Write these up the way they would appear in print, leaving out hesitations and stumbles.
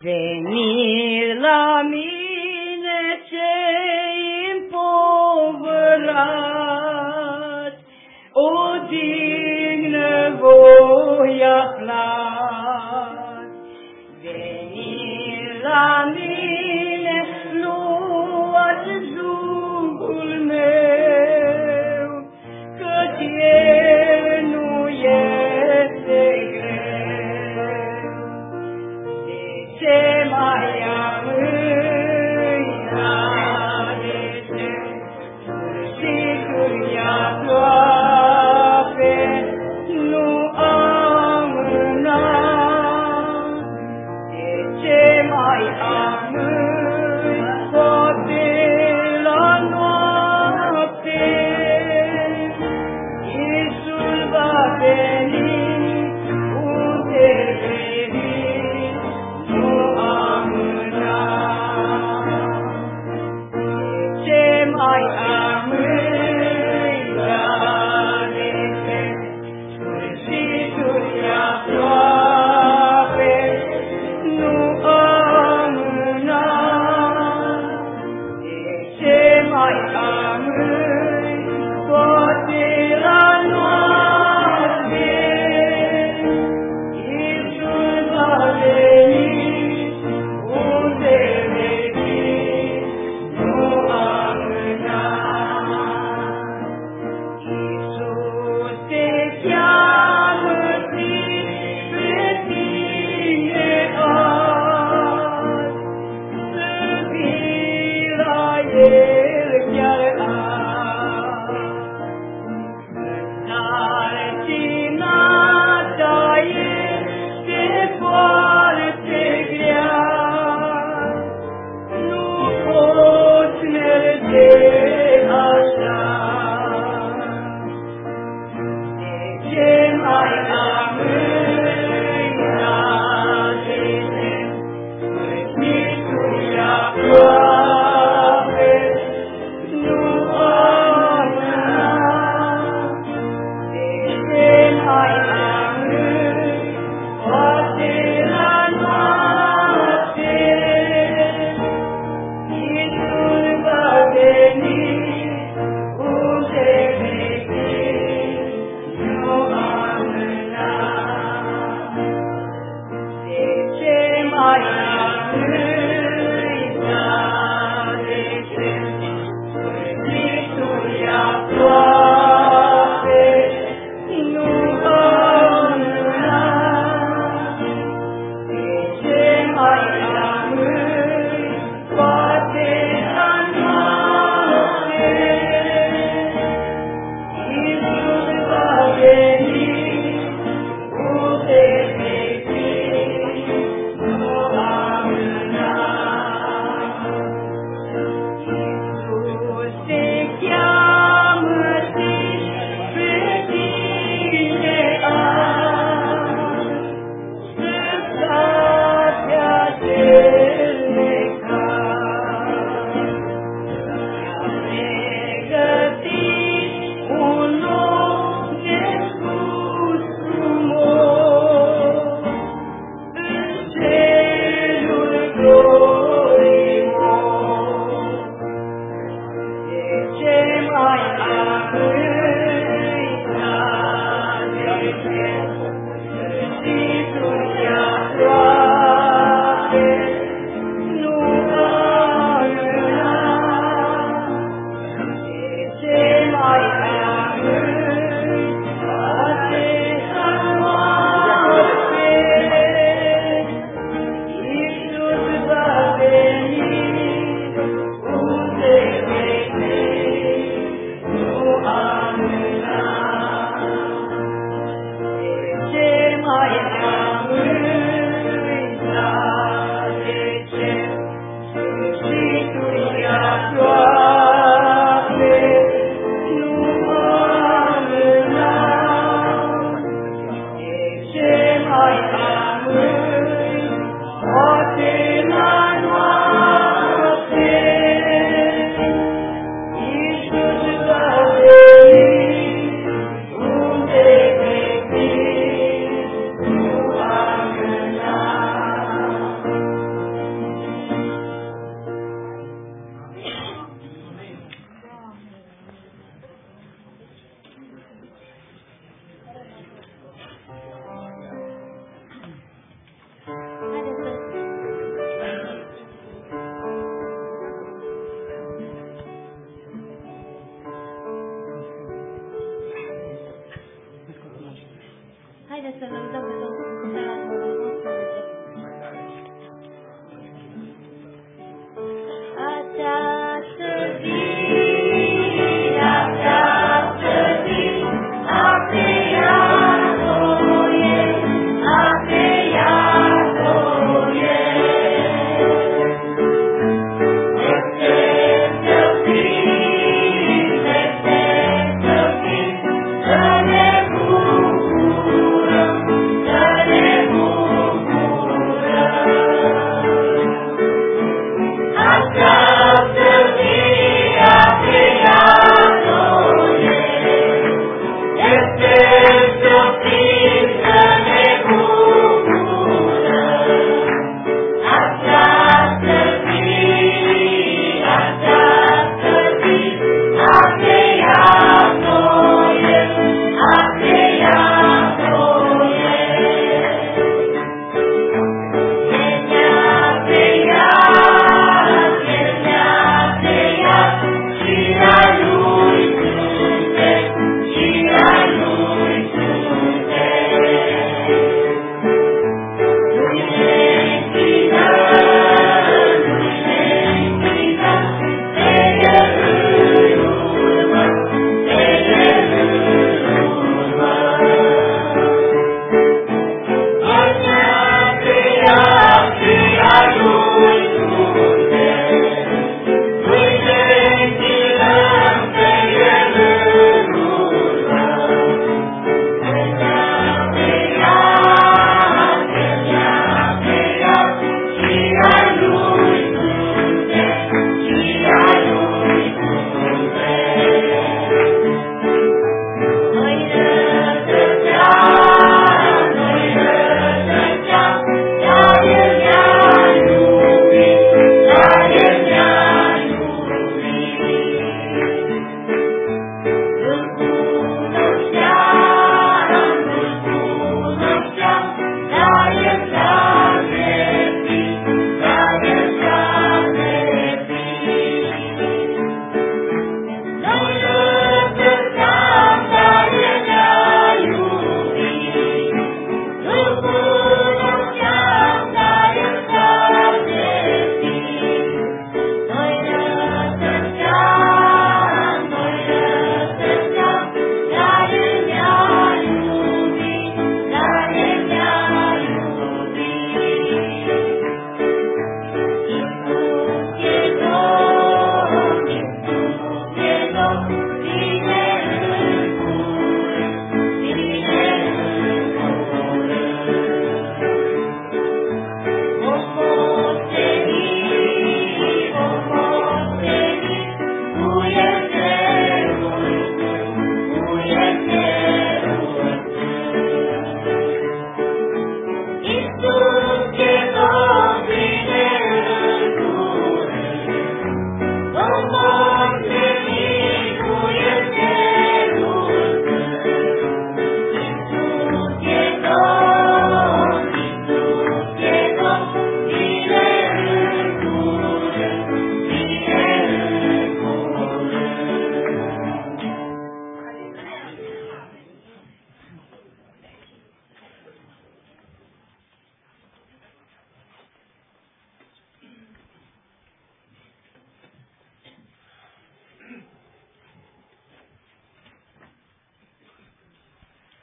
Veniți la mine cei împovărați, odihnă voi aflați. Veniți la mine, luați jugul meu, căci el nu este greu. De ce mai amâna de ce? Sfârșitul e aproape, nu amâna. De ce mai amâni, poate la noapte? Iisus va veni, unde veni, nu amâna. De ce mai amâni, Doamne, sfârșitul e aproape, nu amâna. De ce mai amâni, poate la noapte? Iisus va veni, unde veni, nu amâna. Iisus te cheamă pe tine azi, să vii la El chiar azi. Sarcina ta este foarte grea, nu poți merge așa. De ce mai amâni, Doamne, sfârșitul e aproape, nu amâna. De ce mai amâni, poate la noapte? Iisus va veni, unde veni, nu amâna. De ce mai amâni, Doamne, sfârșitul e aproape, nu amâna. De ce mai amâni, poate la noapte? Iisus va veni, unde veni, nu amâna.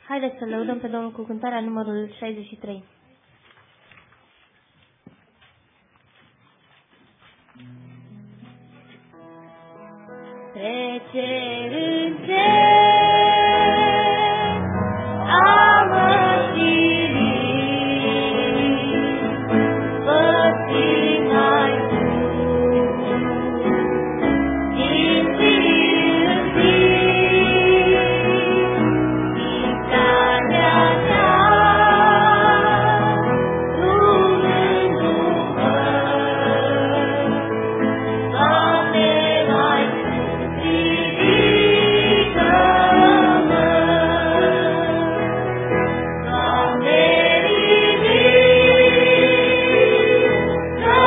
Haideți să lăudăm pe Domnul cu cântarea numărul 63. Trece în cer, amăgirii, pătimai tu, din zi în zi, victoria ta, lumându-mă, Doamne, mai ridică-mă, Doamne, ridică-mă,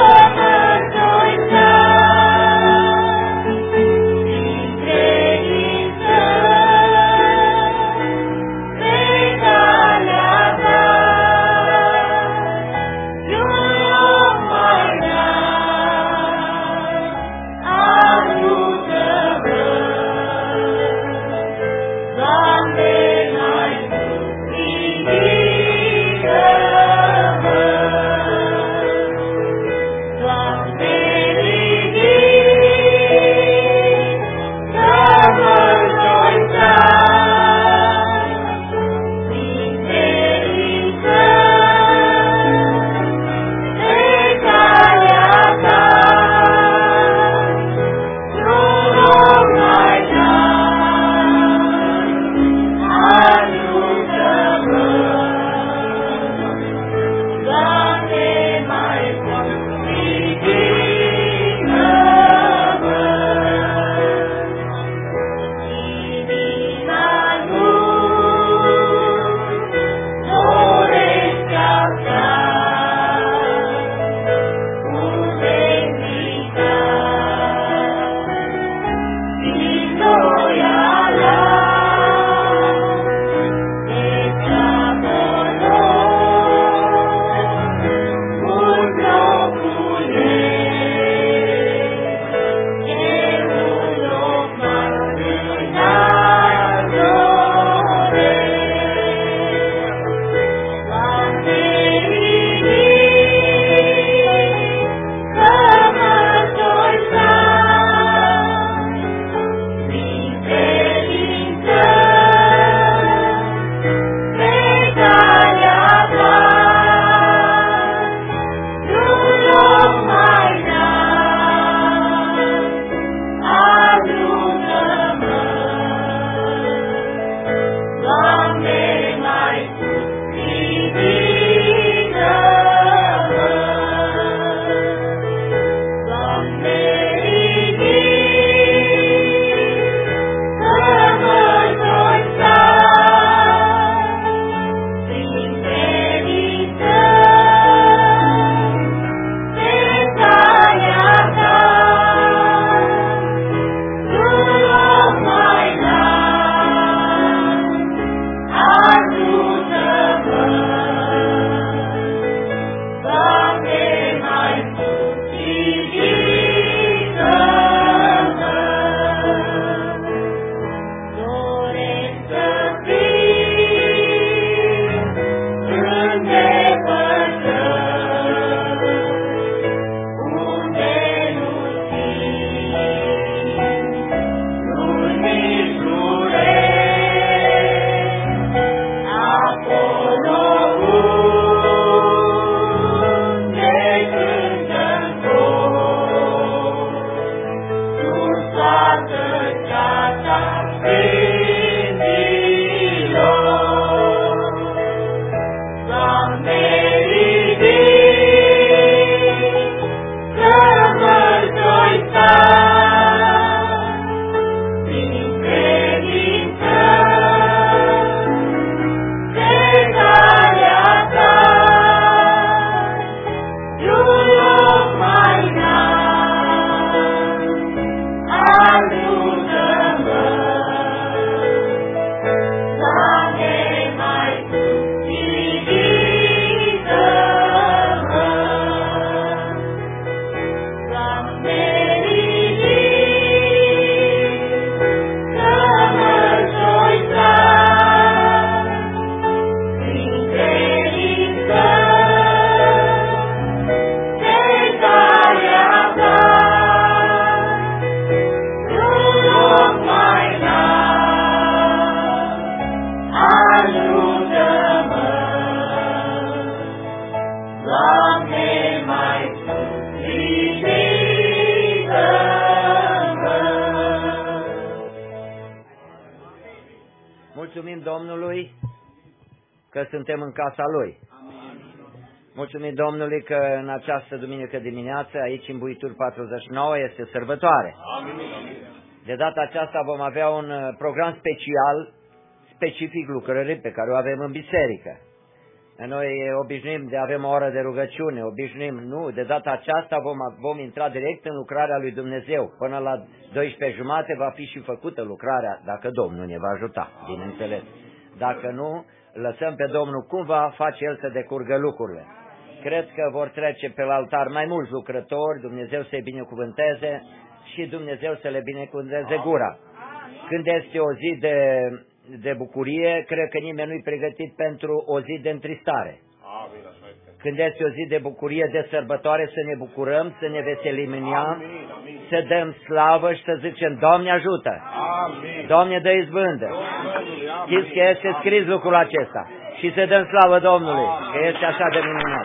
mulțumim Domnului că suntem în casa Lui. Mulțumim Domnului că în această duminică dimineață, aici în Buituri 49, este sărbătoare. De data aceasta vom avea un program special, specific lucrării pe care o avem în biserică. Noi obișnuim de avem o oră de rugăciune, de data aceasta vom intra direct în lucrarea lui Dumnezeu. Până la 12:30 va fi și făcută lucrarea, dacă Domnul ne va ajuta, bineînțeles. Dacă nu, lăsăm pe Domnul cum va face El să decurgă lucrurile. Cred că vor trece pe altar mai mulți lucrători, Dumnezeu să-i binecuvânteze și Dumnezeu să le binecuvânteze gura. Când este o zi de bucurie, cred că nimeni nu-i pregătit pentru o zi de întristare. Când este o zi de bucurie, de sărbătoare, să ne bucurăm, să ne veselim în ea, să dăm slavă și să zicem, Doamne ajută, Doamne dă izbândă. Știți că este scris lucrul acesta. Și să dăm slavă Domnului, că este așa de minunat.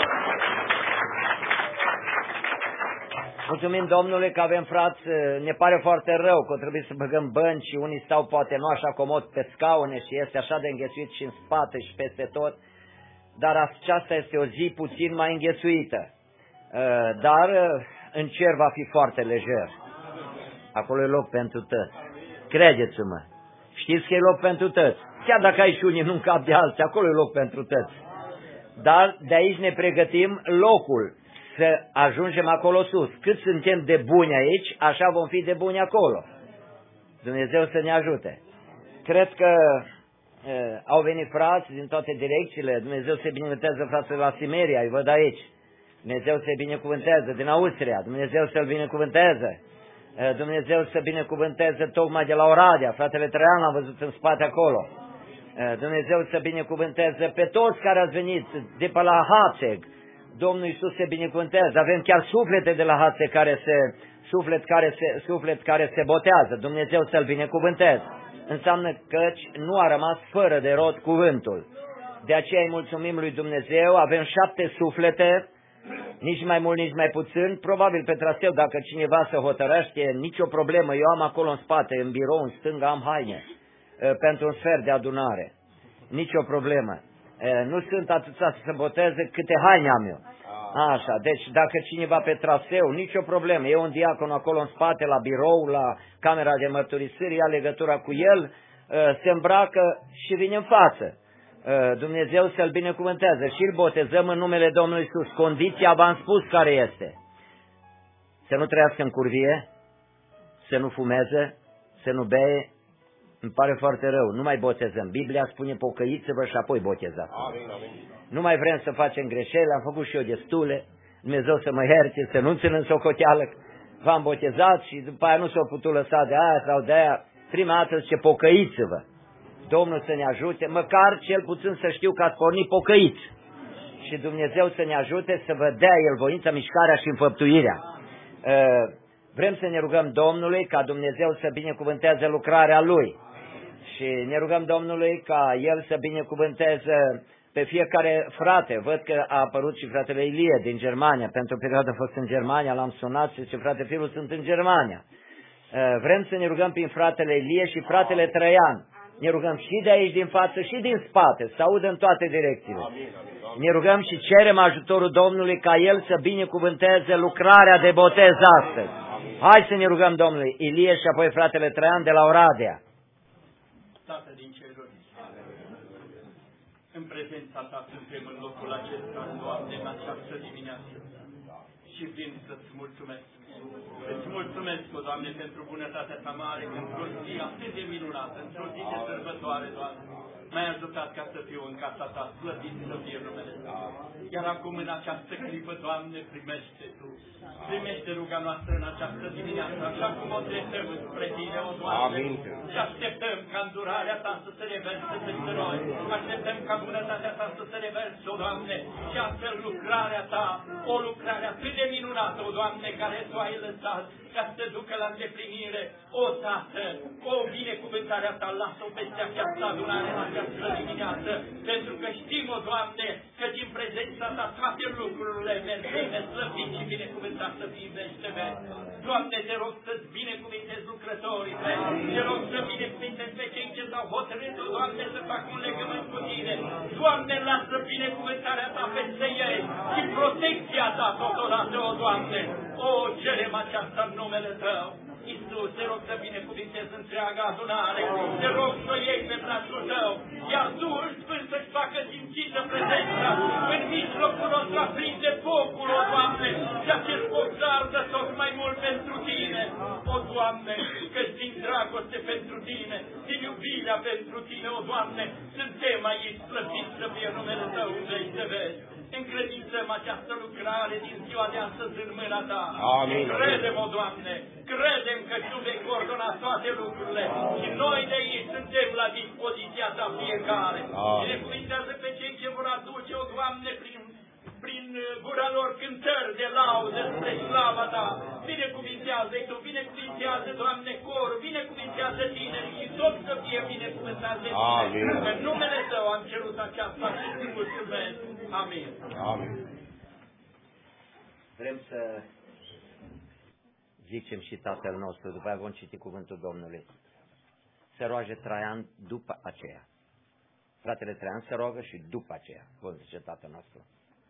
Mulțumim Domnului că avem frați, ne pare foarte rău că trebuie să băgăm bănci și unii stau poate nu așa comod pe scaune și este așa de înghesuit și în spate și peste tot, dar aceasta este o zi puțin mai înghesuită, dar în cer va fi foarte lejer. Acolo e loc pentru tăți. Credeți-mă, știți că e loc pentru tăți. Chiar dacă ai și unii nu cap de alții, acolo e loc pentru tăți. Dar de aici ne pregătim locul să ajungem acolo sus. Cât suntem de buni aici, așa vom fi de buni acolo. Dumnezeu să ne ajute. Cred că au venit frați din toate direcțiile. Dumnezeu să binecuvânteze frații la Simeria, îi văd aici. Dumnezeu să-i binecuvânteze din Austria. Dumnezeu să-l binecuvânteze. Dumnezeu să binecuvânteze tocmai de la Oradea. Fratele Traian l-am văzut în spate acolo. Dumnezeu să binecuvânteze pe toți care ați venit de pe la Hațeg. Domnul Iisus se binecuvântează. Avem chiar suflete de la Hațeg suflet care se botează. Dumnezeu să-l binecuvânteze. Înseamnă că nu a rămas fără de rod cuvântul. De aceea îi mulțumim lui Dumnezeu. Avem 7 suflete, nici mai mult, nici mai puțin. Probabil pe traseu, dacă cineva se hotărăște, nicio problemă. Eu am acolo în spate, în birou, în stânga, am haine pentru un sfert de adunare. Nicio problemă. Nu sunt atâția să se boteze câte haine am eu. Așa, deci dacă cineva pe traseu, nicio problemă. E un diacon acolo în spate, la birou, la camera de mărturisiri, ia legătura cu el, se îmbracă și vine în față. Dumnezeu să-l binecuvânteze și îl botezăm în numele Domnului Iisus. Condiția v-am spus care este. Să nu trăiască în curvie, să nu fumeze, să nu bee. Îmi pare foarte rău, nu mai botezăm. Biblia spune pocăiți-vă și apoi botezați. Nu mai vrem să facem greșeli, am făcut și eu destule. Dumnezeu să mă ierte, să nu țin în socoteală. V-am botezat și după aia nu s-au putut lăsa de aia sau de aia. Prima dată zice pocăiți-vă. Domnul să ne ajute, măcar cel puțin să știu că ați pornit pocăiți. Și Dumnezeu să ne ajute să vă dea El voința, mișcarea și înfăptuirea. Vrem să ne rugăm Domnului ca Dumnezeu să binecuvânteze lucrarea Lui. Și ne rugăm Domnului ca El să binecuvânteze pe fiecare frate. Văd că a apărut și fratele Ilie din Germania. Pentru o perioadă a fost în Germania, l-am sunat și zice, frate Firu, sunt în Germania. Vrem să ne rugăm prin fratele Ilie și fratele Traian. Ne rugăm și de aici din față și din spate, să audă în toate direcțiile. Ne rugăm și cerem ajutorul Domnului ca El să binecuvânteze lucrarea de botez astăzi. Hai să ne rugăm Domnului, Ilie și apoi fratele Traian de la Oradea. Tată din ceruri, în prezența Ta suntem în locul acesta, Doamne, în această dimineață și vin să-ți mulțumesc. Îți mulțumesc, Doamne, pentru bunătatea Ta mare, într-o zi atât de minunată, într-o zi de sărbătoare, Doamne. M-ai ajutat ca să fiu în casa Ta, slăvit să fie numele Tău. Iar acum, în această clipă, Doamne, primește Tu. Primește ruga noastră în această dimineață, așa cum o trecem spre Tine, o Doamne. Și așteptăm ca îndurarea Ta să se reverse peste noi. Așteptăm ca bunătatea Ta să se reverse, o Doamne. Și astfel lucrarea Ta, o lucrare atât de minunată, o Doamne, care Tu ai lăsat, ca să te ducă la îndeplinire. O Tată, o binecuvântarea Ta, lasă-o peste această adunare în această dimineață, pentru că știm, o Doamne, căci în prezența Ta toate lucrurile merg bine, slăvit și binecuvântat să fii vește veci. Doamne, te rog să-ți binecuvintezi lucrătorii Tăi, te rog să binecuvintezi pe cei ce s-au hotărât, Doamne, să facă un legământ cu Tine. Doamne, lasă binecuvântarea Ta peste ei și protecția Ta totodată, o Doamne. O, cerem aceasta în numele Tău. Iisus, te rog să binecuvintezi întreaga adunare, te rog să iei pe brațul Tău, iar Duhul Sfânt să-și facă simțită prezența în mijlocul nostru, aprinde focul, o Doamne, și acest foc să ardă tot mai mult pentru Tine, o Doamne, că din dragoste pentru Tine, din iubirea pentru Tine, o Doamne, suntem aici slăviți să fie numele Tău în veci de veci. Încredințăm această lucrare din ziua de astăzi în mâna Ta. Amin. Credem, o Doamne, credem că Tu vei coordona toate lucrurile și noi de aici suntem la dispoziția Ta fiecare. Binecuvintează pe cei ce vor aduce, o Doamne, prin gura lor cântări de laudă spre slava Ta. Binecuvintează-i Tu, binecuvintează, Doamne, corul, binecuvintează tinerii și tot să fie binecuvântat de Tine. În numele Tău am cerut aceasta și îți mulțumesc. Amin. Amin. Vrem să zicem și Tatăl nostru, după aia vom citi cuvântul Domnului. Se roage Traian după aceea. Fratele Traian se roagă și după aceea vom zice Tatăl nostru.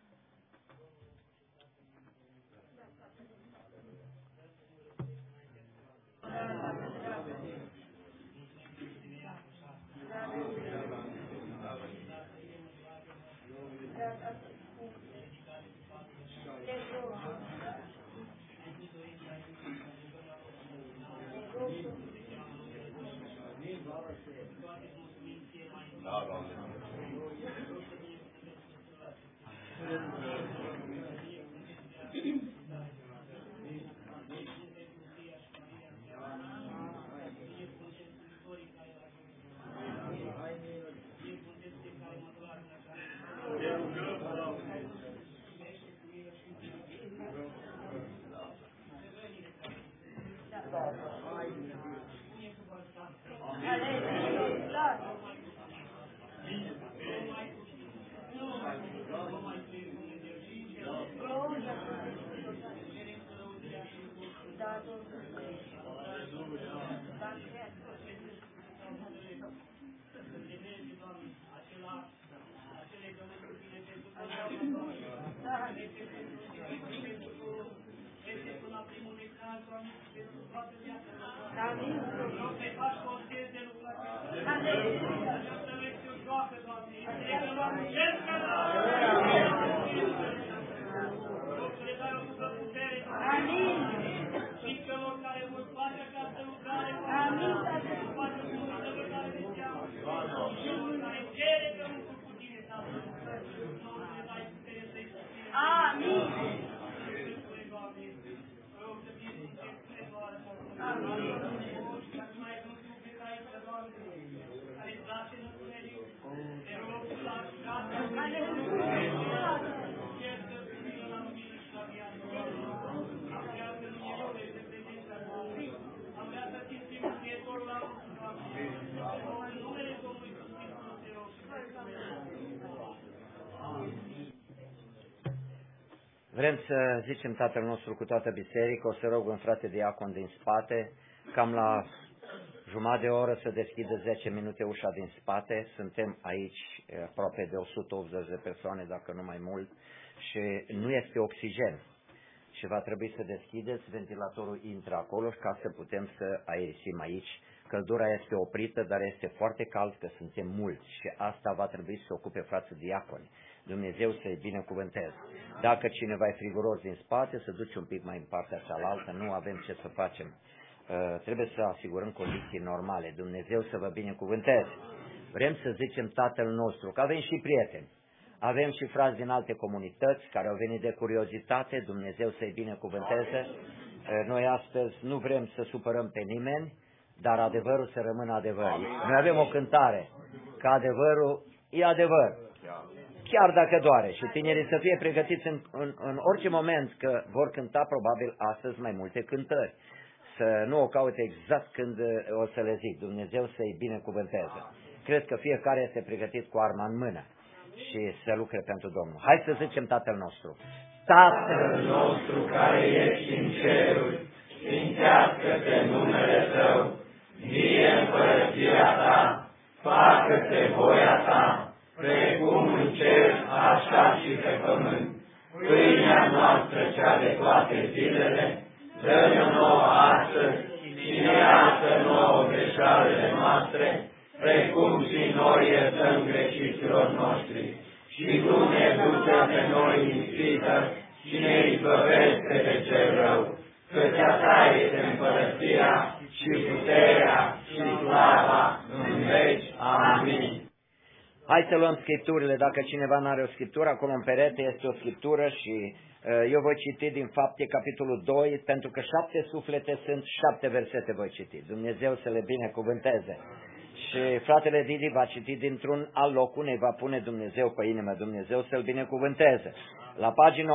Vrem să zicem Tatăl nostru cu toată biserica, o să rog un frate diacon din spate, cam la jumătate de oră să deschidă 10 minute ușa din spate, suntem aici aproape de 180 de persoane, dacă nu mai mult, și nu este oxigen și va trebui să deschideți, ventilatorul intră acolo ca să putem să aerisim aici. Căldura este oprită, dar este foarte cald că suntem mulți și asta va trebui să ocupe frații diaconi. Dumnezeu să-i binecuvânteze. Dacă cineva e friguros din spate, să duce un pic mai în partea cealaltă, nu avem ce să facem. Trebuie să asigurăm condiții normale. Dumnezeu să vă binecuvânteze. Vrem să zicem Tatăl nostru, că avem și prieteni. Avem și frați din alte comunități care au venit de curiozitate, Dumnezeu să-i binecuvânteze. Noi astăzi nu vrem să supărăm pe nimeni, dar adevărul să rămână adevăr. Noi avem o cântare, că adevărul e adevăr. Chiar dacă doare și tinerii să fie pregătiți în orice moment că vor cânta probabil astăzi mai multe cântări. Să nu o caute exact când o să le zic. Dumnezeu să-i binecuvânteze. Cred că fiecare este pregătit cu arma în mână. și să lucre pentru Domnul. Hai să zicem Tatăl nostru. Tatăl nostru care ești în ceruri, sfințească-te numele Tău, vie împărăția Ta, facă-se voia Ta, precum în cer, așa și pe pământ. Pâinea noastră cea de toate zilele, dă-ne nouă astăzi și ne iartă nouă greșalele noastre, precum și noi iertăm greșiților noștri. Și nu ne duce pe noi în ispită și ne izbăvește de cel rău, căci a Ta este împărăția și puterea și slava în veci. Amin. Hai să luăm scripturile, dacă cineva nu are o scriptură, acolo în perete este o scriptură și eu voi citi din Fapte, capitolul 2, pentru că 7 suflete sunt, 7 versete voi citi. Dumnezeu să le binecuvânteze. Și fratele Didi va citi dintr-un alt loc, unde va pune Dumnezeu pe inimă, Dumnezeu să-l binecuvânteze. La pagina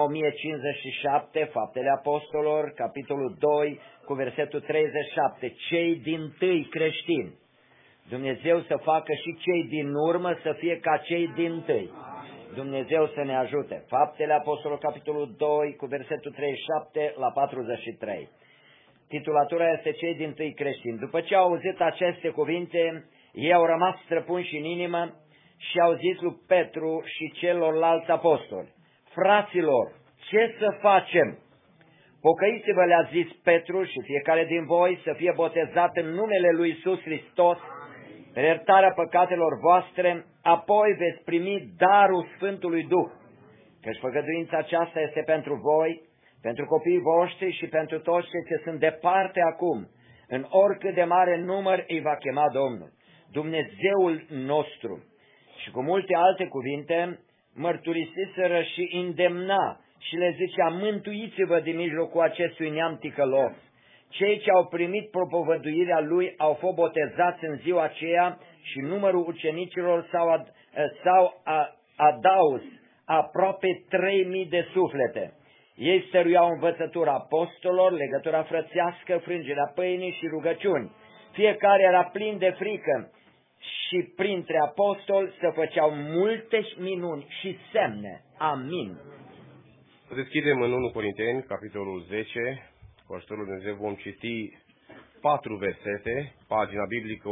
1057, Faptele Apostolilor, capitolul 2, cu versetul 37, cei dintâi creștini. Dumnezeu să facă și cei din urmă să fie ca cei dintâi. Dumnezeu să ne ajute. Faptele Apostolilor, capitolul 2, cu versetul 37 la 43. Titulatura este cei dintâi creștini. După ce au auzit aceste cuvinte, ei au rămas străpunși în inimă și au zis lui Petru și celorlalți apostoli: fraților, ce să facem? Pocăiți-vă, le-a zis Petru, și fiecare din voi să fie botezat în numele lui Iisus Hristos, pe iertarea păcatelor voastre, apoi veți primi darul Sfântului Duh, căci făgăduința aceasta este pentru voi, pentru copiii voștri și pentru toți cei ce sunt departe acum, în oricât de mare număr îi va chema Domnul, Dumnezeul nostru. Și cu multe alte cuvinte mărturisiseră și îndemna și le zicea: mântuiți-vă din mijlocul acestui neam ticălos. Cei ce au primit propovăduirea lui au fost botezați în ziua aceea și numărul ucenicilor s-au adaus aproape 3000 de suflete. Ei stăruiau învățătura apostolilor, legătura frățească, frângerea pâinii și rugăciuni. Fiecare era plin de frică și printre apostoli se făceau multe minuni și semne. Amin. Deschidem în 1 Corinteni, capitolul 10, cu ajutorul Lui Dumnezeu vom citi 4 versete, pagina biblică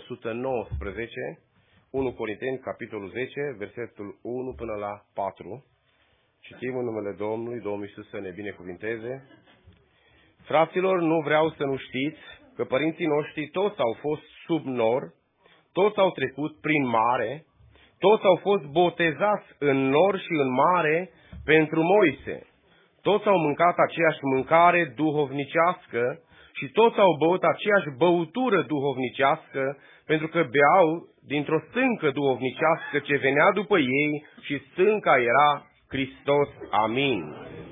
1119, 1 Corinteni, capitolul 10, versetul 1 până la 4. Citim în numele Domnului, Domnul Iisus să ne binecuvinteze. Fraților, nu vreau să nu știți că părinții noștri toți au fost sub nor, toți au trecut prin mare, toți au fost botezați în nor și în mare pentru Moise. Toți au mâncat aceeași mâncare duhovnicească și toți au băut aceeași băutură duhovnicească, pentru că beau dintr-o stâncă duhovnicească ce venea după ei și stânca era Hristos. Amin.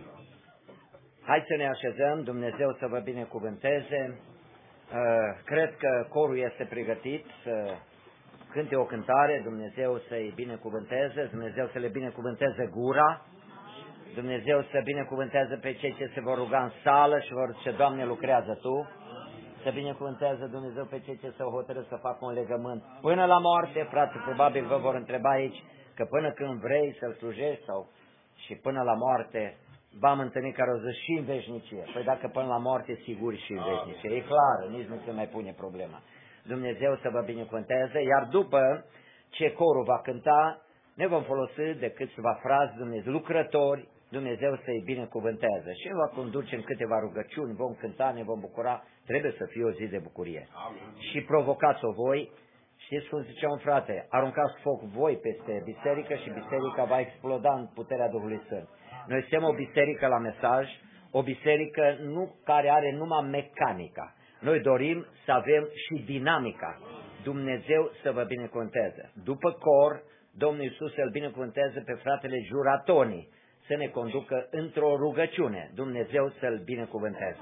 Hai să ne așezăm, Dumnezeu să vă binecuvânteze. Cred că corul este pregătit să cânte o cântare, Dumnezeu să-i binecuvânteze, Dumnezeu să le binecuvânteze gura, Dumnezeu să binecuvânteze pe cei ce se vor ruga în sală și vor zice: Doamne, lucrează Tu, să binecuvânteze Dumnezeu pe cei ce se hotărât să facă un legământ până la moarte. Frații probabil vă vor întreba aici că până când vrei să-L slujești sau și până la moarte. V-am întâlnit care o zi și în veșnicie. Păi dacă până la moarte, sigur și în veșnicie. E clar, nici nu se mai pune problema. Dumnezeu să vă binecuvânteze, iar după ce corul va cânta, ne vom folosi de câțiva frazi, Dumnezeu, lucrători, Dumnezeu să-i binecuvânteze. Și va conduce în câteva rugăciuni, vom cânta, ne vom bucura, trebuie să fie o zi de bucurie. Amin. Și provocați-o voi, știți cum zicea un frate, aruncați foc voi peste biserică și biserica va exploda în puterea Duhului Sfânt. Noi suntem o biserică la mesaj, o biserică nu care are numai mecanica. Noi dorim să avem și dinamica. Dumnezeu să vă binecuvânteze. După cor, Domnul Iisus să-L binecuvânteze pe fratele Juratonii, să ne conducă într-o rugăciune. Dumnezeu să-L binecuvânteze.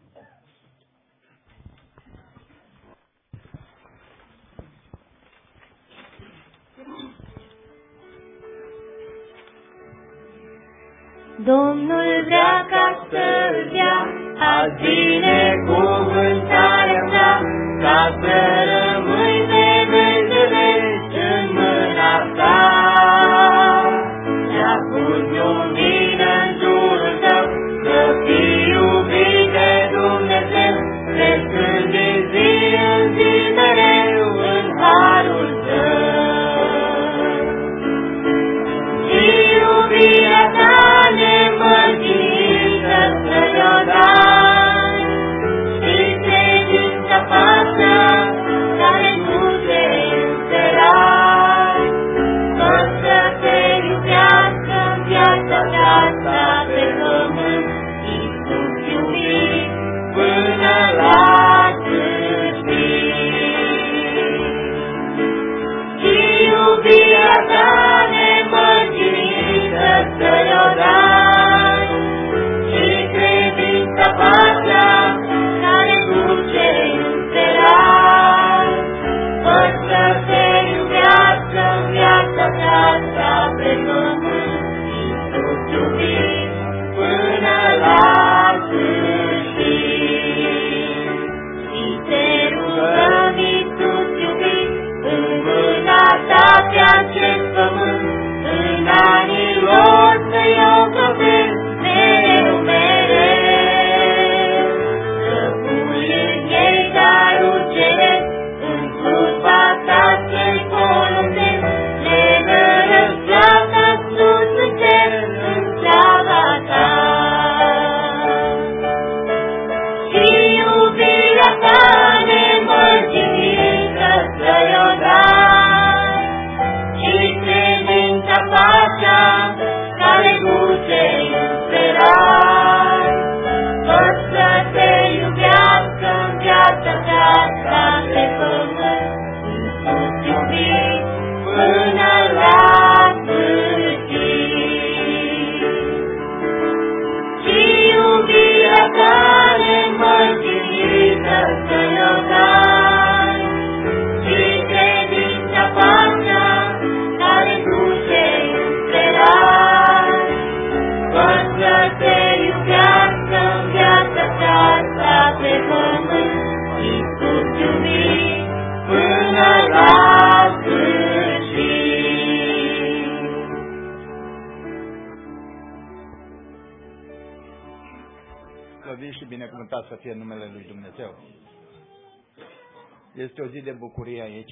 Domnul vrea ca să-l dea azi binecuvântarea ta, ca să rămâi pe veci în mâna ta. pe pământ, Iisus iubit, până la sfârșit. Slăvit și binecuvântat să fie numele Lui Dumnezeu. Este o zi de bucurie aici,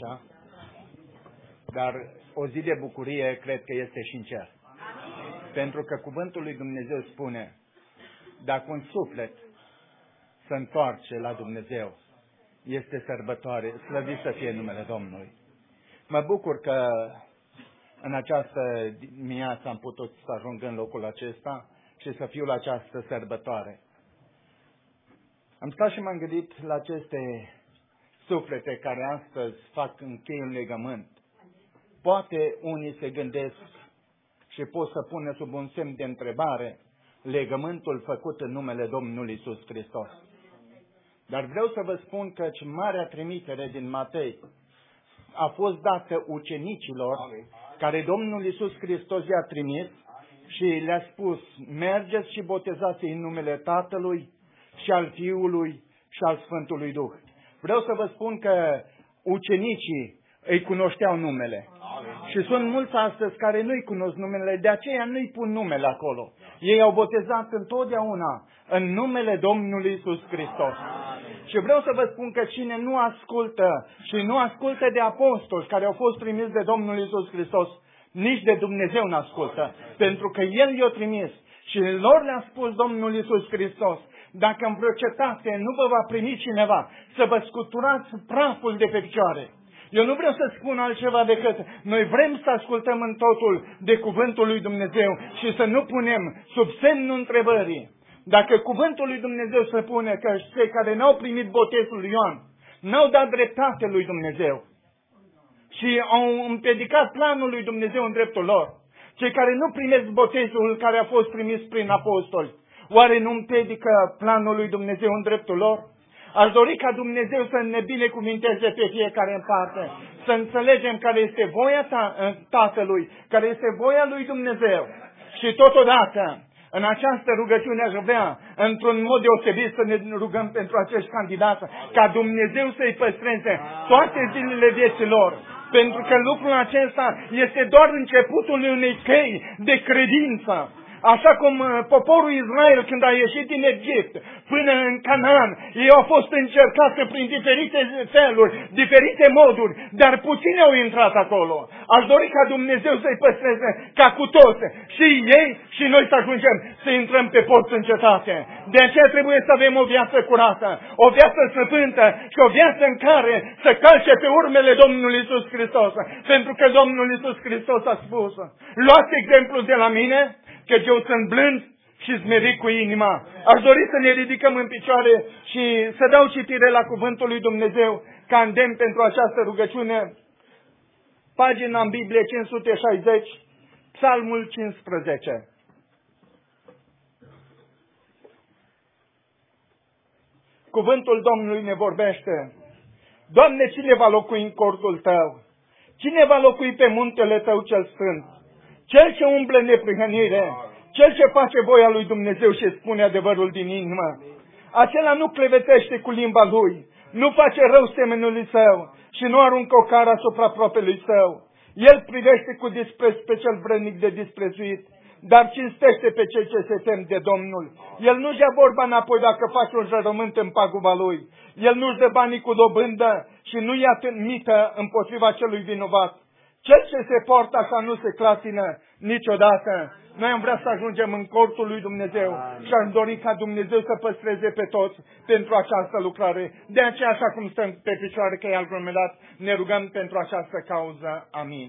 dar o zi de bucurie cred că este și în cer. Pentru că cuvântul lui Dumnezeu spune, dacă un suflet se întoarce la Dumnezeu, este sărbătoare, slăvit să fie numele Domnului. Mă bucur că în această dimineață am putut să ajung în locul acesta și să fiu la această sărbătoare. Am stat și m-am gândit la aceste suflete care astăzi fac închei un legământ. Poate unii se gândesc și pot să pună sub un semn de întrebare legământul făcut în numele Domnului Iisus Hristos. Dar vreau să vă spun că marea trimitere din Matei a fost dată ucenicilor care Domnul Iisus Hristos i-a trimis și le-a spus, mergeți și botezați-i în numele Tatălui și al Fiului și al Sfântului Duh. Vreau să vă spun că ucenicii îi cunoșteau numele. Și sunt mulți astăzi care nu-i cunosc numele, de aceea nu-i pun numele acolo. Ei au botezat întotdeauna în numele Domnului Iisus Hristos. Și vreau să vă spun că cine nu ascultă și nu ascultă de apostoli care au fost trimiși de Domnul Iisus Hristos, nici de Dumnezeu nu ascultă, pentru că El i-a trimis și lor le-a spus Domnul Iisus Hristos, dacă în vreo cetate nu vă va primi cineva, să vă scuturați praful de pe picioare. Eu nu vreau să spun altceva decât noi vrem să ascultăm în totul de cuvântul lui Dumnezeu și să nu punem sub semnul întrebării. Dacă cuvântul lui Dumnezeu se pune că cei care n-au primit botezul lui Ioan n-au dat dreptate lui Dumnezeu și au împiedicat planul lui Dumnezeu în dreptul lor, cei care nu primesc botezul care a fost trimis prin apostoli, oare nu împiedică planul lui Dumnezeu în dreptul lor? Aș dori ca Dumnezeu să ne binecuvinteze pe fiecare în parte, să înțelegem care este voia Tatălui, care este voia lui Dumnezeu. Și totodată, în această rugăciune aș vrea, într-un mod deosebit, să ne rugăm pentru acești candidați, ca Dumnezeu să-i păstreze toate zilele vieții lor. Pentru că lucrul acesta este doar începutul unei căi de credință. Așa cum poporul Israel, când a ieșit din Egipt până în Canaan, ei au fost încercați prin diferite feluri, diferite moduri, dar puțini au intrat acolo. Aș dori ca Dumnezeu să-i păstreze ca cu toți, și ei și noi să ajungem să intrăm pe porți în cetate. De aceea trebuie să avem o viață curată, o viață sfântă și o viață în care să calce pe urmele Domnului Iisus Hristos. Pentru că Domnul Iisus Hristos a spus, luați exemplu de la mine, că eu sunt blând și smerit cu inima. Aș dori să ne ridicăm în picioare și să dau citire la cuvântul lui Dumnezeu ca îndemn pentru această rugăciune. Pagina în Biblie 560, Psalmul 15. Cuvântul Domnului ne vorbește. Doamne, cine va locui în cortul Tău? Cine va locui pe muntele Tău cel sfânt? Cel ce umblă în neprihănire, cel ce face voia lui Dumnezeu și spune adevărul din inimă. Acela nu clevetește cu limba lui, nu face rău semenului său și nu aruncă o cară asupra propriului său. El privește cu dispreț pe cel vrednic de disprețuit, dar cinstește pe cei ce se tem de Domnul. El nu-și ia vorba înapoi dacă face un jurământ în paguba lui. El nu-și dă banii cu dobândă și nu ia mită împotriva celui vinovat. Cel ce se poartă așa nu se clatină niciodată. Noi am vrea să ajungem în cortul lui Dumnezeu și am dorit ca Dumnezeu să păstreze pe toți pentru această lucrare. De aceea, așa cum stăm pe picioare că e aglomerat, ne rugăm pentru această cauză. Amin.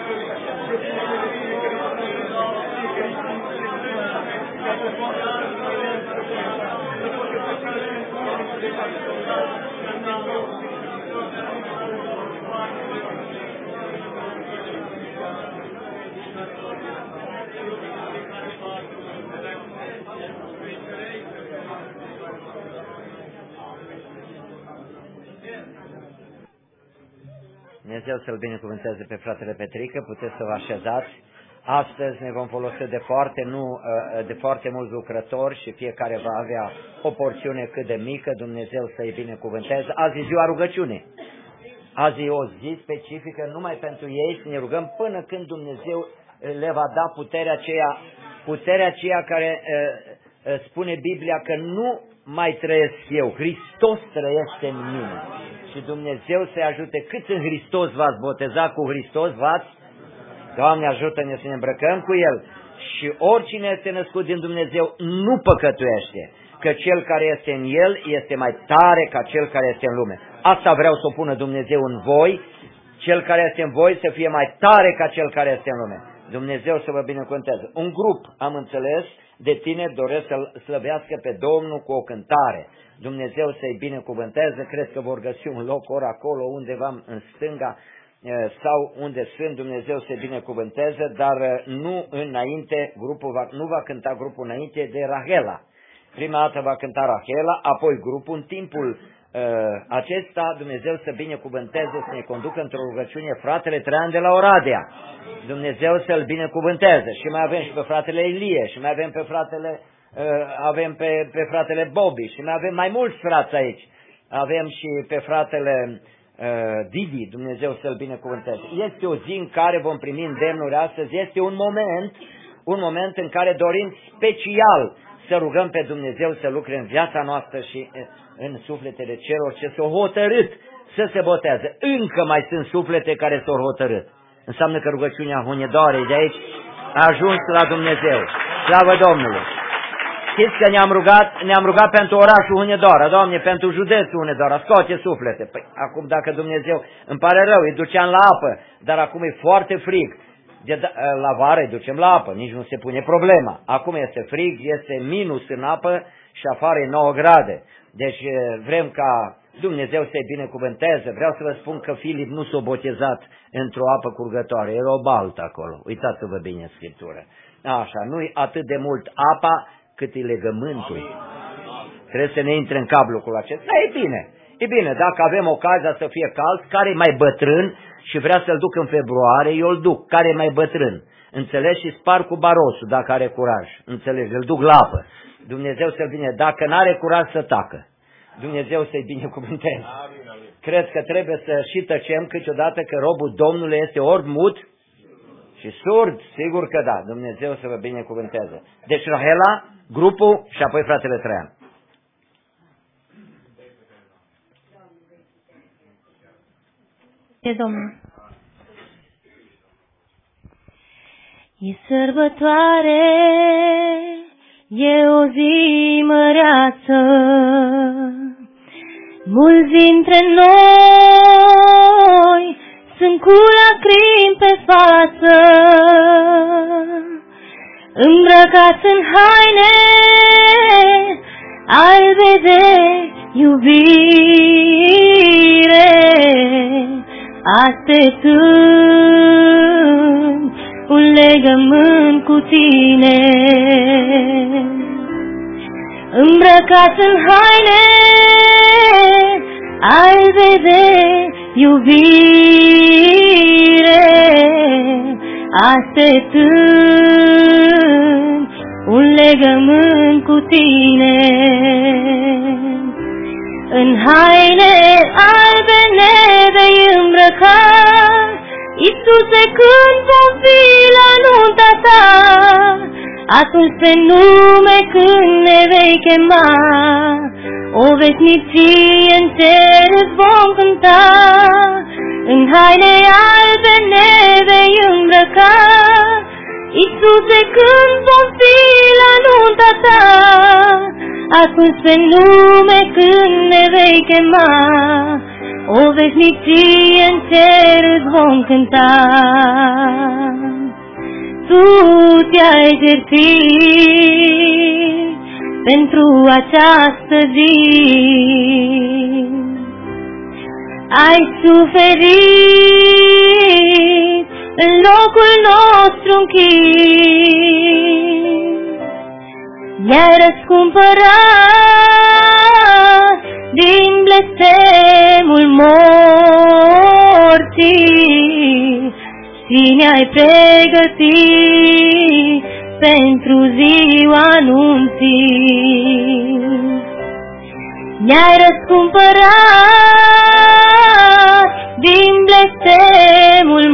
Dumnezeu să-l binecuvânteze pe fratele Petrică, puteți să vă așezați. Astăzi ne vom folosi de foarte mulți lucrători și fiecare va avea o porțiune cât de mică, Dumnezeu să-i binecuvânteze. Azi e ziua rugăciunii. Azi e o zi specifică numai pentru ei, să ne rugăm până când Dumnezeu le va da puterea aceea care spune Biblia că nu mai trăiesc eu, Hristos trăiește în mine. Și Dumnezeu să-i ajute. Câți în Hristos v-ați botezat, cu Hristos v-ați? Doamne, ajută-ne să ne îmbrăcăm cu El. Și oricine este născut din Dumnezeu nu păcătuiește, că cel care este în El este mai tare ca cel care este în lume. Asta vreau să o pună Dumnezeu în voi, cel care este în voi să fie mai tare ca cel care este în lume. Dumnezeu să vă binecuvânteze. Un grup, am înțeles, de tineri doresc să-L slăvească pe Domnul cu o cântare. Dumnezeu să-i binecuvânteze, cred că vor găsi un loc ori acolo undeva în stânga sau unde sunt, Dumnezeu să-i binecuvânteze, dar nu înainte, nu va cânta grupul înainte de Rahela. Prima dată va cânta Rahela, apoi grupul. În timpul acesta Dumnezeu să binecuvânteze, să ne conducă într-o rugăciune fratele Traian de la Oradea. Dumnezeu să-l binecuvânteze. Și mai avem și pe fratele Ilie, și mai avem pe fratele Bobby, și mai avem mai mulți frați aici. Avem și pe fratele Didi, Dumnezeu să-l binecuvânteze. Este o zi în care vom primi îndemnuri astăzi, este un moment în care dorim special să rugăm pe Dumnezeu să lucre în viața noastră și în sufletele celor ce s-au hotărât să se boteze. Încă mai sunt suflete care s-au hotărât. Înseamnă că rugăciunea Hunedoarei de aici a ajuns la Dumnezeu. Slavă Domnului! Știți că ne-am rugat pentru orașul Hunedoara, Doamne, pentru județul Hunedoara, scoate suflete. Păi, acum dacă Dumnezeu, îmi pare rău, îi duceam la apă, dar acum e foarte frig. La vară îi ducem la apă, nici nu se pune problema. Acum este frig, este minus în apă și afară e 9 grade. Deci vrem ca Dumnezeu să-i binecuvânteze. Vreau să vă spun că Filip nu s-a botezat într-o apă curgătoare, era o baltă acolo. Uitați-vă bine în Scriptură. Așa, nu-i atât de mult apa cât e legământul. Trebuie să ne intre în cap lucrul acesta. Da, e bine, dacă avem ocazia să fie cald, care e mai bătrân și vrea să-l duc în februarie, eu îl duc. Care e mai bătrân? Înțelegi? Și spar cu barosul, dacă are curaj. Înțelegi? Îl duc la apă. Dumnezeu să-l bine. Dacă n-are curaj, să tacă. Dumnezeu să-i binecuvânteze. Cred că trebuie să și tăcem câteodată că robul Domnului este ori mut și surd. Sigur că da. Dumnezeu să vă binecuvânteze. Deci Rahela, grupul și apoi fratele Traian. E Domnul. E sărbătoare, e o zi măreață, mulți dintre noi sunt cu lacrimi pe față, îmbrăcați în haine albe de iubire, așteptând un legământ cu tine. Îmbrăcați în haine albe de iubire, așteptând un legământ cu tine. În haine albe ne vei îmbrăca, Iisuse, când vom fi la nunta ta, atunci pe nume când ne vei chema, o veșnicie în cer vom cânta. În haine albe ne vei îmbrăca, Iisuse, când vom fi la nunta ta, atunci pe nume când ne vei chema, o veșnicie în cer îți vom cânta. Tu te-ai jertfit pentru această zi, ai suferit în locul nostru închis, ne-ai răscumpărat din blestemul morții și ne-ai pregătit pentru ziua anunții. Ne-ai răscumpărat din blestemul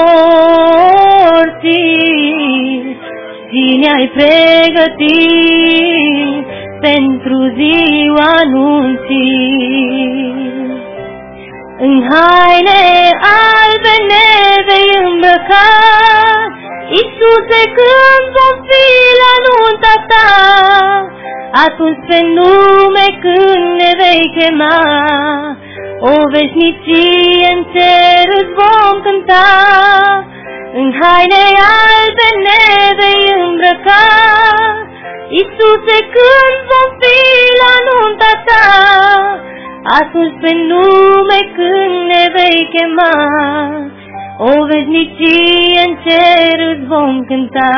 morții și ne-ai pregătit pentru ziua anunții. În haine albe ne vei îmbrăca, Iisuse, când vom fi la nunta ta, atunci pe nume când ne vei chema, o veșnicie în cer îți vom cânta. În haine albe ne vei îmbrăca, Iisuse, când vom fi la nunta ta, atunci pe nume când ne vei chema, o veșnicie în cer îți vom cânta.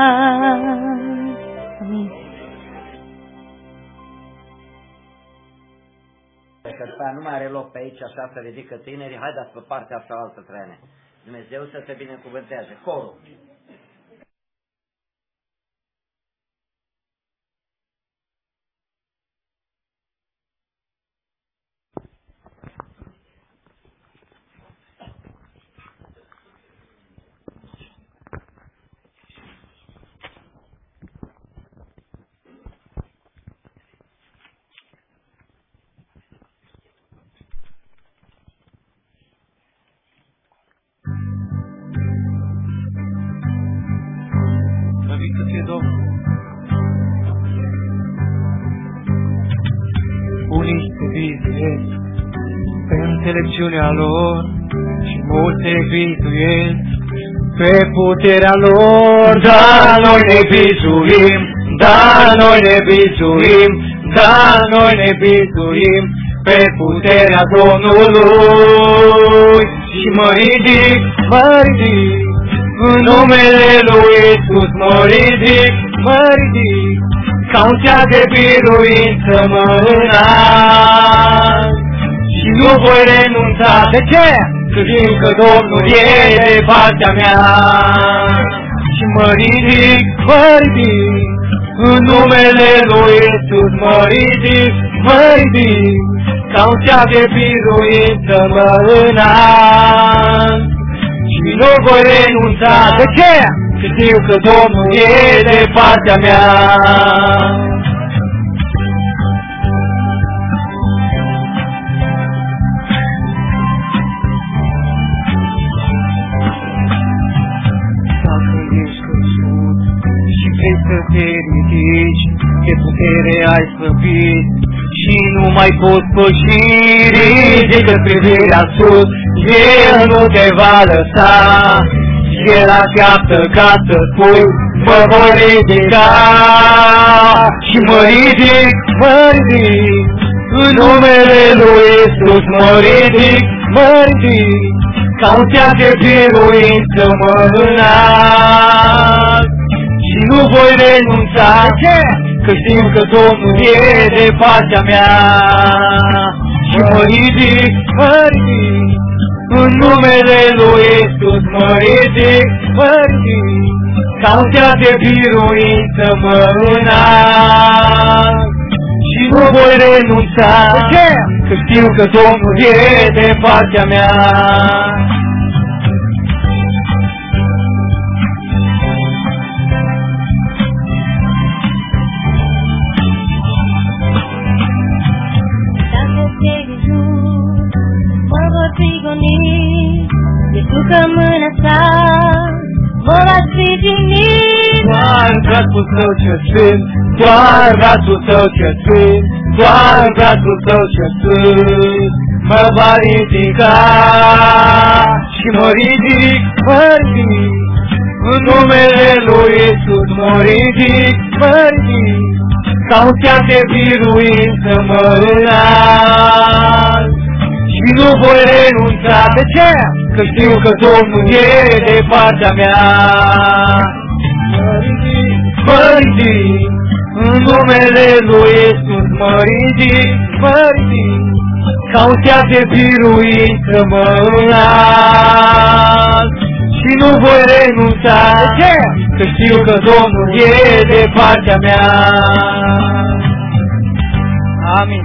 Că nu mai are loc pe aici, așa să ridică tinerii, haideți pe partea asta altă trene. Dumnezeu să te binecuvânteze. Corul. Unii se vizuiesc pe înțelepciunea lor și mulți se vizuiesc pe puterea lor. Dar noi ne vizuim, dar noi ne vizuim, dar noi ne vizuim pe puterea Domnului. Și mă ridic, în numele lui Iisus mă ridic, ca un ceas de biruință mă înalt și nu voi renunța. De ce? Că știu că Domnul e de partea mea. Și mă ridic, în numele lui Iisus mă ridic, ca un ceas de biruință mă înalt și nu voi renunța. De ce? Că știu că Domnul e de partea mea. Dacă ești căzut și vrei să te ridici, de putere ai slăbit și nu mai poți păși, ridică privirea sus, El nu te va lăsa. El așteaptă ca să spui, mă voi ridica. Și mă ridic, în numele lui Iisus mă ridic, ca un ceas de biruință mă înalt și nu voi renunța. Că știu că Domnul e de partea mea. Și mă ridic, în numele lui Iisus mă ridic, ca un ceas de biruință mă înalt și nu voi renunța. Că știu că Domnul e de partea mea. Că mâna sa mă va sprijini, doar brațul Tău ce sfânt, doar brațul Tău ce sfânt, doar brațul Tău ce sfânt, mă va ridica și mă ridic, mă ridic, în numele lui Iisus mă ridic, mă ridic, sau chiar de biruință mă înalt. Și nu voi renunța, de ce? Că știu că Domnul e de partea mea. Mă ridic, în numele lui Iisus mă ridic, mă ridic, cauția de biruință mă înalt. Și nu voi renunța, de ce? Că știu că Domnul e de partea mea. Amin.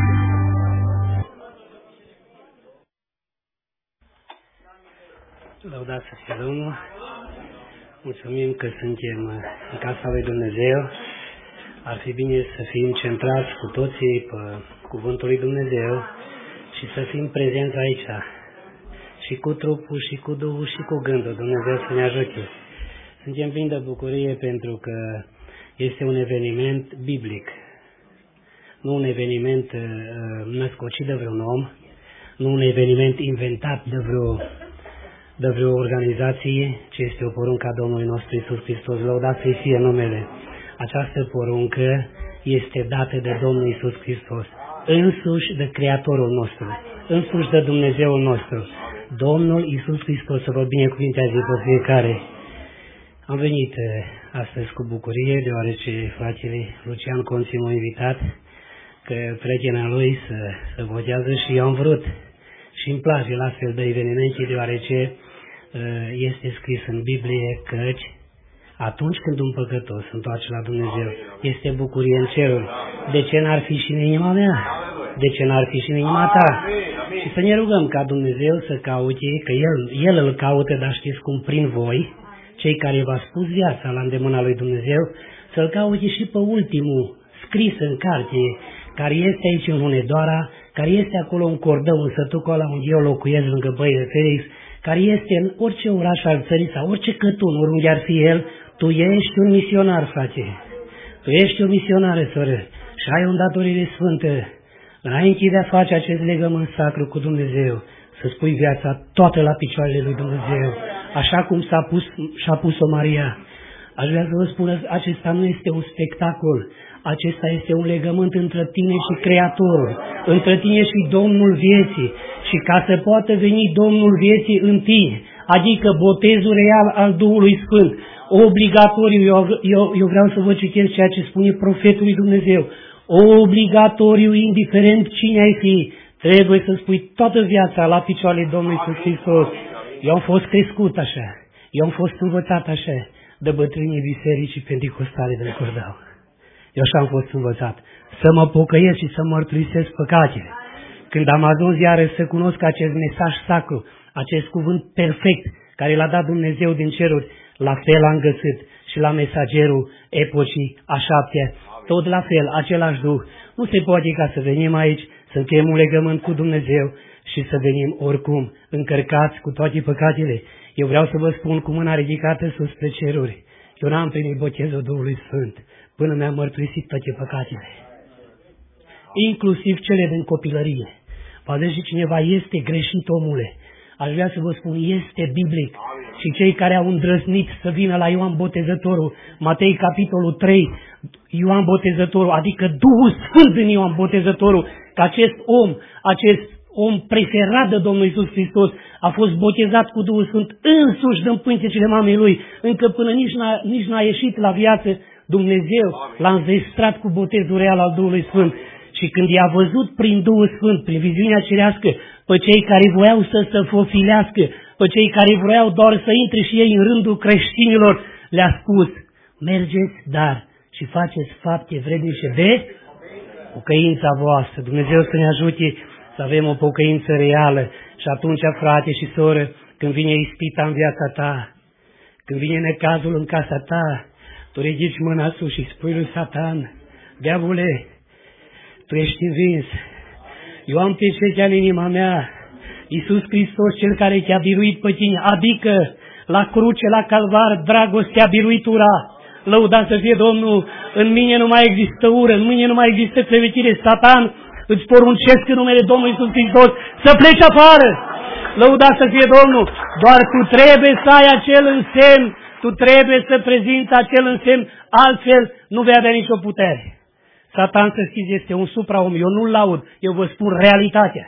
Lăudați să fie Domnul. Mulțumim că suntem în casa lui Dumnezeu. Ar fi bine să fim centrați cu toții pe cuvântul lui Dumnezeu și să fim prezenți aici. Și cu trupul, și cu Duhul, și cu gândul. Dumnezeu să ne ajute. Suntem plini de bucurie pentru că este un eveniment biblic. Nu un eveniment născocit de vreun om, nu un eveniment inventat de vreo organizație, ci este o poruncă a Domnului nostru Iisus Hristos. Lăudați să-i fie numele. Această poruncă este dată de Domnul Iisus Hristos, însuși de Creatorul nostru, însuși de Dumnezeul nostru. Domnul Iisus Hristos să vă binecuvinteze pe fiecare. Am venit astăzi cu bucurie, deoarece fratele Lucian Conții m-a invitat, că prietena lui să votează și eu am vrut. Și îmi place la astfel de evenimente, deoarece este scris în Biblie căci atunci când un păcătos se întoarce la Dumnezeu, este bucurie în ceruri. De ce n-ar fi și în inima mea? De ce n-ar fi și în inima ta? Și să ne rugăm ca Dumnezeu să caute, că El îl caută, dar știți cum, prin voi, cei care v-a spus viața la îndemâna lui Dumnezeu, să-L caute și pe ultimul scris în carte, care este aici în Hunedoara, care este acolo în Cordău, în sătucul ăla unde eu locuiesc lângă Băile Felix, care este în orice oraș al țării sau orice cătun, oriunde ar fi el, tu ești un misionar, frate. Tu ești o misionară, soră, și ai o îndatorire sfântă. Înainte de a face acest legământ sacru cu Dumnezeu, să-ți pui viața toată la picioarele lui Dumnezeu, așa cum și-a pus-o Maria. Aș vrea să vă spun, acesta nu este un spectacol, acesta este un legământ între tine și Creatorul, între tine și Domnul vieții. Și ca să poată veni Domnul vieții în tine, adică botezul real al Duhului Sfânt, obligatoriu, eu vreau să vă citesc ceea ce spune profetul lui Dumnezeu, obligatoriu, indiferent cine ai fi, trebuie să spui toată viața la picioarele Domnului Iisus Hristos. Eu am fost crescut așa, eu am fost învățat așa, de bătrânii bisericii penticostale din Cordău. Eu așa am fost învățat, să mă pocăiesc și să mărturisesc păcatele. Când am ajuns iarăși să cunosc acest mesaj sacru, acest cuvânt perfect care l-a dat Dumnezeu din ceruri, la fel am găsit și la mesagerul epocii a 7-a, tot la fel, același Duh. Nu se poate ca să venim aici, să încheiem un legământ cu Dumnezeu și să venim oricum încărcați cu toate păcatele. Eu vreau să vă spun cu mâna ridicată sus spre ceruri. Eu n-am primit botezul Duhului Sfânt până mi-am mărturisit toate păcatele, inclusiv cele din copilărie. Poate și cineva este greșit, omule. Aș vrea să vă spun, este biblic. Și cei care au îndrăznit să vină la Ioan Botezătorul, Matei capitolul 3, Ioan Botezătorul, adică Duhul Sfânt din Ioan Botezătorul, că acest om preferat de Domnul Iisus Hristos a fost botezat cu Duhul Sfânt însuși din pântecele mamei lui, încă până nici n-a ieșit la viață, Dumnezeu l-a înzestrat cu botezul real al Duhului Sfânt. Și când i-a văzut prin Duhul Sfânt, prin viziunea cerească, pe cei care voiau să se fofilească, pe cei care voiau doar să intre și ei în rândul creștinilor, le-a spus, mergeți, dar și faceți fapte vrednice de pocăința voastră. Dumnezeu să ne ajute să avem o pocăință reală. Și atunci, frate și soră, când vine ispita în viața ta, când vine necazul în casa ta, tu ridici mâna sus și spui lui Satan, diavole, tu ești învins. Eu am pecetea în inima mea. Iisus Hristos, Cel care te-a biruit pe tine, adică la cruce, la calvar, dragostea biruitura, Lăudat să fie Domnul, în mine nu mai există ură, în mine nu mai există clevitire. Satan, îți poruncesc în numele Domnului Iisus Hristos să pleci afară. Lăudat să fie Domnul, doar tu trebuie să ai acel însemn, tu trebuie să prezinți acel însemn, altfel nu vei avea nicio putere. Satan, să știți, este un supraom, eu nu-l laud, eu vă spun realitatea.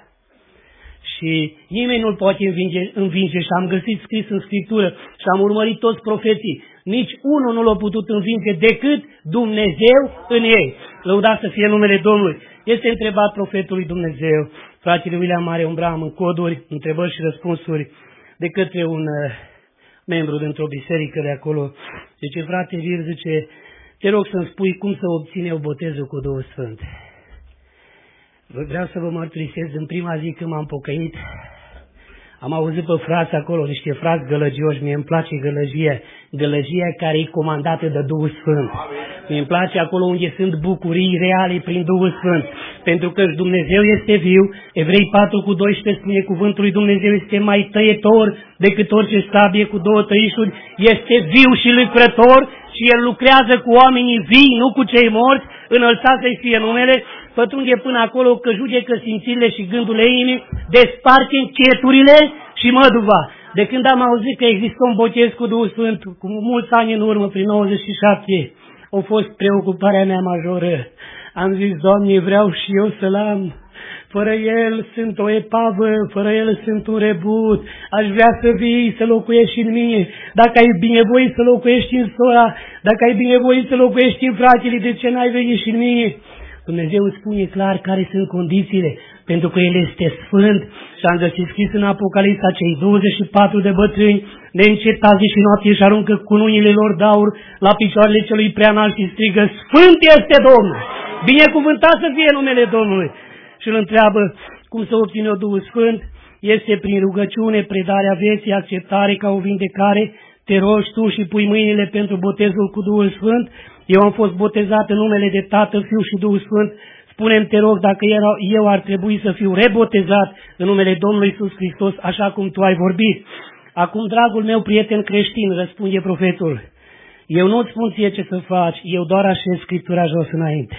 Și nimeni nu-l poate învinge și am găsit scris în Scriptură și am urmărit toți profeții. Nici unul nu l-a putut învinge decât Dumnezeu în ei. Lăudat să fie numele Domnului. Este întrebat profetul lui Dumnezeu, fratele William are un bram în coduri, întrebări și răspunsuri, de către un membru dintr-o biserică de acolo. Zice, frate Vir, zice, te rog să-mi spui cum să obțin eu botezul cu Duhul Sfânt. Vreau să vă mărturisesc, în prima zi când m-am pocăit, am auzit pe frați acolo, niște frați gălăgioși, mie îmi place gălăgia care e comandată de Duhul Sfânt. Mie îmi place acolo unde sunt bucurii reale prin Duhul Sfânt, pentru că Dumnezeu este viu. Evrei 4:12 spune cuvântul lui Dumnezeu este mai tăietor decât orice sabie cu două tăișuri, este viu și lucrător și El lucrează cu oamenii vii, nu cu cei morți, înălțat să-i fie numele, pătrunde până acolo că judecă simțirile și gândurile inimii, desparte încheturile și măduva. De când am auzit că există un botez cu Duhul Sfânt, cu mulți ani în urmă, prin 97, a fost preocuparea mea majoră. Am zis, Doamne, vreau și eu să-l am. Fără El sunt o epavă, fără El sunt un rebut. Aș vrea să vii, să locuiești în mine. Dacă ai binevoit să locuiești în sora, dacă ai binevoit să locuiești în fratele, de ce n-ai venit și în mine? Dumnezeu spune clar care sunt condițiile, pentru că El este sfânt și am găsit scris în Apocalipsa cei 24 de bătrâni, neîncetați zi și noapte și aruncă cununile lor de aur la picioarele celui preanalt și strigă, Sfânt este Domnul! Binecuvântat să fie numele Domnului! Și îl întreabă cum să obține Duhul Sfânt, este prin rugăciune, predarea vieții, acceptare ca o vindecare, te rogi tu și pui mâinile pentru botezul cu Duhul Sfânt. Eu am fost botezat în numele de Tatăl, Fiul și Duhul Sfânt. Spune-mi, te rog, dacă eu ar trebui să fiu rebotezat în numele Domnului Iisus Hristos, așa cum tu ai vorbit. Acum, dragul meu prieten creștin, răspunde profetul, eu nu-ți spun ție ce să faci, eu doar așez Scriptura jos înainte.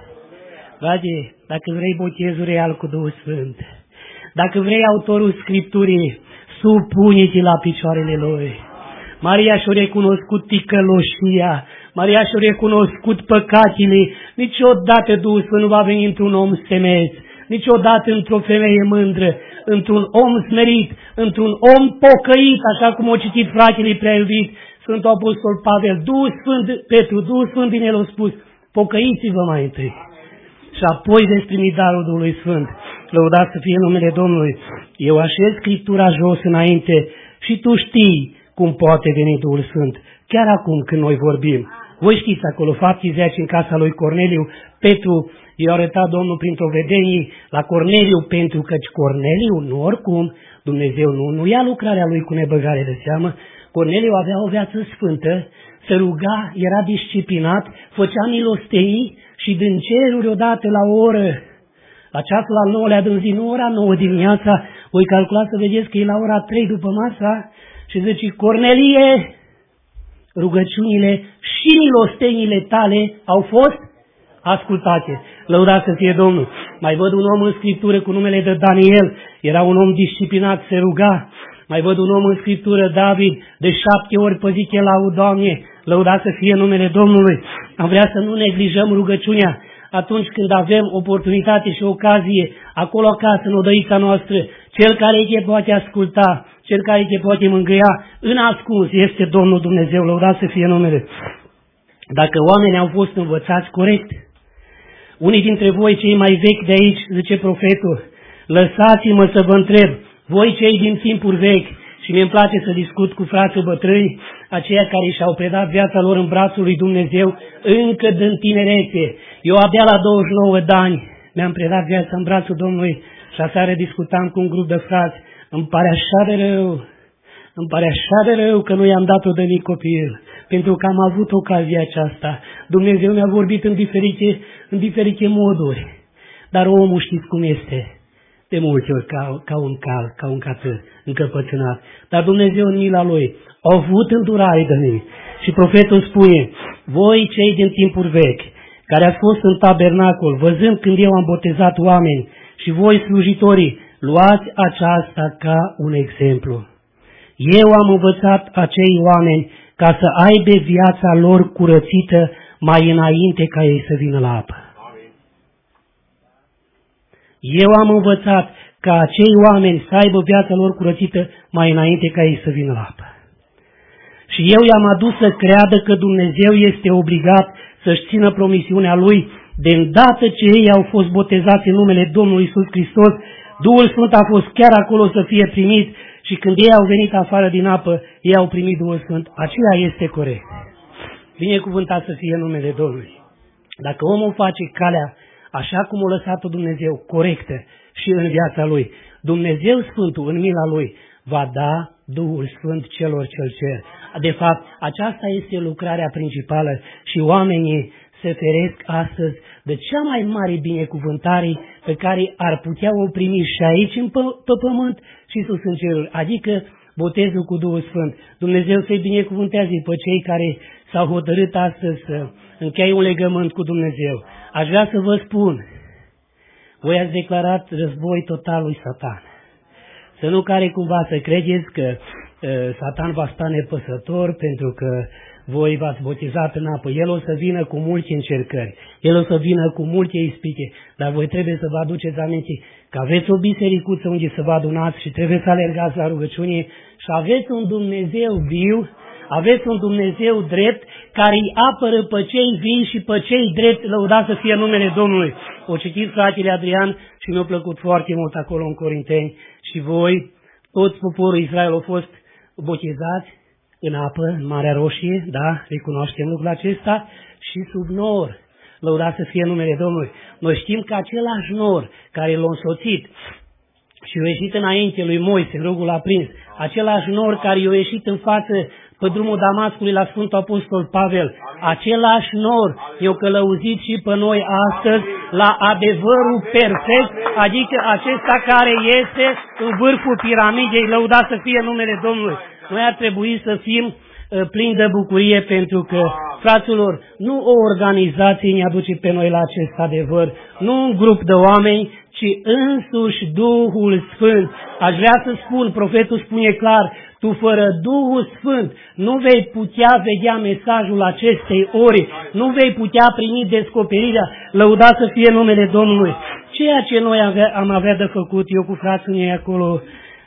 Frate, dacă vrei botezul real cu Duhul Sfânt, dacă vrei autorul Scripturii, supune-te la picioarele Lui. Maria și-a recunoscut ticăloșia, Maria și-a recunoscut păcatele, niciodată Duhul Sfânt nu va veni într-un om semeț, niciodată într-o femeie mândră, într-un om smerit, într-un om pocăit, așa cum a citit fratele prea iubit, Sfântul Apostol Pavel, Duhul Sfânt, Petru, Duhul Sfânt din el a spus, pocăiți-vă mai întâi. Și apoi veți primi darul Duhului Sfânt. Lăudați să fie numele Domnului. Eu așez Scriptura jos înainte și tu știi cum poate veni Duhul Sfânt. Chiar acum când noi vorbim. Voi știți acolo, Faptii 10 în casa lui Corneliu, Petru i-a arătat Domnul printr-o vedenie la Corneliu, pentru că Corneliu nu oricum, Dumnezeu nu ia lucrarea lui cu nebăgare de seamă. Corneliu avea o viață sfântă, se ruga, era disciplinat, făcea milostenii și din ceruri odată la o oră, la ceasul al 9-lea din zi, nu ora 9 dimineața, voi calcula să vedeți că e la ora 3 după masa și zice, Cornelie, rugăciunile și milostenile tale au fost ascultate. Lăudați să fie Domnul. Mai văd un om în Scriptură cu numele de Daniel, era un om disciplinat, se ruga. Mai văd un om în Scriptură, David, de 7 ori păzit el laud, Doamne, lăudați să fie numele Domnului. Am vrea să nu neglijăm rugăciunea atunci când avem oportunitate și ocazie, acolo acasă, în odăița noastră, cel care te poate asculta, cel care te poate mângâia, în ascuns este Domnul Dumnezeu, lăudați să fie numele. Dacă oamenii au fost învățați corect, unii dintre voi, cei mai vechi de aici, zice profetul, lăsați-mă să vă întreb, voi cei din timpuri vechi, și mi-mi place să discut cu frații bătrâni, aceia care și-au predat viața lor în brațul lui Dumnezeu încă din tinerețe. Eu abia la 29 de ani mi-am predat viața în brațul Domnului și aseară discutam cu un grup de frați. Îmi pare așa de rău că nu i-am dat-o de mic copil, pentru că am avut ocazia aceasta. Dumnezeu mi-a vorbit în diferite moduri, dar omul știți cum este. de multe ori ca un cal, ca un catâr încăpățânat. Dar Dumnezeu în mila Lui a avut îndurare de mine. Și profetul spune, voi cei din timpuri vechi, care ați fost în tabernacol, văzând când eu am botezat oameni, și voi slujitorii, luați aceasta ca un exemplu. Eu am învățat acei oameni ca să aibă viața lor curățită mai înainte ca ei să vină la apă. Eu am învățat ca acei oameni să aibă viața lor curățită mai înainte ca ei să vină la apă. Și eu i-am adus să creadă că Dumnezeu este obligat să-și țină promisiunea Lui, de îndată ce ei au fost botezați în numele Domnului Iisus Hristos, Duhul Sfânt a fost chiar acolo să fie primit și când ei au venit afară din apă, ei au primit Duhul Sfânt. Aceea este corect. Binecuvântat să fie numele Domnului. Dacă omul face calea așa cum a lăsat-o Dumnezeu, corectă și în viața lui, Dumnezeu Sfântul, în mila Lui, va da Duhul Sfânt celor ce-L cer. De fapt, aceasta este lucrarea principală și oamenii se feresc astăzi de cea mai mare binecuvântare pe care ar putea o primi și aici pe pământ și sus în ceruri, adică botezul cu Duhul Sfânt. Dumnezeu să-i binecuvânteze pe cei care s-au hotărât astăzi să încheie un legământ cu Dumnezeu. Aș vrea să vă spun, voi ați declarat război total lui Satan. Să nu care cumva să credeți că Satan va sta nepăsător pentru că voi v-ați botezat în apă. El o să vină cu multe încercări, el o să vină cu multe ispite, dar voi trebuie să vă aduceți aminte că aveți o bisericuță unde să vă adunați și trebuie să alergați la rugăciune și aveți un Dumnezeu viu, aveți un Dumnezeu drept care îi apără pe cei vii și pe cei drept, lăudați să fie numele Domnului. O citit fratele Adrian și mi-a plăcut foarte mult acolo în Corinteni și voi, toți poporul Israel au fost botezați în apă, în Marea Roșie, da, recunoaștem lucrul acesta, și sub nor, lăudați să fie numele Domnului. Noi știm că același nor care l-a însoțit și a ieșit înainte lui Moise, rugul aprins, același nor care i-a ieșit în față pe drumul Damascului la Sfântul Apostol Pavel, același nor i-a călăuzit și pe noi astăzi la adevărul perfect, adică acesta care este în vârful piramidei, lăudați să fie numele Domnului. Noi ar trebui să fim plini de bucurie pentru că, fraților, nu o organizație ne aduce pe noi la acest adevăr, nu un grup de oameni, ci însuși Duhul Sfânt. Aș vrea să spun, profetul spune clar, tu fără Duhul Sfânt nu vei putea vedea mesajul acestei ori, nu vei putea primi descoperirea, lăudat să fie numele Domnului. Ceea ce noi am avea de făcut, eu cu frații mei acolo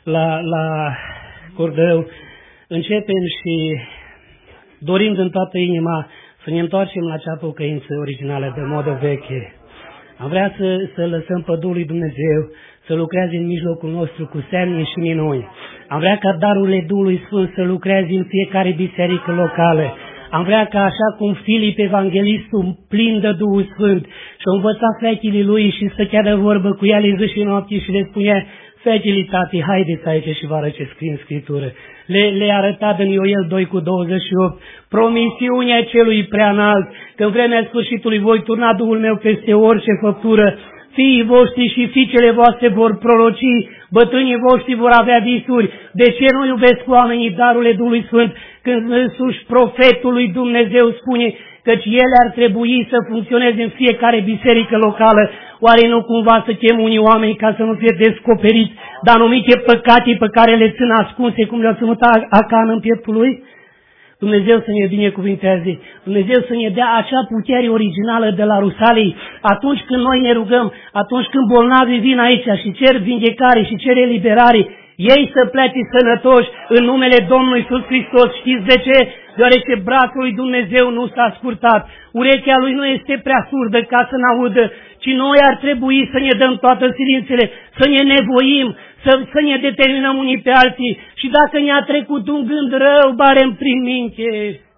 la Cordău, începem și dorim din toată inima să ne întoarcem la acea pocăință originală de modă veche. Am vrea să lăsăm pe Duhul lui Dumnezeu să lucreze în mijlocul nostru cu semne și minuni. Am vrea ca darurile Duhului Sfânt să lucreze în fiecare biserică locală. Am vrea ca așa cum Filip Evanghelistul, plin de Duhul Sfânt, și-a învățat fetele lui și stătea de vorbă cu ele zi și noapte și le spunea, fetele, tati, haideți aici și vă arăt ce scrie în Scriptură. Le arăta din Ioel 2:28, promisiunea celui preanalt, că în vremea sfârșitului voi turna Duhul meu peste orice făptură, fiii voștri și fiicele voastre vor proroci, bătrânii voștri vor avea visuri. De ce nu iubesc oamenii darurile Duhului Sfânt când însuși profetul lui Dumnezeu spune căci ele ar trebui să funcționeze în fiecare biserică locală? Oare nu cumva să chem unii oameni ca să nu fie descoperiți de anumite păcate pe care le țin ascunse, cum le-a ținut Acan în pieptul lui? Dumnezeu să ne binecuvinteze, Dumnezeu să ne dea acea putere originală de la Rusalii, atunci când noi ne rugăm, atunci când bolnavii vin aici și cer vindecare și cer eliberare, ei să plece sănătoși în numele Domnului Iisus Hristos. Știți de ce? Deoarece brațul lui Dumnezeu nu s-a scurtat, urechea lui nu este prea surdă ca să n-audă, ci noi ar trebui să ne dăm toate silințele, să ne nevoim, să ne determinăm unii pe alții și dacă ne-a trecut un gând rău, barem prin minte,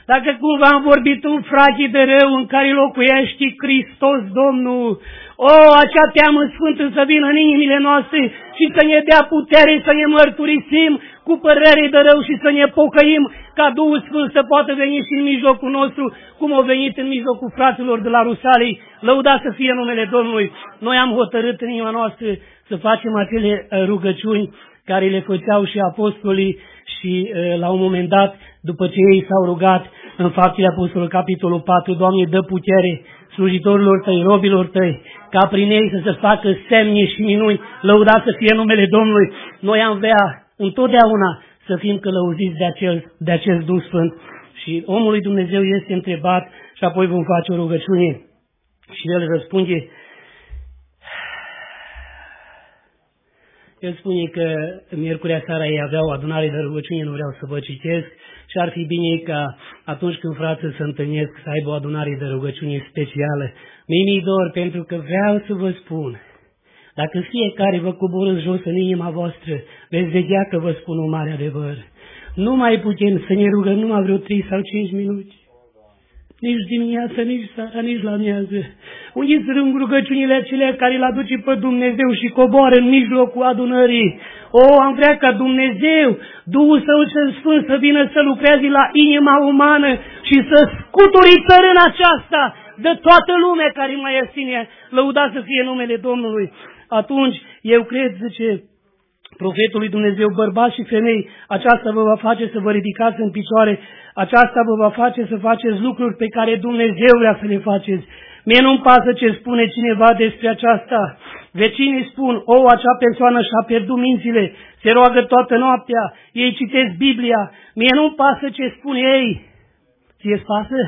Dacă cumva am vorbit un frate de rău în care locuiește Hristos Domnul, acea teamă sfântă să vină în inimile noastre și să ne dea putere să ne mărturisim cu părere de rău și să ne pocăim ca Duhul Sfânt să poată veni și în mijlocul nostru, cum a venit în mijlocul fraților de la Rusalii. Lăudat să fie numele Domnului. Noi am hotărât în inima noastră să facem acele rugăciuni care le făceau și apostolii și la un moment dat, după ce ei s-au rugat în Faptele Apostolilor, capitolul 4, Doamne, dă putere slujitorilor tăi, robilor tăi, ca prin ei să se facă semne și minuni, lăudat să fie numele Domnului. Noi am vrea întotdeauna să fim călăuziți de acest Duh Sfânt. Și omul lui Dumnezeu este întrebat și apoi vom face o rugăciune. Și el răspunde, el spune că miercurea seara ei avea o adunare de rugăciune, nu vreau să vă citesc, și ar fi bine ca atunci când frații se întâlnesc să aibă o adunare de rugăciune specială. Mi-i dor pentru că vreau să vă spun, dacă fiecare vă coborâți jos în inima voastră, veți vedea că vă spun un mare adevăr. Nu mai putem să ne rugăm numai vreo 3 sau 5 minute. Nici dimineața, nici seara, nici la amiază. Unde sunt rugăciunile acelea care îl aduce pe Dumnezeu și coboară în mijlocul adunării? Am vrea ca Dumnezeu, Duhul Său cel Sfânt, să vină să lucreze la inima umană și să scuturi țărâna aceasta de toată lumea care mai este, lăudat să fie numele Domnului. Atunci, eu cred, zice profetul lui Dumnezeu, bărbați și femei, aceasta vă va face să vă ridicați în picioare, aceasta vă va face să faceți lucruri pe care Dumnezeu vrea să le faceți. Mie nu-mi pasă ce spune cineva despre aceasta. Vecinii spun, acea persoană și-a pierdut mințile, se roagă toată noaptea, ei citesc Biblia, mie nu-mi pasă ce spun ei. Ție-ți pasă?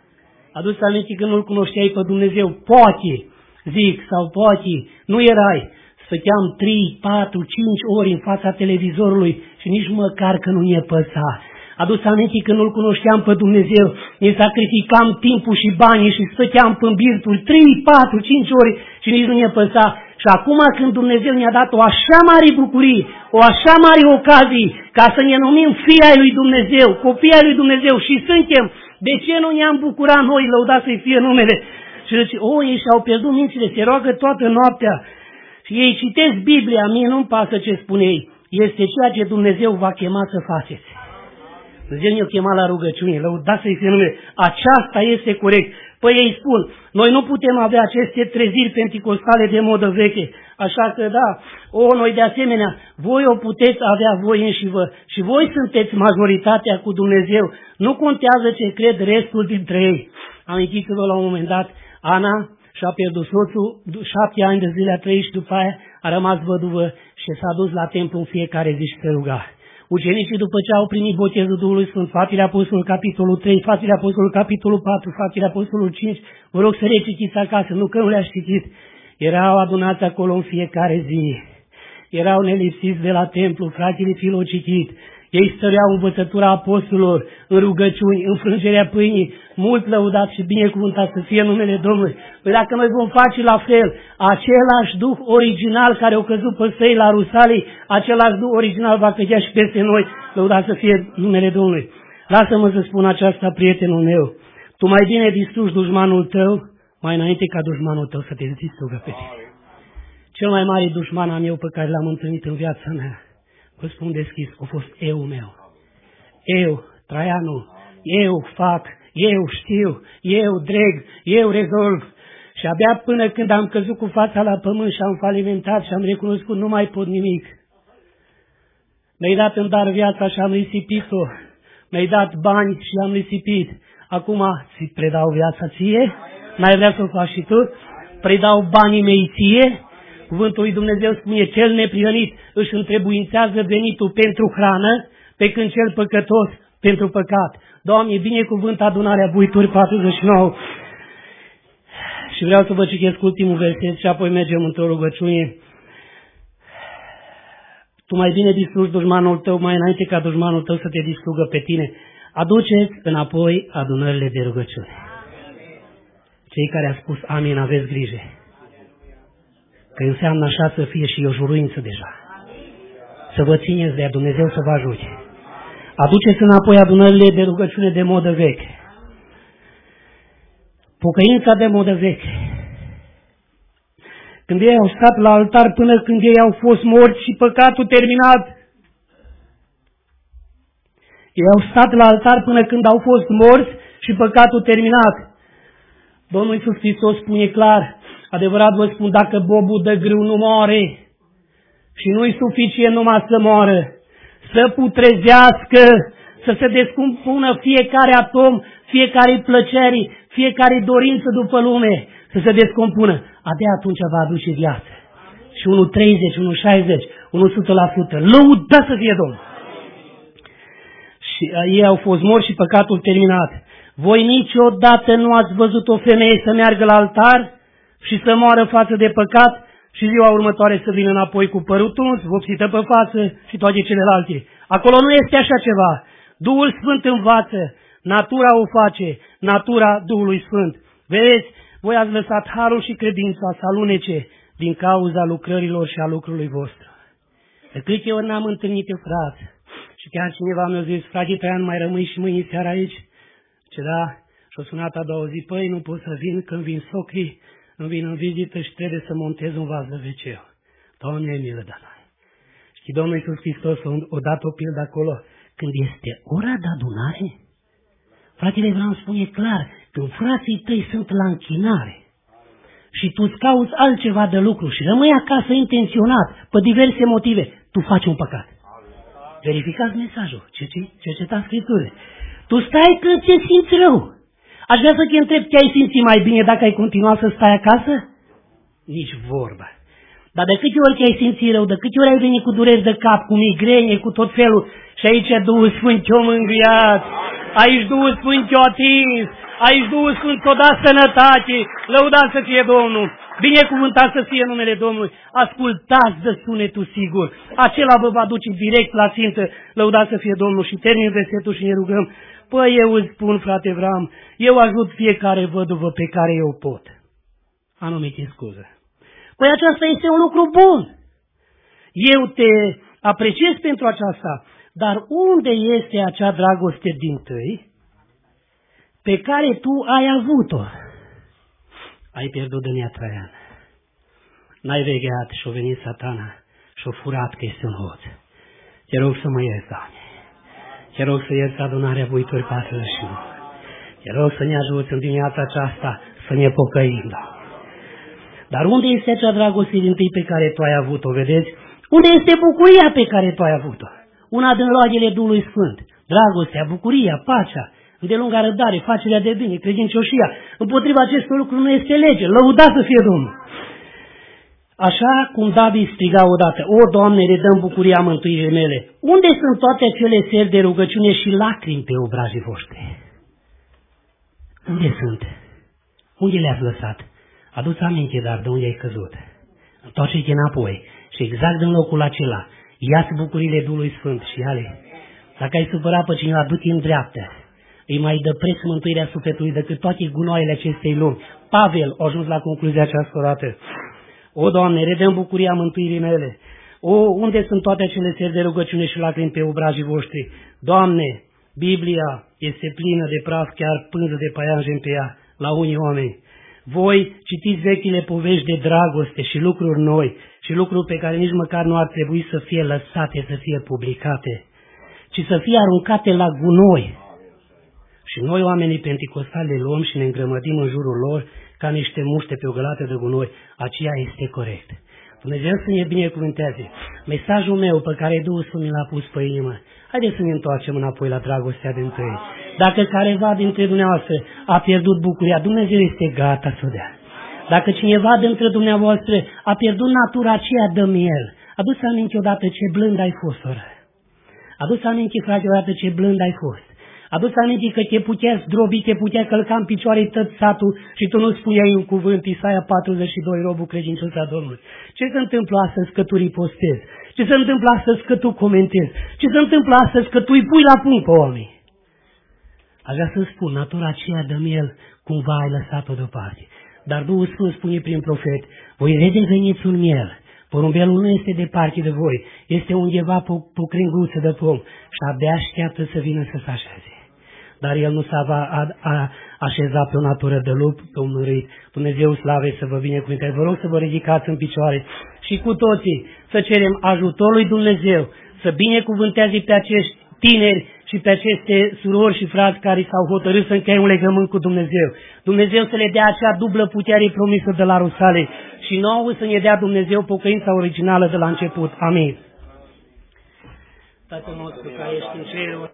Adu-ți aminte că nu-L cunoșteai pe Dumnezeu, poate, zic, sau poate, nu erai. Stăteam 3, 4, 5 ori în fața televizorului și nici măcar că nu ne păsa. Adu-ți aminte că nu-L cunoșteam pe Dumnezeu, ne sacrificam timpul și banii și stăteam în birturi 3, 4, 5 ori și nici nu ne păsa. Și acum când Dumnezeu ne-a dat o așa mare bucurie, o așa mare ocazie ca să ne numim fii ai lui Dumnezeu, copii ai lui Dumnezeu și suntem, de ce nu ne-am bucurat noi, lăudat să-i fie numele? Și zice, ei și-au pierdut mințile, se roagă toată noaptea. Și ei citesc Biblia, mie nu-mi pasă ce spune ei. Este ceea ce Dumnezeu va chema să faceți. Dumnezeu ne-a chemat la rugăciune, lăudați să-i fie numele. Aceasta este corect. Păi ei spun, noi nu putem avea aceste treziri penticostale de modă veche. Așa că da, noi de asemenea, voi o puteți avea voi înșivă. Și voi sunteți majoritatea cu Dumnezeu. Nu contează ce cred restul dintre ei. Amintiți-vă la un moment dat, Ana și-a pierdut soțul, 7 ani de zile a trăit și după aia a rămas văduvă și s-a dus la templu în fiecare zi și se ruga. Ucenicii după ce au primit botezul Duhului Sfânt, Faptele Apostolului capitolul 3, Faptele Apostolului capitolul 4, Faptele Apostolului 5, vă rog să recitiți acasă, nu că nu le-aș citit, erau adunați acolo în fiecare zi, erau nelipsiți de la templu, fratele fi l-au citit. Ei stăreau învățătura apostolilor, în rugăciuni, în frângerea pâinii, mult lăudat și binecuvântat să fie numele Domnului. Păi dacă noi vom face la fel, același Duh original care a căzut pe săi la Rusalii, același Duh original va cădea și peste noi, lăudat să fie numele Domnului. Lasă-mă să spun aceasta, prietenul meu, tu mai bine distrugi dușmanul tău, mai înainte ca dușmanul tău să te distrugă pe tine. Cel mai mare dușman am eu pe care l-am întâlnit în viața mea, vă spun deschis, a fost eu meu. Eu, Traianu, eu fac, eu știu, eu dreg, eu rezolv. Și abia până când am căzut cu fața la pământ și am falimentat și am recunoscut, nu mai pot nimic. Mi-ai dat în dar viața și am risipit-o. Mi-ai dat bani și am risipit. Acum ți predau viața ție? N-ai vrea să o faci și tu? Predau banii mei ție? Cuvântul lui Dumnezeu spune, cel neprihănit își întrebuințează venitul pentru hrană, pe când cel păcătos pentru păcat. Doamne, binecuvânt adunarea Buituri 49. Și vreau să vă citesc ultimul verset și apoi mergem într-o rugăciune. Tu mai bine distrugi dușmanul tău mai înainte ca dușmanul tău să te distrugă pe tine. Aduceți înapoi adunările de rugăciune. Cei care au spus amin, aveți grijă. Că înseamnă așa să fie și o juruință deja. Să vă țineți de ea, Dumnezeu să vă ajute. Aduceți înapoi adunările de rugăciune de modă veche. Pocăința de modă veche. Când ei au stat la altar până când ei au fost morți și păcatul terminat. Ei au stat la altar până când au fost morți și păcatul terminat. Domnul Iisus Hristos spune clar, adevărat vă spun, dacă bobul de grâu nu moare și nu-i suficient numai să moară, să putrezească, să se descompună fiecare atom, fiecare plăceri, fiecare dorință după lume, să se descompună, abia atunci va aduce viață. Și unul 30, unul 60, unul 100%. Lăudați să fie Domnul! Și ei au fost morți și păcatul terminat. Voi niciodată nu ați văzut o femeie să meargă la altar și să moară față de păcat și ziua următoare să vină înapoi cu părul tuns, vopsită pe față și toate celelalte. Acolo nu este așa ceva. Duhul Sfânt învață, natura o face, natura Duhului Sfânt. Vedeți, voi ați lăsat harul și credința să alunece din cauza lucrărilor și a lucrului vostru. De câte ori n-am întâlnit eu, frate, și chiar cineva mi-a zis, frate Traian, mai rămâi și mâine seara aici? Ce da? Și-o sunat a doua zi, păi, nu pot să vin, când vin socrii, îmi vin în vizită și trebuie să montez un vas de wc. Doamne, milă de noi. Și Domnul Iisus Hristos o dat o pildă acolo. Când este ora de adunare, fratele Evram spune clar, când frații tăi sunt la închinare și tu îți cauți altceva de lucru și rămâi acasă intenționat, pe diverse motive, tu faci un păcat. Verificați mesajul, cercetați Scripturile. Tu stai când te simți rău. Aș vrea să te întreb, te-ai simțit mai bine dacă ai continuat să stai acasă? Nici vorba. Dar de câte ori te-ai simțit rău, de câte ori ai venit cu dureri de cap, cu migrene, cu tot felul, și aici Duhul Sfânt te-o mângâiat, aici Duhul Sfânt te-o atins, aici Duhul Sfânt te-o dat sănătate, lăudat să fie Domnul, binecuvântat să fie numele Domnului, ascultați de sunetul sigur, acela vă va duce direct la țintă, lăudat să fie Domnul. Și termin versetul și ne rugăm. Păi eu îți spun, frate Vram, eu ajut fiecare văduvă pe care eu pot. Anumite scuză. Păi aceasta este un lucru bun. Eu te apreciez pentru aceasta, dar unde este acea dragoste dintâi pe care tu ai avut-o? Ai pierdut de Nea Traian. N-ai vegheat și-o venit Satana și-o furat că este un hoț. Te rog să mă ierți, Doamne. Te rog să ierți adunarea Voitori 41. Te rog să ne ajuți în dimineața aceasta să ne pocăim, Doamne. Dar unde este acea dragoste dintâi pe care tu ai avut-o, vedeți? Unde este bucuria pe care tu ai avut-o? Una din roadele Duhului Sfânt. Dragostea, bucuria, pacea, îndelunga răbdare, facerea de bine, credincioșia. Împotriva acestor lucruri nu este lege. Lăudați să fie Domnul! Așa cum David striga odată, o, Doamne, redăm bucuria mântuirii mele. Unde sunt toate acele seri de rugăciune și lacrimi pe obrajii voștri? Unde sunt? Unde le-ați lăsat? Adu-ți aminte, dar de unde ai căzut. Întoarce-te înapoi și exact în locul acela, ia-ți bucurile Duhului Sfânt și ale. Dacă ai supărat pe cineva, du-te în dreaptă. Îi mai dă preț mântuirea sufletului decât toate gunoaiele acestei lumi. Pavel a ajuns la concluzia această dată. O, Doamne, redăm bucuria mântuirii mele. O, unde sunt toate acele seri de rugăciune și lacrimi pe obrajii voștri? Doamne, Biblia este plină de praf, chiar pânză de paianjen pe ea, la unii oameni. Voi citiți vechile povești de dragoste și lucruri noi și lucruri pe care nici măcar nu ar trebui să fie lăsate, să fie publicate, ci să fie aruncate la gunoi. Și noi, oamenii penticostali, le luăm și ne îngrămădim în jurul lor ca niște muște pe o gălată de gunoi. Aceea este corect. Dumnezeu să ne binecuvânteze. Mesajul meu pe care Duhul Sfânt mi l-a pus pe inimă, haideți să ne întoarcem înapoi la dragostea dintâi. Dacă careva dintre dumneavoastră a pierdut bucuria, Dumnezeu este gata să o dea. Dacă cineva dintre dumneavoastră a pierdut natura aceea de miel, adu-ți aminte odată ce blând ai fost, soră. Adu-ți aminte, frate, odată ce blând ai fost. Adu-ți aminte că te putea zdrobi, te putea călca în picioare tot satul și tu nu spuneai un cuvânt, Isaia 42, robul credincios al Domnului. Ce se întâmplă astăzi că tu ripostezi? Ce se întâmplă astăzi că tu comentezi? Ce se întâmplă astăzi că tu îi pui la punct pe oameni? Aș vrea să spun, natura aceea de miel, cumva ai lăsat-o deoparte. Dar Duhul Sfânt spune prin profet, voi redeveniți un miel, Porumbelul nu este departe de voi, este undeva pe cringuță de pom și abia așteaptă să vină să se așeze. Dar el nu s-a așezat pe o natură de lup, pe un murit. Dumnezeu slave să vă binecuvânteze. Vă rog să vă ridicați în picioare și cu toții să cerem ajutorul lui Dumnezeu să binecuvânteze pe acești tineri și pe aceste surori și frați care s-au hotărât să încheie un legământ cu Dumnezeu. Dumnezeu să le dea acea dublă putere promisă de la Rusale și nouă să ne dea Dumnezeu pocăința originală de la început. Amin. Tatăl nostru care ești în cerul,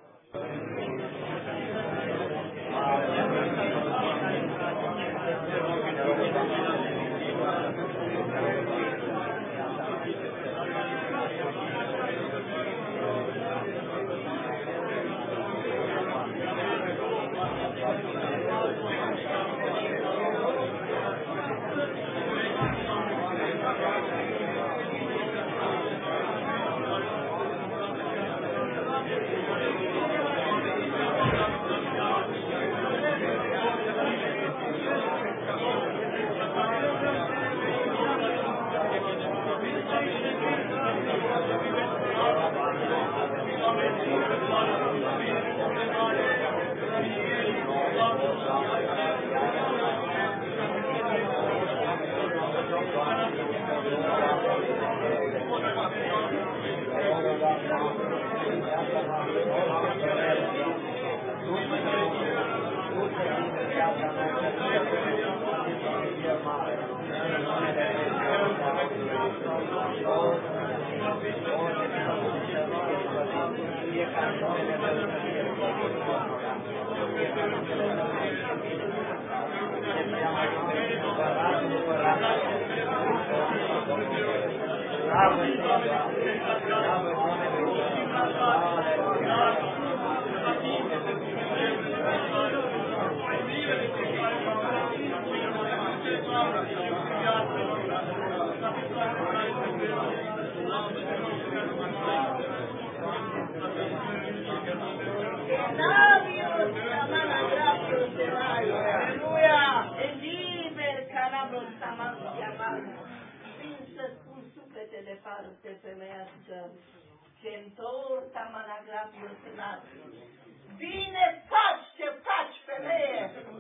Bine faci ce faci, femeie,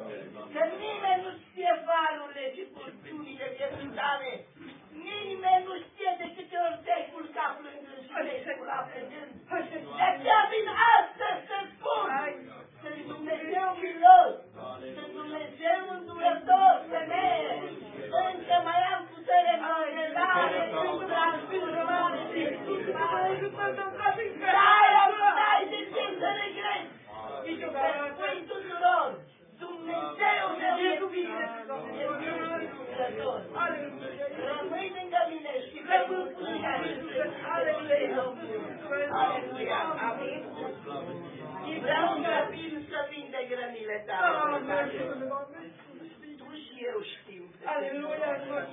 că nimeni nu știe valurile și furtunile vieții tale. Nimeni nu știe de câte ori te-ai culcat plângând și te-ai curat plângând. De aceea vin astăzi să spun, sunt Dumnezeu milos, sunt Dumnezeu îndurător, femeie. Încă mai am putere măgălare, sunt transformare de schimbare. N-ai de ce să regrezi. Și tu că spui tuturor, Dumnezeu ne iubire, rămâi lângă mine și pe mântuirea Aleluia, amin. Și vreau să vin de grănile tale. Tu și eu știu. Aleluia,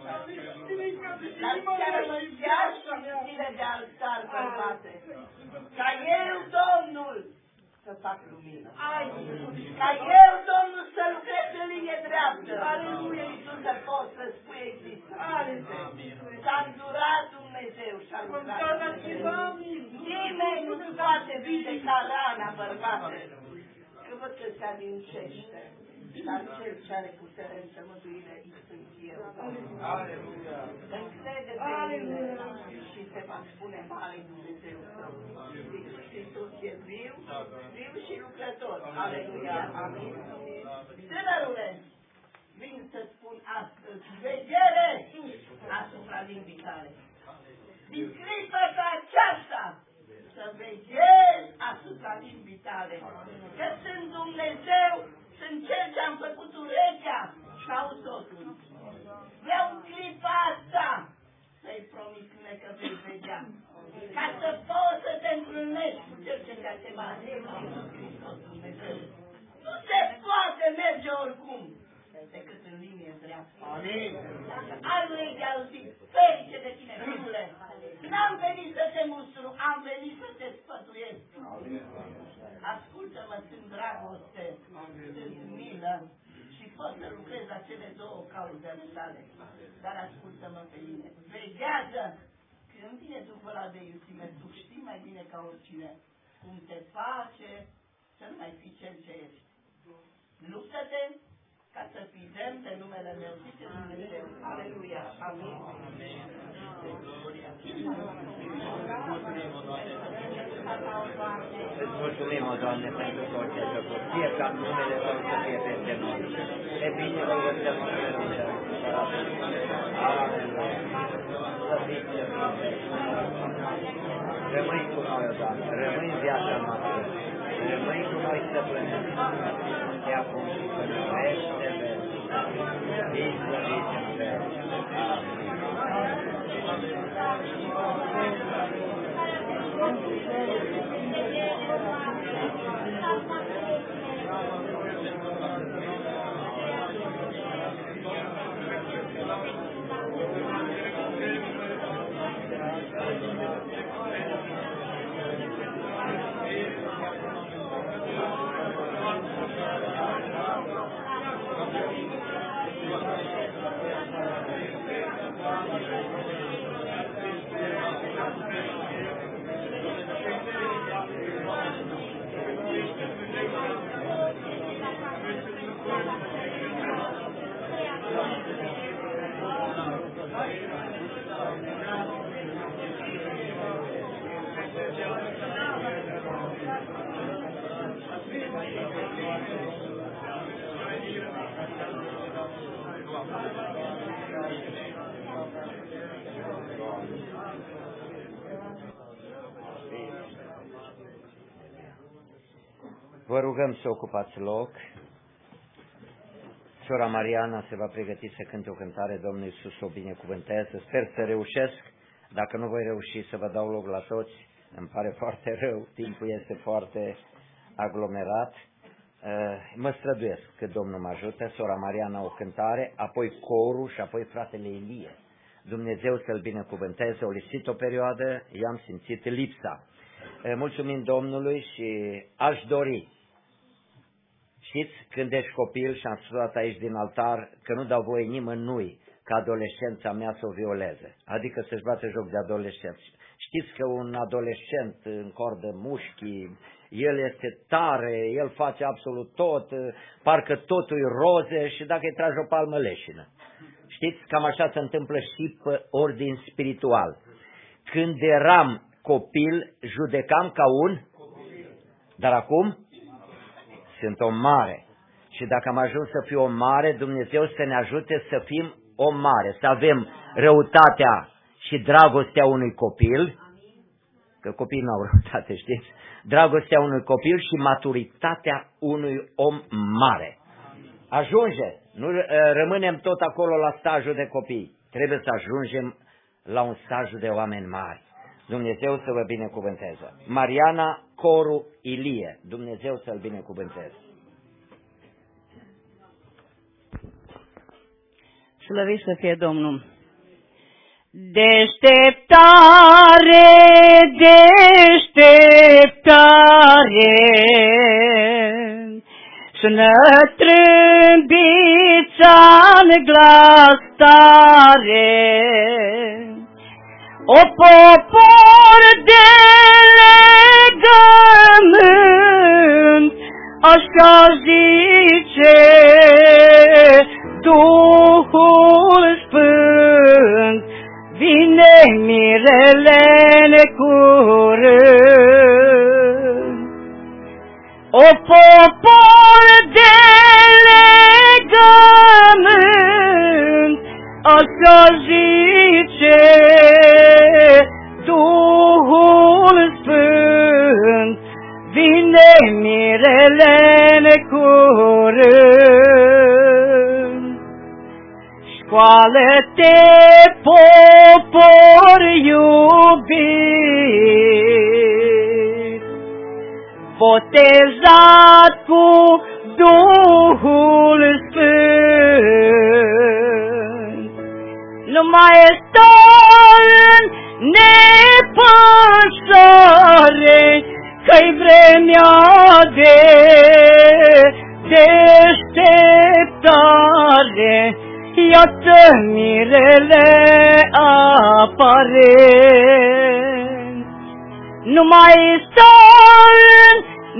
chiar măziar și zile de altar, bărbate. Ca eu, Domnul, să fac lumină. Ca eu, Domnul, să lucrez în linie dreaptă. Aleluia, tu să poți să spui există. S-a îndurat Dumnezeu și-a lucrat Dumnezeu. Nimeni nu poate vindeca rana, bărbate. Că văd că se adâncește. Dar cel ce are putere să mântuire sunt eu. Aleluia. Încrede pe mine și se va spune mare Dumnezeu tău. Hristos e viu, viu și lucrător. Aleluia. Amin. Tânărule, vin să spun astăzi, veghere asupra limbii tale. Din clipa aceasta, să veghezi asupra limbii tale. Că sunt Dumnezeu, sunt cel ce-am făcut urechea și autotul. Vreau clipa asta să-i promit că vei vedea. Ca să poți să te întâlnești cu cel ce te-a chemat, Iisus Hristos Dumnezeu. Nu se poate merge oricum decât în linie dreaptă. Dacă ai urechea auzit, ferice de tine, fiule. N-am venit să te mustru, am venit să te sfătuiesc. Ascultă-mă, sunt dragoste, sunt milă și pot să lucrez la cele două cauze ale tale. Dar ascultă-mă pe mine. Veghează în tine Duhul ăla de iubire, tu știi mai bine ca oricine cum te face să nu mai fii cel ce ești. Luptă-te ca să fii demn de numele meu, zice Dumnezeu. Aleluia. Amin. Îți mulțumim, o Doamne, pentru tot ce ai făcut. Fie ca numele Tău să fie peste noi. E bine vă văzăm în numele Tău. Aleluia. Să fiți de Doamne. Rămâi cu noi, o Doamne. Rămâi în viața noastră. Rămâi cu noi să plănem. De acum și până veci de veci. Fiți slăviți în veci. Vă rugăm să ocupați loc. Sora Mariana se va pregăti să cânte o cântare, Domnul Iisus o binecuvântează. Sper să reușesc, dacă nu voi reuși să vă dau loc la toți, îmi pare foarte rău, timpul este foarte aglomerat. Mă străduiesc că Domnul mă ajută, Sora Mariana o cântare, apoi corul și apoi fratele Ilie. Dumnezeu să-l binecuvânteze, o lipsit o perioadă, i-am simțit lipsa. Mulțumim Domnului și aș dori. Știți, când ești copil, și am spus aici din altar, că nu dau voie nimănui ca adolescența mea să o violeze, adică să-și bată joc de adolescenți. Știți că un adolescent încordă mușchii, el este tare, el face absolut tot, parcă totul e roze și dacă îi tragi o palmă leșină. Știți, cam așa se întâmplă și pe ordin spiritual. Când eram copil, judecam ca un, dar acum sunt o mare. Și dacă am ajuns să fiu o mare, Dumnezeu să ne ajute să fim o mare, să avem răutatea și dragostea unui copil, că copiii nu au răutate, știți? Dragostea unui copil și maturitatea unui om mare. Ajunge, nu rămânem tot acolo la stajul de copii, trebuie să ajungem la un staj de oameni mari. Dumnezeu să vă binecuvânteze. Mariana, corul Ilie, Dumnezeu să-l binecuvânteze. Slăvit să fie Domnul. Deșteptare, deșteptare, sună trâmbița-n glas tare, o popor de legământ, așa zice Duhul Sfânt, vine mirele necurând. O popor de legământ, așa zice Duhul Sfânt, vine mirele necurând. Scoală-te, popor iubit, botezat cu Duhul Sfânt, nu mai stai în nepăsare, că-i vremea de deșteptare, iată mirele aparent, nu mai stai în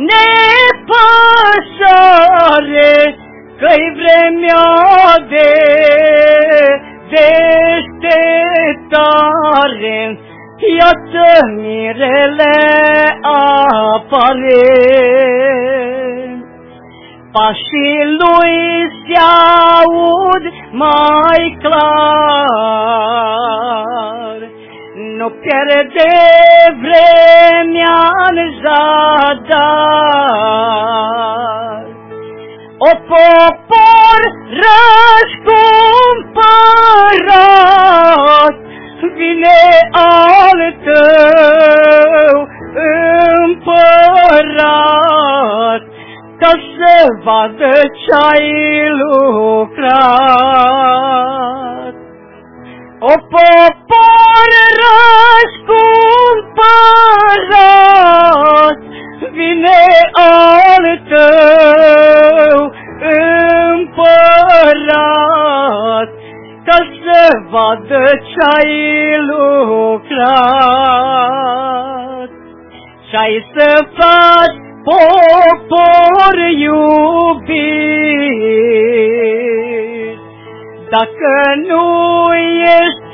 nepăsare, că-i vremea de deșteptare. Iată mirele aparent, pașii lui se-aud mai clar, nu pierde vremea-n zadar. O popor răscumpărat, vine al tău împărat, ca să vadă ce-ai lucrat. O popor răscumpărat, vine al tău împărat, ca să vadă ce-ai lucrat. Ce-ai să faci, popor iubit, dacă nu ești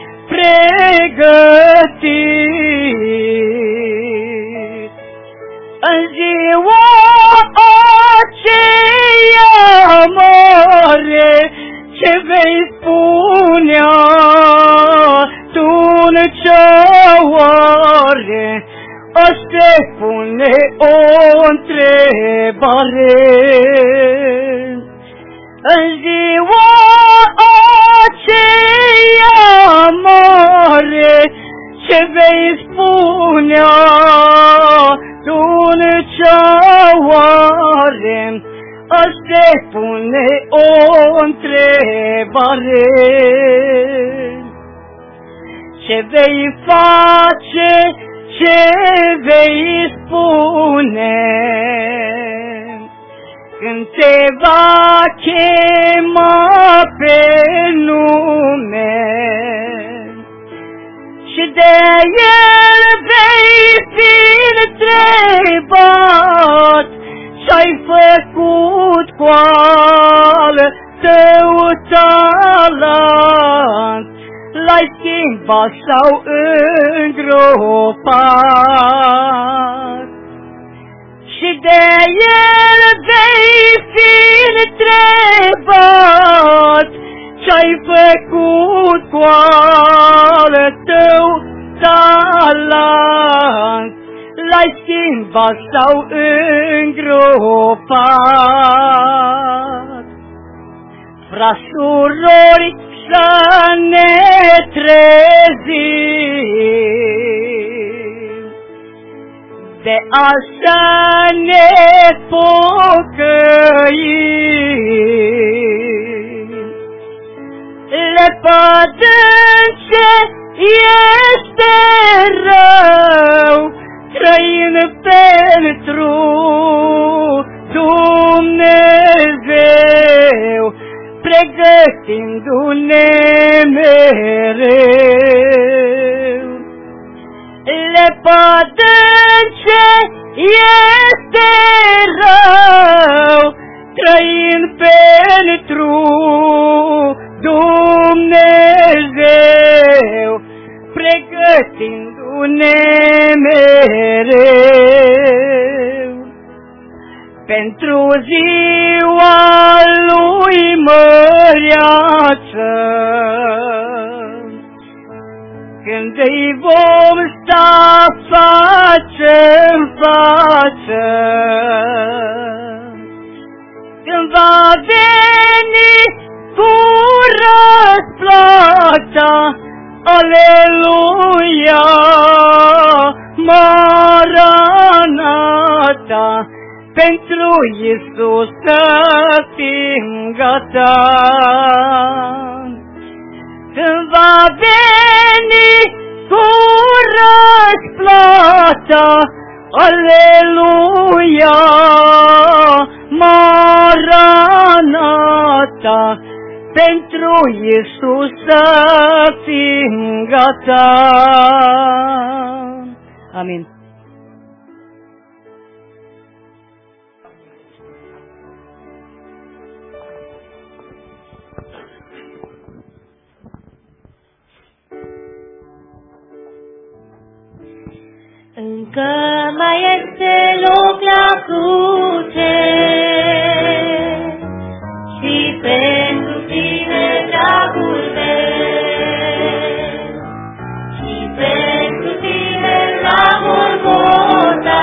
pregătit? În ziua aceea mare, ce vei spune atunci oare? O se pune o întrebare. În ziua aceea mare, ce vei spune atunci oare? O se pune o întrebare. Ce vei face, ce vei spune, când te va chema pe nume? Și de el vei fi întrebat, ce-ai făcut cu al tău talent? L-ai schimbat sau îngropat? Și de el vei fi întrebat, ce-ai făcut cu al tău talent? L-ai schimbat sau îngropat? Frați, surori, să ne trezim, de asta ne pocăim, lepădând ce este rău, trăind pentru Dumnezeu, pregătindu-ne mereu. Lepădând ce este rău, trăind pentru Dumnezeu, pregătindu-ne mereu. Pentru ziua lui măreață, când îi vom sta față-n față, când va veni cu răsplata, aleluia, Maranata, pentru Iisus să fim gata. Când va veni cu răsplata, aleluia, Maranata, pentru Iisus să fim gata. Amin. Încă mai este loc la cruce și pentru tine dragul meu, și pentru tine la Golgota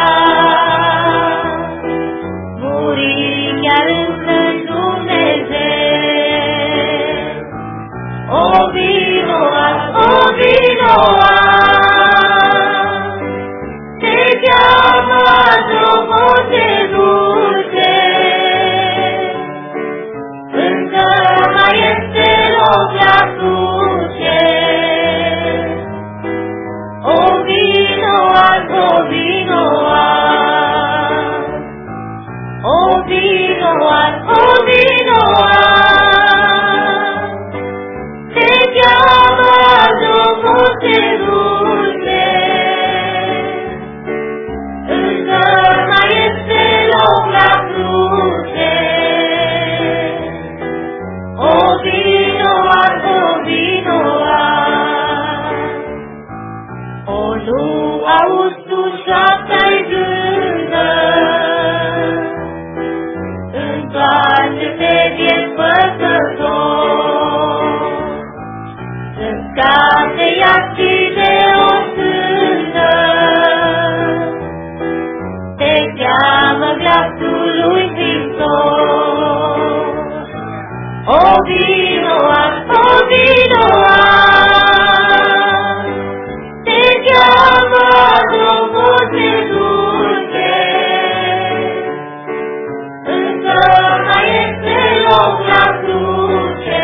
muri chiar încă Dumnezeu. O vino, te cheamă într-o voce dulce, încă mai este loc la cruce. O vino, o vino, o vino, o vino, te cheamă într-o voce dulce, încă mai este loc la cruce. O vino, o vino, o nu auzi tu șoapta-i gândă, întoarce-te vieți păcător, să-ți scate iații de o sândă. Te cheamă glasul lui Hristos. O vino, te cheamă într-o voce dulce, încă mai este loc la cruce.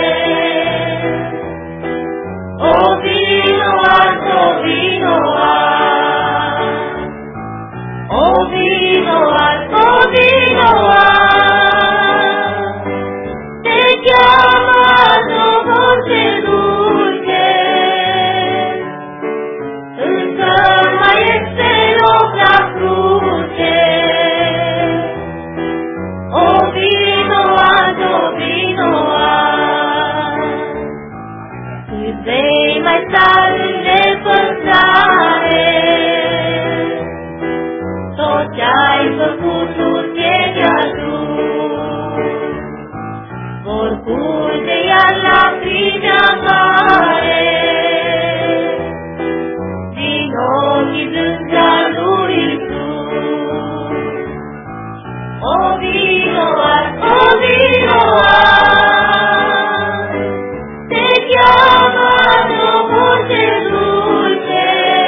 O vino, o vino, o vino, te cheamă într-o voce dulce, încă mai este loc la cruce. O vino, cât vei mai sta în depărtare, tot ce-ai făcut tu ție de ajuns, vor curge iar lacrimea mare din ochii blânzi al lui Iisus. O vino, te cheamă într-o voce dulce,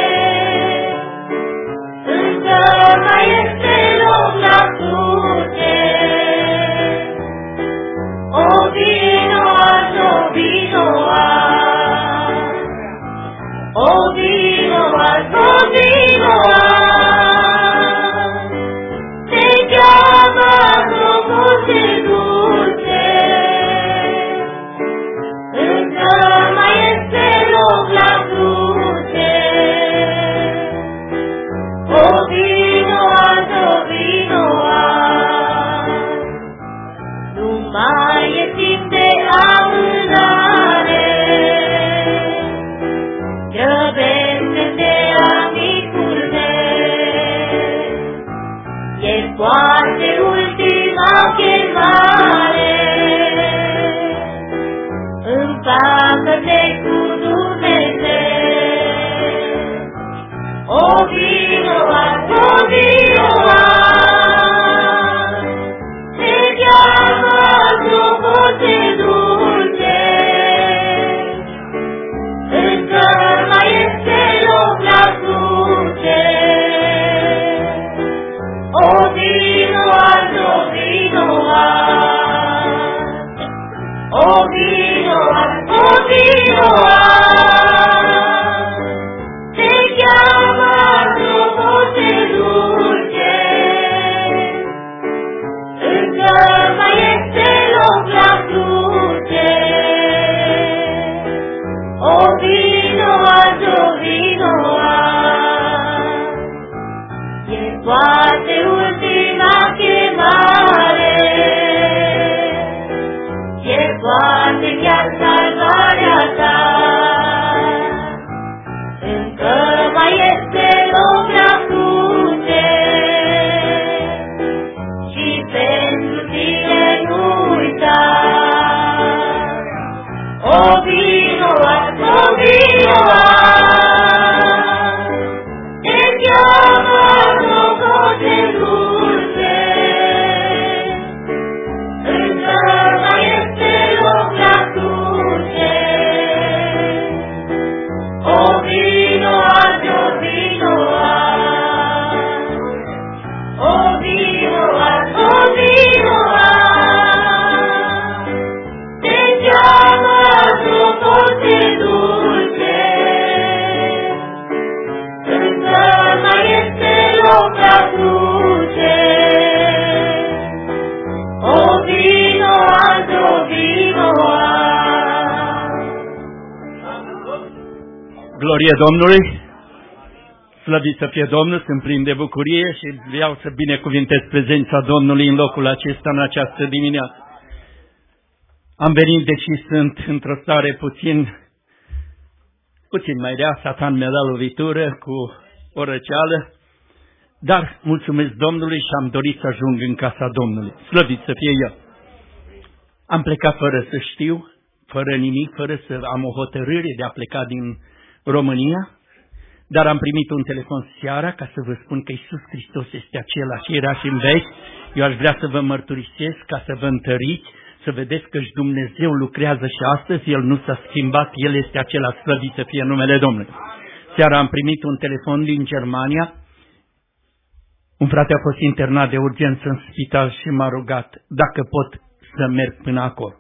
încă mai este loc la cruce. O vino, o vino, o vino, te cheamă într-o voce dulce, încă mai este loc la cruce. O vino, nu mai e timp de amânare, grăbește-te, amicul meu, e poate ultima chemare, împacă-te cu Dumnezeu. O vino, te cheamă într-o voce dulce, încă mai este loc la cruce. O vino, te cheamă într-o O vino azi, o vino azi, e poate ultima chemare, e poate chiar salvarea ta. Încă mai este loc la cruce și pentru tine nu uita. O vino azi, o vino azi, te cheamă o voce dulce. Încă mai este loc la cruce. O vino azi, o vino azi, o vino azi, o vino azi, te cheamă o voce dulce. Încă mai este loc la cruce. O vino azi, o vino azi. Glorie Domnului! Slăvit să fie Domnul, sunt plin de bucurie și vreau să binecuvintez prezența Domnului în locul acesta, în această dimineață. Am venit, deși sunt într-o stare puțin mai rea, Satan mi-a dat lovitură cu o răceală, dar mulțumesc Domnului și am dorit să ajung în casa Domnului. Slăvit să fie El! Am plecat fără să știu, fără nimic, fără să am o hotărâre de a pleca din România, dar am primit un telefon seara ca să vă spun că Iisus Hristos este același, era și în veci. Eu aș vrea să vă mărturisesc ca să vă întăriți, să vedeți că și Dumnezeu lucrează și astăzi, El nu s-a schimbat, El este același, slăvit să fie numele Domnului. Seara am primit un telefon din Germania, un frate a fost internat de urgență în spital și m-a rugat dacă pot să merg până acolo.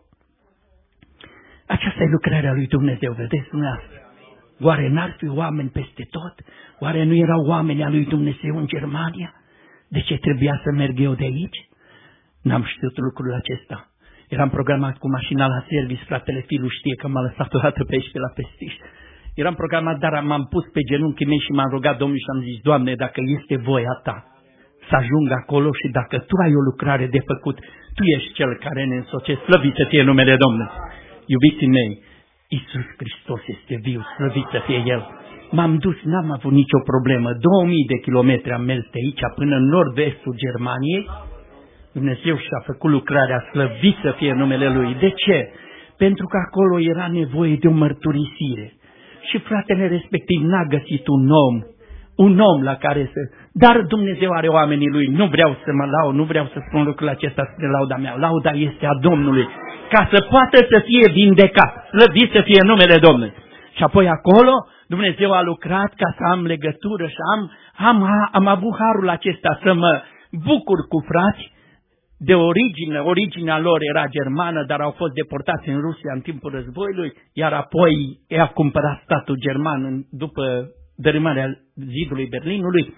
Aceasta e lucrarea lui Dumnezeu, vedeți dumneavoastră? Oare n-ar fi oameni peste tot? Oare nu erau oameni a lui Dumnezeu în Germania? De ce trebuia să merg eu de aici? N-am știut lucrul acesta. Eram programat cu mașina la service, fratele Filu știe că m-a lăsat o dată pe aici pe la Pestiș. Eram programat, dar m-am pus pe genunchii mei și m-am rugat Domnul și am zis, Doamne, dacă este voia Ta să ajung acolo și dacă Tu ai o lucrare de făcut, Tu ești Cel care ne însocește, slăvit să fie numele Domnului. Iubiții mei, Iisus Hristos este viu, slăvit să fie El. M-am dus, n-am avut nicio problemă, 2000 de kilometri am mers de aici până în nord-vestul Germaniei. Dumnezeu și-a făcut lucrarea, slăvit să fie numele Lui. De ce? Pentru că acolo era nevoie de o mărturisire. Și fratele respectiv n-a găsit un om la care să... Dar Dumnezeu are oamenii Lui. Nu vreau să mă laud, nu vreau să spun lucrul acesta spre lauda mea. Lauda este a Domnului. Ca să poată să fie vindecat. Slăvit să fie numele Domnului. Și apoi acolo Dumnezeu a lucrat ca să am legătură și am avut harul acesta să mă bucur cu frați de originea lor era germană, dar au fost deportați în Rusia în timpul războiului, iar apoi i-a cumpărat statul german după dărâmarea zidului Berlinului.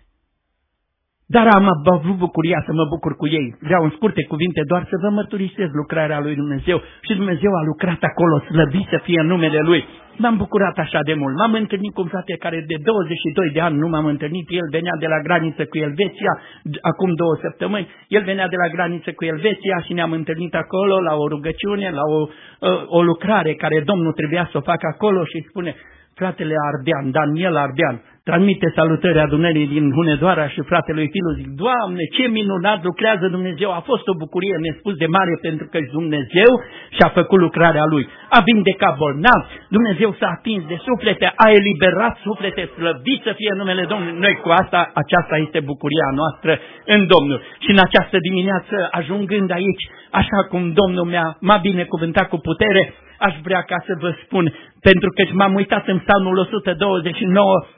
Dar am avut bucuria să mă bucur cu ei. Vreau în scurte cuvinte doar să vă mărturisesc lucrarea lui Dumnezeu. Și Dumnezeu a lucrat acolo, slăvit să fie numele Lui. M-am bucurat așa de mult. M-am întâlnit cu un frate care de 22 de ani nu m-am întâlnit. El venea de la graniță cu Elveția, acum 2 săptămâni. El venea de la graniță cu Elveția și ne-am întâlnit acolo la o rugăciune, la o lucrare care Domnul trebuia să o facă acolo și spune... Fratele Ardean, Daniel Ardean, transmite salutări adunării din Hunedoara și fratelui Filu, zic, Doamne, ce minunat lucrează Dumnezeu, a fost o bucurie nespus de mare pentru că Dumnezeu și-a făcut lucrarea Lui. A vindecat bolnavi, Dumnezeu s-a atins de suflete, a eliberat suflete, slăvit să fie numele Domnului. Noi cu aceasta este bucuria noastră în Domnul. Și în această dimineață, ajungând aici, așa cum Domnul m-a binecuvântat cu putere, aș vrea ca să vă spun, pentru că m-am uitat în Psalmul 129,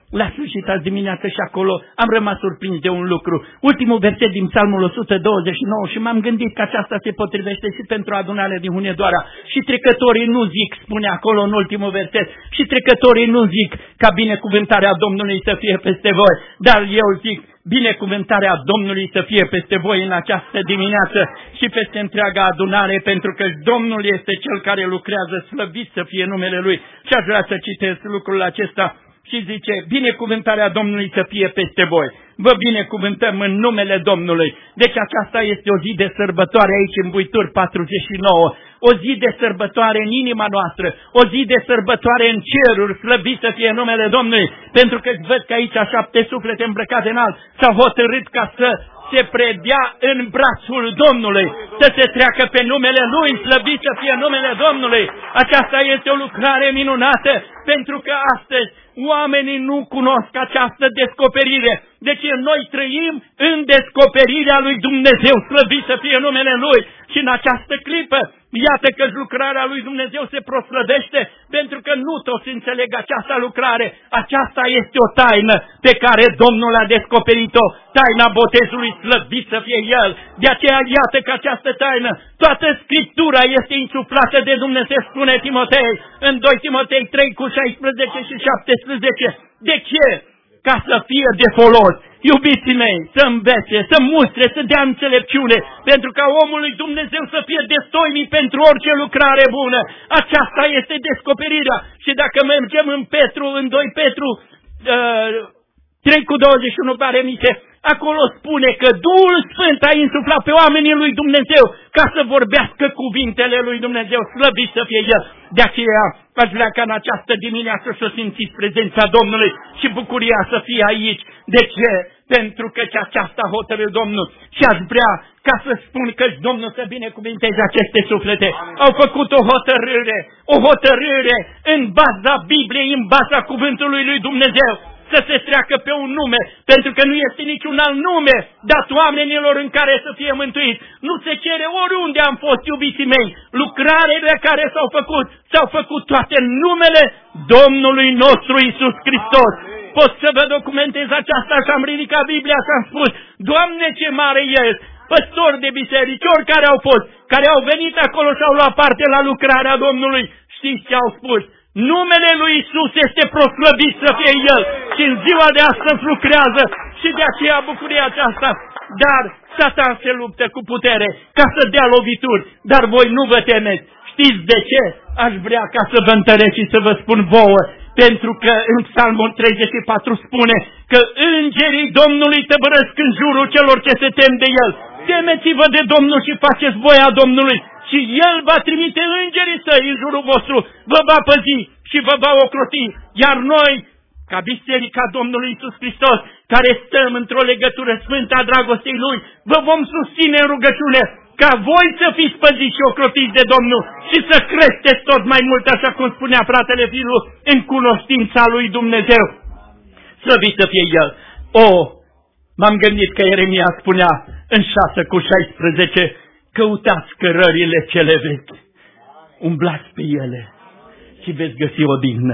la sfârșit azi dimineață și acolo am rămas surprins de un lucru. Ultimul verset din Psalmul 129 și m-am gândit că aceasta se potrivește și pentru adunarea din Hunedoara. Și trecătorii nu zic, spune acolo în ultimul verset, și trecătorii nu zic ca binecuvântarea Domnului să fie peste voi, dar eu zic, binecuvântarea Domnului să fie peste voi în această dimineață și peste întreaga adunare, pentru că Domnul este Cel care lucrează, slăvit să fie numele Lui. Și aș vrea să citesc lucrul acesta și zice, binecuvântarea Domnului să fie peste voi. Vă binecuvântăm în numele Domnului. Deci aceasta este o zi de sărbătoare aici în Buituri 49. O zi de sărbătoare în inima noastră, o zi de sărbătoare în ceruri, slăvit să fie numele Domnului, pentru că văd că aici 7 suflete îmbrăcate în alb s-au hotărât ca să se predea în brațul Domnului, să se treacă pe numele Lui, slăvit să fie numele Domnului. Aceasta este o lucrare minunată, pentru că astăzi oamenii nu cunosc această descoperire. Deci noi trăim în descoperirea lui Dumnezeu, slăvit să fie numele Lui. Și în această clipă, iată că lucrarea lui Dumnezeu se proslăvește, pentru că nu toți înțeleg această lucrare. Aceasta este o taină pe care Domnul a descoperit-o, taina botezului, slăvit să fie El. De aceea iată că această taină, toată Scriptura este insuflată de Dumnezeu, spune Timotei, în 2 Timotei 3 cu 16 și 17. De ce? Ca să fie de folos, iubiții mei, să învețe, să mustre, să dea înțelepciune, pentru ca omul lui Dumnezeu să fie destoinic pentru orice lucrare bună. Aceasta este descoperirea. Și dacă mergem în 2 Petru 3 cu 21, pare mise, acolo spune că Duhul Sfânt a insuflat pe oamenii lui Dumnezeu ca să vorbească cuvintele lui Dumnezeu, slăvit să fie El. De aceea aș vrea ca în această dimineață să simțiți prezența Domnului și bucuria să fie aici. De ce? Pentru că și aceasta hotărât Domnul. Și aș vrea ca să spun că Domnul să binecuvinteze aceste suflete. Au făcut o hotărâre în baza Bibliei, în baza cuvântului lui Dumnezeu, să se treacă pe un nume, pentru că nu este niciun alt nume dat oamenilor în care să fie mântuiți. Nu se cere oriunde am fost, iubiții mei. Lucrarele care s-au făcut toate în numele Domnului nostru Iisus Hristos. Pot să vă documentez aceasta și am ridicat Biblia și am spus, Doamne, ce mare ești! Păstori de biserici, oricare au fost, care au venit acolo și au luat parte la lucrarea Domnului, știți ce au spus? Numele lui Isus este proslăvit să fie El și în ziua de astăzi lucrează și de aceea bucuria aceasta. Dar Satan se luptă cu putere ca să dea lovituri, dar voi nu vă temeți. Știți de ce? Aș vrea ca să vă întăresc și să vă spun vouă, pentru că în Psalmul 34 spune că îngerii Domnului tăbărăsc în jurul celor ce se tem de El. Temeți-vă de Domnul și faceți voia Domnului și El va trimite îngerii Săi în jurul vostru, vă va păzi și vă va ocroti. Iar noi, ca biserica Domnului Iisus Hristos, care stăm într-o legătură sfântă a dragostei Lui, vă vom susține în rugăciune ca voi să fiți păziți și ocrotiți de Domnul și să creșteți tot mai mult, așa cum spunea fratele Filu, în cunoștința lui Dumnezeu. Slăvit să fie El. M-am gândit că Ieremia spunea în 6 cu 16, căutați cărările cele vechi, umblați pe ele și veți găsi o dignă.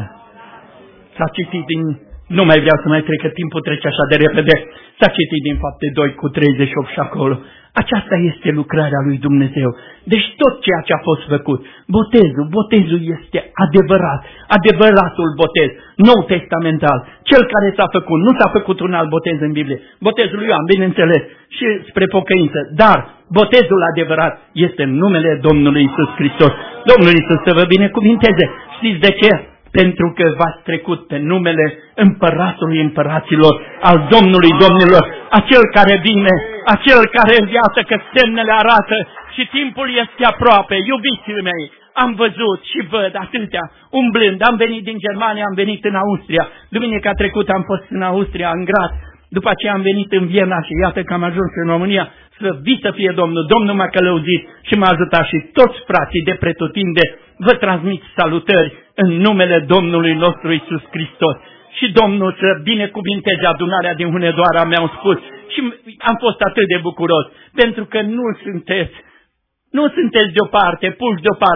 S-a citit din... Nu mai vreau să mai trec, că timpul trece așa de repede. S-a citit din Fapte 2 cu 38 și acolo. Aceasta este lucrarea lui Dumnezeu. Deci tot ceea ce a fost făcut, botezul este adevărat, adevăratul botez, nou testamental. Cel care s-a făcut, nu s-a făcut un alt botez în Biblie. Botezul lui Ioan, bineînțeles, și spre pocăință. Dar botezul adevărat este în numele Domnului Iisus Hristos. Domnul Iisus să vă binecuvinteze. Știți de ce? Pentru că v-ați trecut pe numele Împăratului Împăraților, al Domnului Domnilor, acel care vine, acel care iată că semnele arată și timpul este aproape. Iubiții mei, am văzut și văd atâtea, umblând, am venit din Germania, am venit în Austria, duminica trecută am fost în Austria, în Graz, după aceea am venit în Viena și iată că am ajuns în România. Slăvit să fie Domnul, Domnul m-a călăuzit și m-a ajutat și toți frații de pretutinde vă transmit salutări în numele Domnului nostru Iisus Hristos. Și Domnul să binecuvinteze adunarea din Hunedoara, mi-au spus, și am fost atât de bucuros, pentru că nu sunteți deoparte, puși deoparte,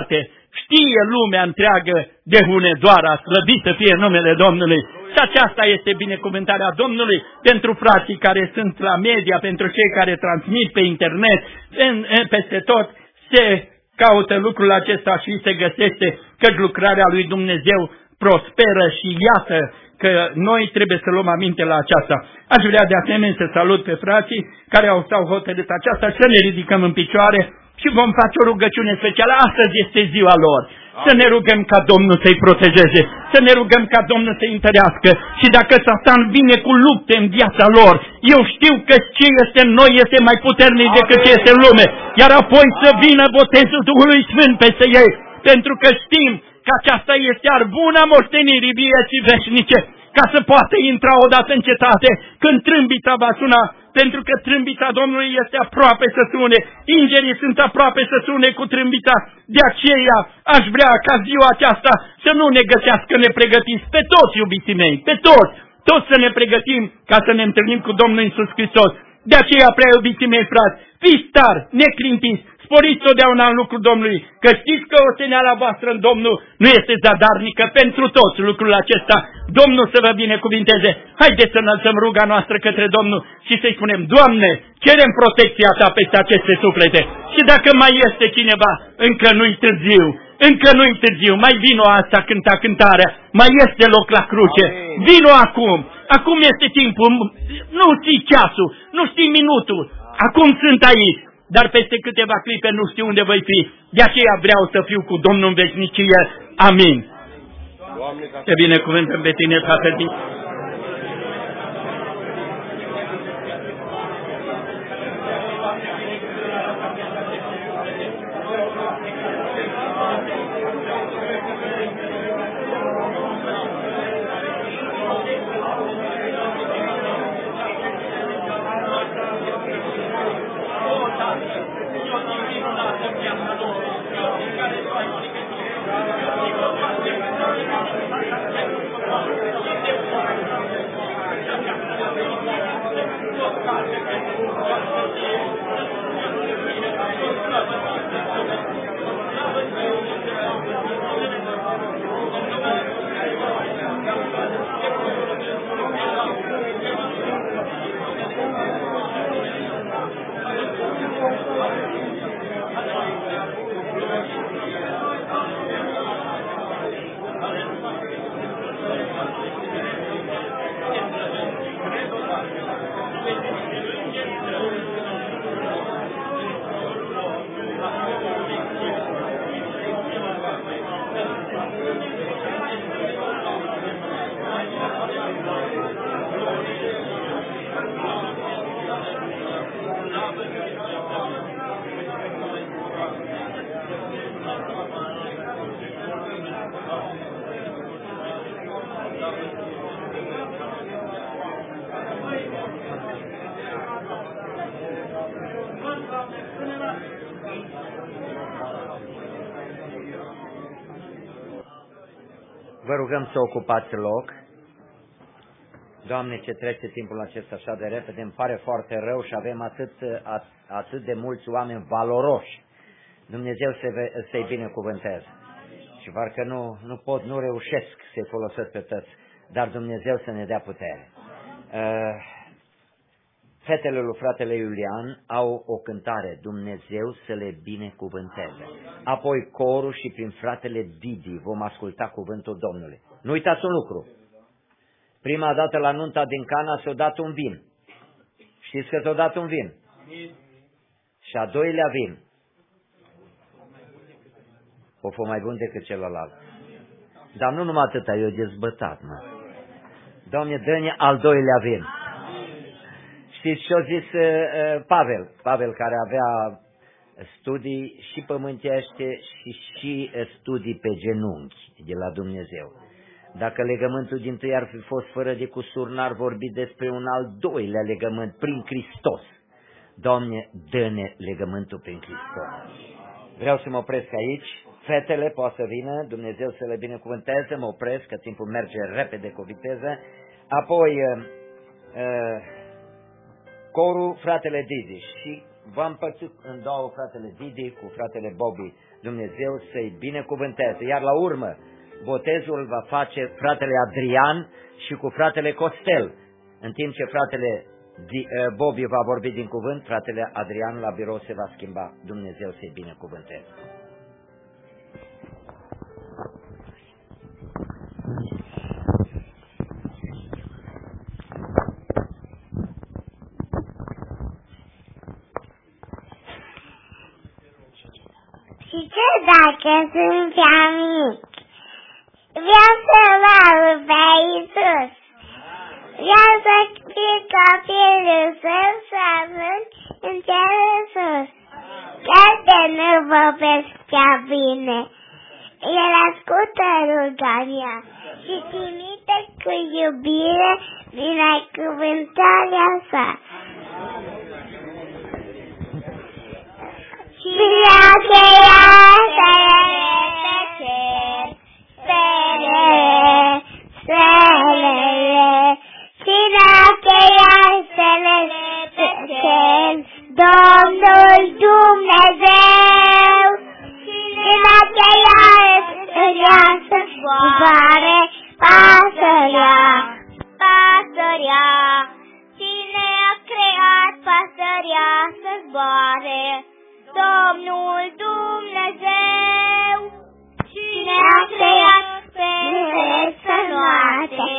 Știe lumea întreagă de Hunedoara, slăvit să fie numele Domnului. Și aceasta este binecuvântarea Domnului pentru frații care sunt la media, pentru cei care transmit pe internet, peste tot se caută lucrul acesta și se găsește că lucrarea lui Dumnezeu prosperă și iată că noi trebuie să luăm aminte la aceasta. Aș vrea de asemenea să salut pe frații care s-au hotărât aceasta, să ne ridicăm în picioare și vom face o rugăciune specială. Astăzi este ziua lor. Să ne rugăm ca Domnul să-i protejeze, să ne rugăm ca Domnul să-i întărească și dacă Satan vine cu lupte în viața lor, eu știu că ce este în noi este mai puternic decât ce este în lume, iar apoi să vină botezul Duhului Sfânt peste ei, pentru că știm că aceasta este arbuna moștenirii vieții veșnice, ca să poată intra odată în cetate când trâmbița va suna, pentru că trâmbița Domnului este aproape să sune, îngerii sunt aproape să sune cu trâmbița, de aceea aș vrea ca ziua aceasta să nu ne găsească nepregătiți, pe toți, iubiții mei, pe toți să ne pregătim ca să ne întâlnim cu Domnul Iisus Hristos. De aceea, prea iubiții mei frați, fiți tari, neclintiți, sporiți totdeauna în lucrul Domnului, că știți că osteneala voastră în Domnul nu este zadarnică pentru toți lucrul acesta. Domnul să vă binecuvinteze. Haideți să înălțăm ruga noastră către Domnul și să-i spunem, Doamne, cerem protecția Ta peste aceste suflete. Și dacă mai este cineva, încă nu-i târziu, mai vino asta cânta cântarea, mai este loc la cruce, vino acum, acum este timpul, nu știi ceasul, nu știi minutul, acum sunt aici. Dar peste câteva clipe nu știu unde voi fi. De aceea vreau să fiu cu Domnul în veșnicie. Amin. Te binecuvântăm pe tine, Tatăl. Vă rugăm să ocupați loc. Doamne, ce trece timpul acesta așa de repede, îmi pare foarte rău și avem atât de mulți oameni valoroși. Dumnezeu să-i binecuvânteze. Și parcă nu reușesc să-i folosesc pe toți, dar Dumnezeu să ne dea putere. Fetele lui fratele Iulian au o cântare, Dumnezeu să le binecuvânteze. Apoi corul și prin fratele Didi vom asculta cuvântul Domnului. Nu uitați un lucru. Prima dată la nunta din Cana s-a dat un vin. Știți că s-a dat un vin? Și a doilea vin o fost mai bun decât celălalt. Dar nu numai atâta, eu dezbătat, mă. Doamne, dă-ne al doilea vin. Știți ce-a zis Pavel, care avea studii și pământește și studii pe genunchi de la Dumnezeu. Dacă legământul dintâi ar fi fost fără de cusur, n-ar vorbi despre un al doilea legământ prin Hristos. Doamne, dă-ne legământul prin Hristos. Vreau să mă opresc aici. Fetele poate să vină, Dumnezeu să le binecuvânteze, mă opresc, că timpul merge repede cu viteză. Apoi corul fratele Didi și v-am împărțit în două fratele Didi cu fratele Bobby Dumnezeu să-i binecuvânteze. Iar la urmă, botezul va face fratele Adrian și cu fratele Costel. În timp ce fratele Bobby va vorbi din cuvânt, fratele Adrian la birou se va schimba. Dumnezeu să-i binecuvânteze. Și ce dacă sunt prea mic? Vreau să văd pe Iisus. Vreau să fiu copilul său să ajung în cerul sus. Chiar de nu vorbesc prea bine, El ascultă rugarea și trimite cu iubire binecuvântarea sa. Și vreau că ea să pe cer, stelele, și dacă ea stelele pe cer, Domnul Dumnezeu, și dacă ea să zboare, pasărea, cine a creat pasărea să zboare? Domnul Dumnezeu, cine a creat peștele să noate,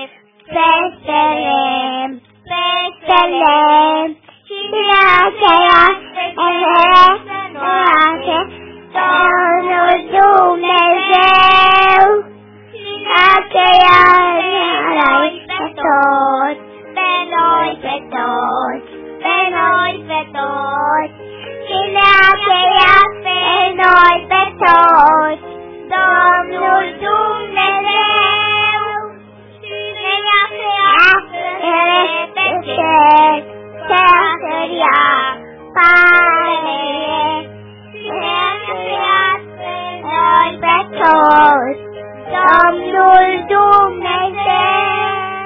peștele, cine a creat peștele să noate, Domnul Dumnezeu, cine a creat noi pe toți, pe noi pe toți, pe noi pe toți. Cine a creat pe noi pe toți, Domnul Dumnezeu. Cine a creat pe cer, pasărea, parele. Cine a creat pe noi pe toți, Domnul Dumnezeu.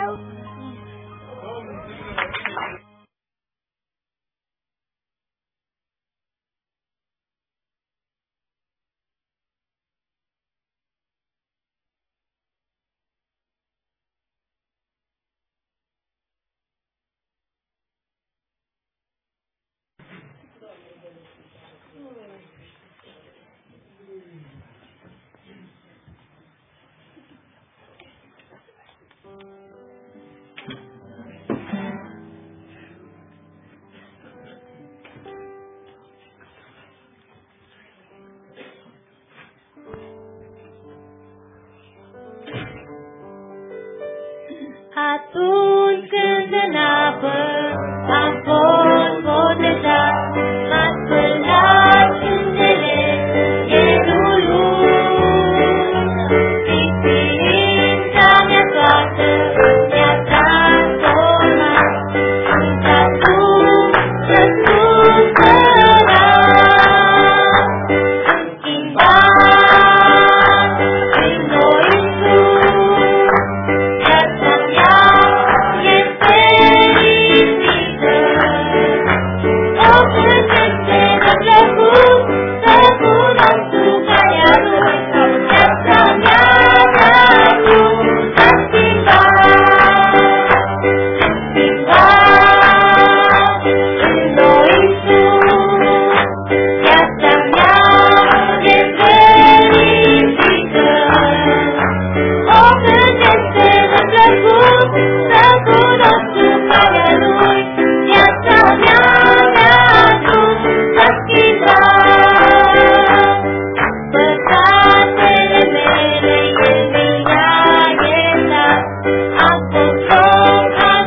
Atunci când în apă am fost botezat, m-a spălat sângele Ierului. Și ființa mea toată mi-a transformat într-un răspuns sărat. Schimbat prin noi Iisus, viața mea e fericită. O cântece mi-a plăcut să cunosc lucrarea Lui. Viața mea s-a schimbat, schimbat în noi Iisus. Viața mea e fericită. O cântece mi-a plăcut să cunosc lucrarea Lui. Viața mea s-a schimbat. Păcatele mele El mi-a iertat. Am fost drogat,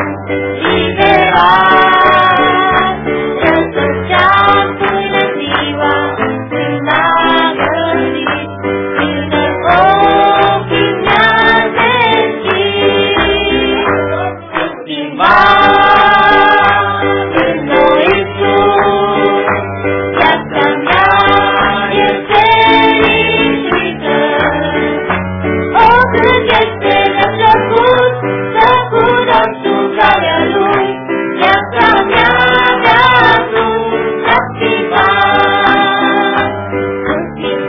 liberat. Răsăceam până ziua când m-am găsit. Până ochii mi-a deschis. Schimbat în noi Iisus. Viața mea e fericită. O cântece mi-a plăcut să cunosc lucrarea Lui. Viața mea s-a schimbat, schimbat în noi Iisus.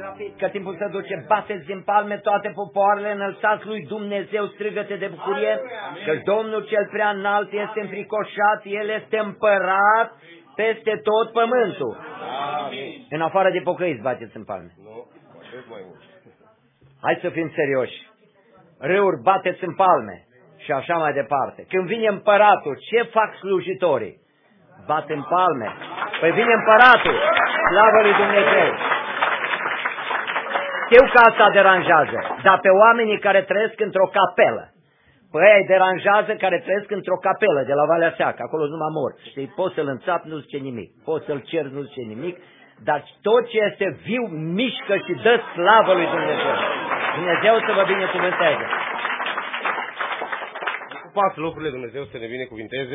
Că timpul se duce, bateți din palme toate popoarele, înălțați lui Dumnezeu, strigăte de bucurie, că Domnul cel prea înalt este înfricoșat, El este împărat peste tot pământul. Amin. În afară de pocăiți, bateți în palme. Hai să fim serioși. Râuri, bateți în palme și așa mai departe. Când vine împăratul, ce fac slujitorii? Bat în palme. Păi vine împăratul, slavă lui Dumnezeu. Știu că asta deranjează, dar pe oamenii care trăiesc într-o capelă, păi aia îi deranjează care trăiesc într-o capelă de la Valea Seacă, acolo numai morți, știi, poți să-l înțapi, nu zice nimic, poți să-l ceri, nu zice nimic, dar tot ce este viu mișcă și dă slavă lui Dumnezeu. Dumnezeu să vă binecuvânteze. Ocupați locurile, Dumnezeu să ne binecuvinteze.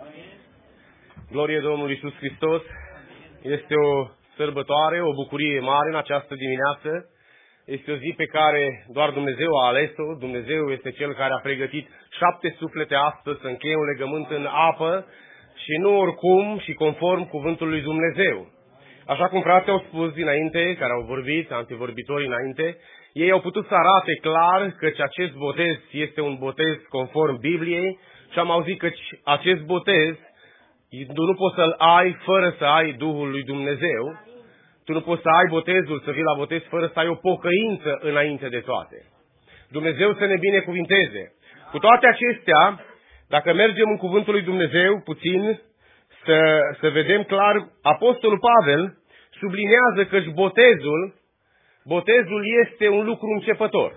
Glorie Domnului Iisus Hristos. Este o sărbătoare, o bucurie mare în această dimineață. Este o zi pe care doar Dumnezeu a ales-o. Dumnezeu este Cel care a pregătit 7 suflete astăzi să încheie un legământ în apă și nu oricum și conform cuvântului lui Dumnezeu. Așa cum frații au spus dinainte, care au vorbit, antevorbitorii înainte, ei au putut să arate clar că acest botez este un botez conform Bibliei și am auzit că acest botez tu nu poți să-l ai fără să ai Duhul lui Dumnezeu. Tu nu poți să ai botezul, să vii la botez fără să ai o pocăință înainte de toate. Dumnezeu să ne binecuvinteze. Cu toate acestea, dacă mergem în cuvântul lui Dumnezeu puțin, să vedem clar, Apostolul Pavel sublinează că botezul este un lucru începător.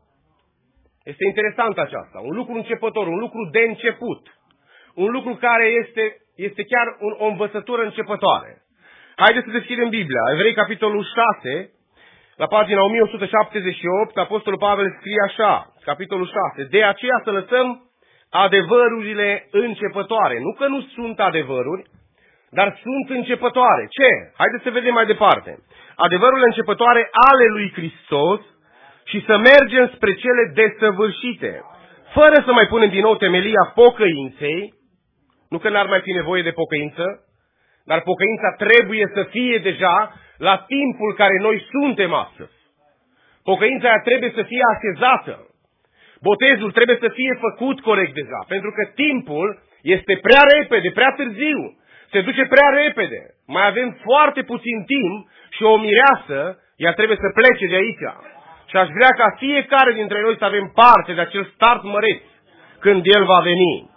Este interesant aceasta, un lucru începător, un lucru de început, un lucru care este chiar o învățătură începătoare. Haideți să deschidem Biblia. Evrei, capitolul 6, la pagina 1178, Apostolul Pavel scrie așa, capitolul 6, de aceea să lăsăm adevărurile începătoare. Nu că nu sunt adevăruri, dar sunt începătoare. Ce? Haideți să vedem mai departe. Adevărurile începătoare ale lui Hristos și să mergem spre cele desăvârșite, fără să mai punem din nou temelia pocăinței, nu că n-ar mai fi nevoie de pocăință, dar pocăința trebuie să fie deja la timpul care noi suntem astăzi. Pocăința aia trebuie să fie așezată. Botezul trebuie să fie făcut corect deja, pentru că timpul este prea repede, prea târziu. Se duce prea repede. Mai avem foarte puțin timp și o mireasă, ea trebuie să plece de aici. Și aș vrea ca fiecare dintre noi să avem parte de acel start măreț când El va veni.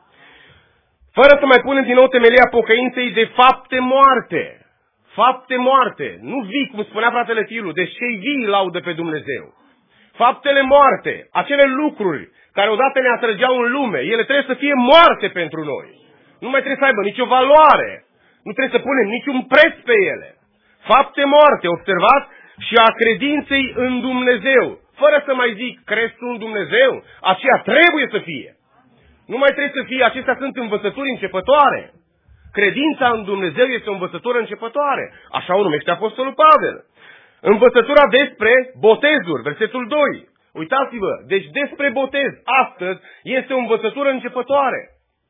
Fără să mai punem din nou temelia pocăinței de fapte moarte. Fapte moarte. Nu vii, cum spunea fratele Filu, deci cei vii laudă pe Dumnezeu. Faptele moarte, acele lucruri care odată ne atrăgeau în lume, ele trebuie să fie moarte pentru noi. Nu mai trebuie să aibă nicio valoare. Nu trebuie să punem niciun preț pe ele. Fapte moarte, observați, și a credinței în Dumnezeu. Fără să mai zic, crezi tu în Dumnezeu? Aceea trebuie să fie. Nu mai trebuie să fie, acestea sunt învățături începătoare. Credința în Dumnezeu este o învățătură începătoare. Așa o numește Apostolul Pavel. Învățătura despre botezuri, versetul 2. Uitați-vă, deci despre botez, astăzi, este o învățătură începătoare.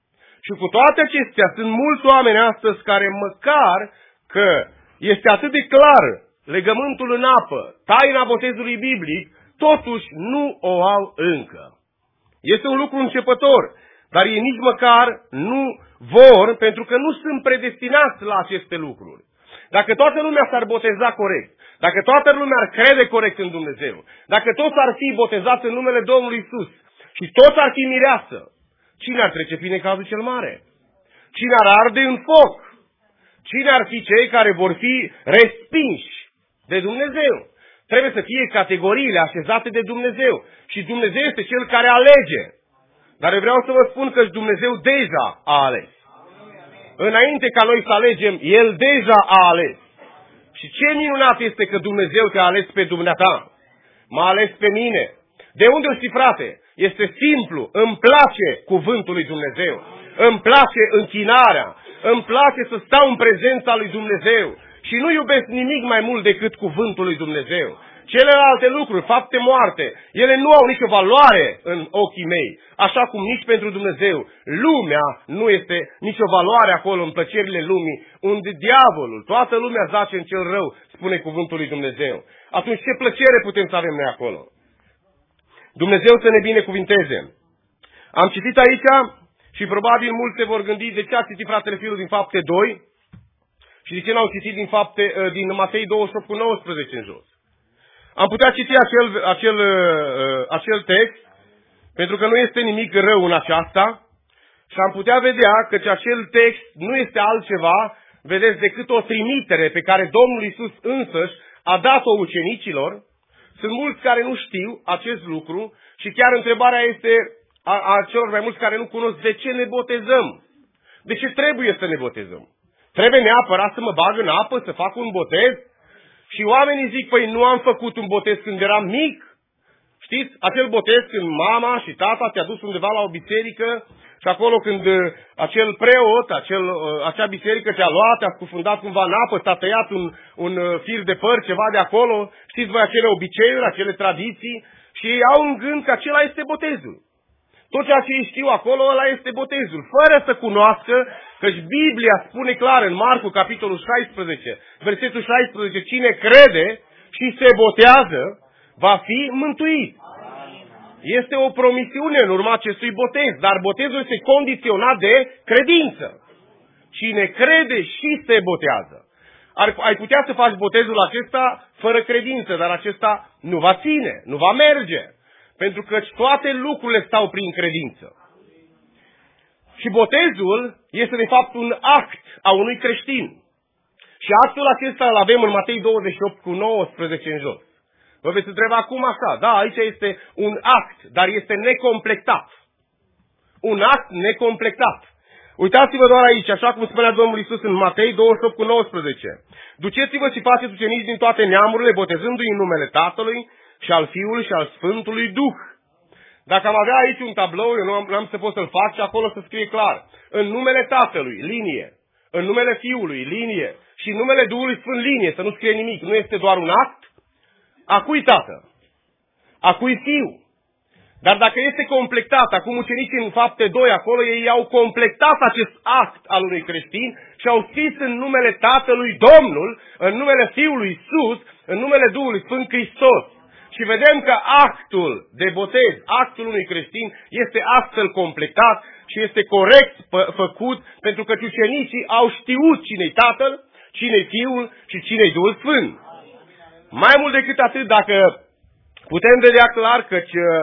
Și cu toate acestea, sunt mulți oameni astăzi care măcar că este atât de clar legământul în apă, taina botezului biblic, totuși nu o au încă. Este un lucru începător, dar ei nici măcar nu vor, pentru că nu sunt predestinați la aceste lucruri. Dacă toată lumea s-ar boteza corect, dacă toată lumea ar crede corect în Dumnezeu, dacă toți ar fi botezați în numele Domnului Iisus și toți ar fi mireasă, cine ar trece prin necazul cel mare? Cine ar arde în foc? Cine ar fi cei care vor fi respinși de Dumnezeu? Trebuie să fie categoriile așezate de Dumnezeu. Și Dumnezeu este Cel care alege. Dar eu vreau să vă spun că Dumnezeu deja a ales. Înainte ca noi să alegem, El deja a ales. Și ce minunat este că Dumnezeu te-a ales pe dumneata. M-a ales pe mine. De unde o știi, frate? Este simplu. Îmi place cuvântul lui Dumnezeu. Îmi place închinarea. Îmi place să stau în prezența lui Dumnezeu. Și nu iubesc nimic mai mult decât cuvântul lui Dumnezeu. Celelalte lucruri, fapte moarte, ele nu au nicio valoare în ochii mei. Așa cum nici pentru Dumnezeu. Lumea nu este nicio valoare acolo în plăcerile lumii, unde diavolul, toată lumea zace în cel rău, spune cuvântul lui Dumnezeu. Atunci ce plăcere putem să avem noi acolo? Dumnezeu să ne binecuvinteze. Am citit aici și probabil mulți se vor gândi de ce a citit fratele Firu din Fapte 2 și de ce n-au citit din Matei 28:19 în jos. Am putea citi acel text, pentru că nu este nimic rău în aceasta, și am putea vedea că acel text nu este altceva, vedeți, decât o trimitere pe care Domnul Iisus însăși a dat-o ucenicilor. Sunt mulți care nu știu acest lucru și chiar întrebarea este a celor mai mulți care nu cunosc de ce ne botezăm. De ce trebuie să ne botezăm? Trebuie neapărat să mă bag în apă, să fac un botez? Și oamenii zic, păi nu am făcut un botez când eram mic? Știți, acel botez când mama și tata te-a dus undeva la o biserică și acolo când acel preot, acea biserică te-a luat, te-a scufundat cumva în apă, ți-a tăiat un fir de păr, ceva de acolo, știți voi acele obiceiuri, acele tradiții, și ei au în gând că acela este botezul. Tot ceea ce ei știu acolo, ăla este botezul, fără să cunoască, căci Biblia spune clar în Marcu, capitolul 16, versetul 16, cine crede și se botează, va fi mântuit. Este o promisiune în urma acestui botez, dar botezul este condiționat de credință. Cine crede și se botează. Ai putea să faci botezul acesta fără credință, dar acesta nu va ține, nu va merge. Pentru că toate lucrurile stau prin credință. Și botezul este de fapt un act a unui creștin. Și actul acesta îl avem în Matei 28:19 în jos. Vă veți întreba cum așa? Da, aici este un act, dar este necompletat. Un act necompletat. Uitați-vă doar aici, așa cum spunea Domnul Iisus în Matei 28:19. Duceți-vă și faceți ucenici din toate neamurile, botezându-i în numele Tatălui și al Fiului și al Sfântului Duh. Dacă am avea aici un tablou, eu nu am să pot să-l fac și acolo să scrie clar. În numele Tatălui, linie. În numele Fiului, linie. Și în numele Duhului Sfânt, linie. Să nu scrie nimic. Nu este doar un act? A cui Tată? A cui Fiu? Dar dacă este completat, acum ucenicii în Fapte 2, acolo ei au completat acest act al unui creștin și au scris în numele Tatălui Domnul, în numele Fiului Iisus, în numele Duhului Sfânt Hristos. Și vedem că actul de botez, actul unui creștin, este astfel completat și este corect făcut, pentru că ucenicii au știut cine-i Tatăl, cine-i Fiul și cine-i Duhul Sfânt. Mai mult decât atât, dacă putem vedea clar că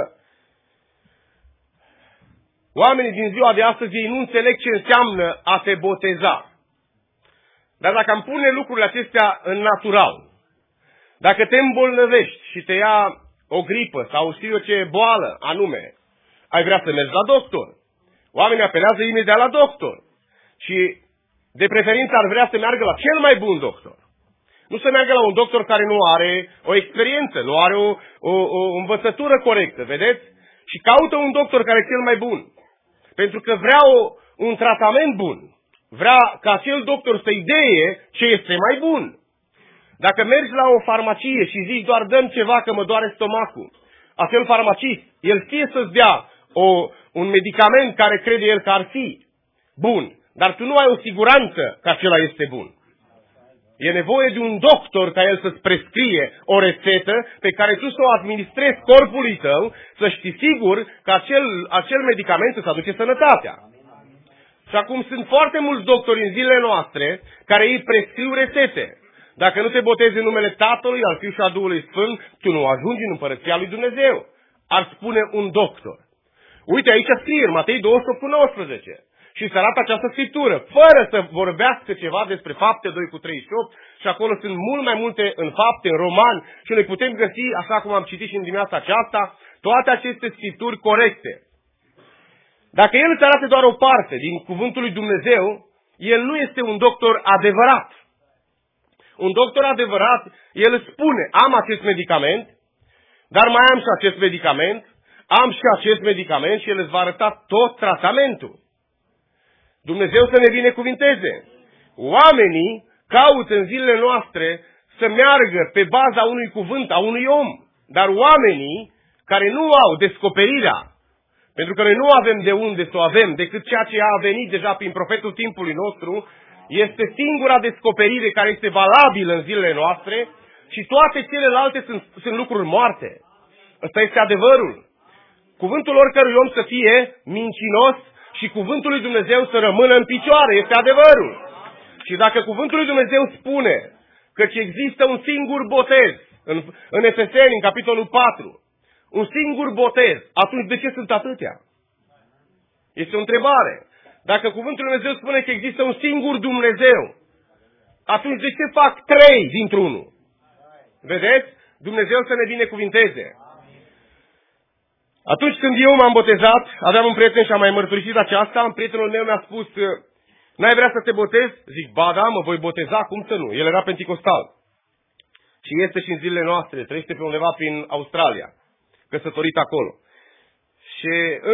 oamenii din ziua de astăzi ei nu înțeleg ce înseamnă a te boteza. Dar dacă am pune lucrurile acestea în natural, dacă te îmbolnăvești și te ia o gripă sau știu eu ce boală anume, ai vrea să mergi la doctor. Oamenii apelează imediat la doctor. Și de preferință ar vrea să meargă la cel mai bun doctor. Nu să meargă la un doctor care nu are o experiență, nu are o învățătură corectă, vedeți? Și caută un doctor care e cel mai bun. Pentru că vrea un tratament bun. Vrea ca acel doctor să idee ce este mai bun. Dacă mergi la o farmacie și zici doar dăm ceva că mă doare stomacul, acel farmacist, el știe să-ți dea un medicament care crede el că ar fi bun, dar tu nu ai o siguranță că acela este bun. E nevoie de un doctor ca el să-ți prescrie o rețetă pe care tu să o administrezi corpului tău, să știi sigur că acel medicament îți aduce sănătatea. Și acum sunt foarte mulți doctori în zilele noastre care îi prescriu rețete. Dacă nu te botezi în numele Tatălui, al Fiului și al Duhului Sfânt, tu nu ajungi în Împărăția lui Dumnezeu. Ar spune un doctor. Uite, aici scrie în Matei 28:19. Și se arată această scriptură, fără să vorbească ceva despre Fapte 2:38, și acolo sunt mult mai multe în Fapte, în Romani, și noi putem găsi, așa cum am citit și în dimineața aceasta, toate aceste scripturi corecte. Dacă el îți arată doar o parte din cuvântul lui Dumnezeu, el nu este un doctor adevărat. Un doctor adevărat, el îți spune, am acest medicament, dar mai am și acest medicament, am și acest medicament și el îți va arăta tot tratamentul. Dumnezeu să ne binecuvinteze. Oamenii caută în zilele noastre să meargă pe baza unui cuvânt, a unui om. Dar oamenii care nu au descoperirea, pentru că noi nu avem de unde să o avem, decât ceea ce a venit deja prin profetul timpului nostru, Este singura descoperire care este valabilă în zilele noastre și toate celelalte sunt lucruri moarte. Ăsta este adevărul. Cuvântul oricărui om să fie mincinos și cuvântul lui Dumnezeu să rămână în picioare. Este adevărul. Și dacă cuvântul lui Dumnezeu spune că există un singur botez, în Efeseni, în capitolul 4, un singur botez, atunci de ce sunt atâtea? Este o întrebare. Dacă cuvântul lui Dumnezeu spune că există un singur Dumnezeu, atunci de ce fac 3 dintr-unul? Vedeți? Dumnezeu să ne binecuvinteze. Atunci când eu m-am botezat, aveam un prieten și am mai mărturisit aceasta, prietenul meu mi-a spus, n-ai vrea să te botezi? Zic, ba da, mă voi boteza, cum să nu? El era penticostal. Și este și în zilele noastre, trăiește pe undeva prin Australia, căsătorit acolo. Și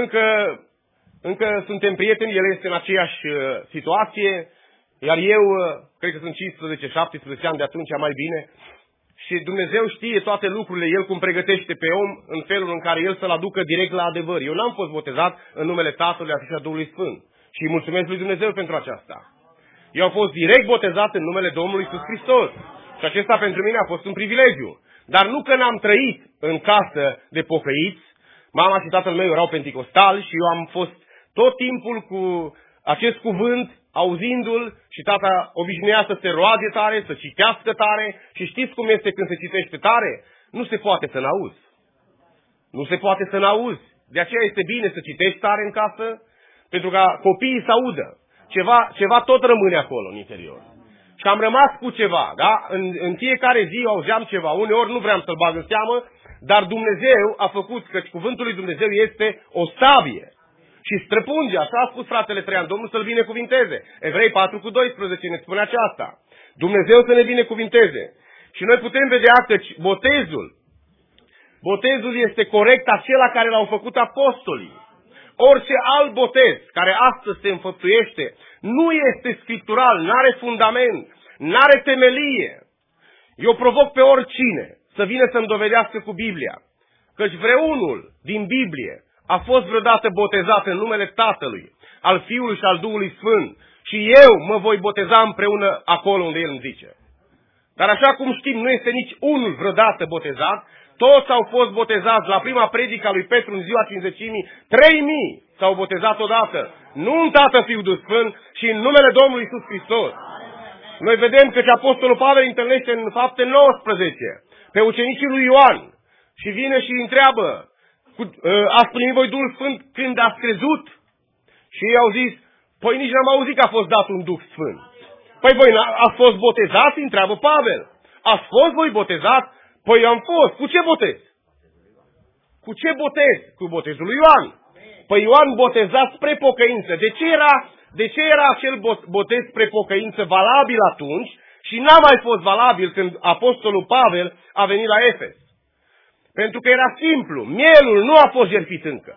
încă suntem prieteni, el este în aceeași situație, iar eu, cred că sunt 15-17 ani de atunci, mai bine, și Dumnezeu știe toate lucrurile, El cum pregătește pe om în felul în care El să-l aducă direct la adevăr. Eu n-am fost botezat în numele Tatălui, a Fiului și a Duhului Sfânt. Și îi mulțumesc lui Dumnezeu pentru aceasta. Eu am fost direct botezat în numele Domnului Iisus Hristos. Și acesta pentru mine a fost un privilegiu. Dar nu că n-am trăit în casă de pocăiți, mama și tatăl meu erau penticostali și eu am fost tot timpul cu acest cuvânt, auzindu-l, și tata obișnuia să se roage tare, să citească tare. Și știți cum este când se citește tare? Nu se poate să n-auzi. Nu se poate să n-auzi. De aceea este bine să citești tare în casă, pentru ca copiii să audă. Ceva tot rămâne acolo în interior. Și am rămas cu ceva, da? În fiecare zi auzeam ceva. Uneori nu vreau să-l bag în seamă, dar Dumnezeu a făcut, căci cuvântul lui Dumnezeu este o sabie. Și străpunge, așa a spus fratele Traian, Domnul să-l binecuvinteze. Evrei 4:12 ne spune aceasta. Dumnezeu să ne binecuvinteze. Și noi putem vedea că botezul este corect acela care l-au făcut apostolii. Orice alt botez care astăzi se înfăptuiește nu este scriptural, n-are fundament, n-are temelie. Eu provoc pe oricine să vină să-mi dovedească cu Biblia, căci vreunul din Biblie a fost vreodată botezat în numele Tatălui, al Fiului și al Duhului Sfânt și eu mă voi boteza împreună acolo unde El îmi zice. Dar așa cum știm, nu este nici unul vreodată botezat, toți au fost botezați la prima predică a lui Petru în ziua Cincizecimii, 3000 s-au botezat odată, nu în Tatăl, Fiul, Duh Sfânt, și în numele Domnului Iisus Hristos. Noi vedem că Apostolul Pavel întâlnește în Fapte 19 pe ucenicii lui Ioan și vine și îi întreabă, ați primit voi Duhul Sfânt când ați crezut? Și ei au zis, păi nici n-am auzit că a fost dat un Duh Sfânt. Păi voi ați fost botezați? Întreabă Pavel. Ați fost voi botezați? Păi am fost. Cu ce botez? Cu ce botez? Cu botezul lui Ioan. Păi Ioan boteza spre pocăință. De ce era acel botez spre pocăință valabil atunci și n-a mai fost valabil când apostolul Pavel a venit la Efes? Pentru că era simplu. Mielul nu a fost jertfit încă.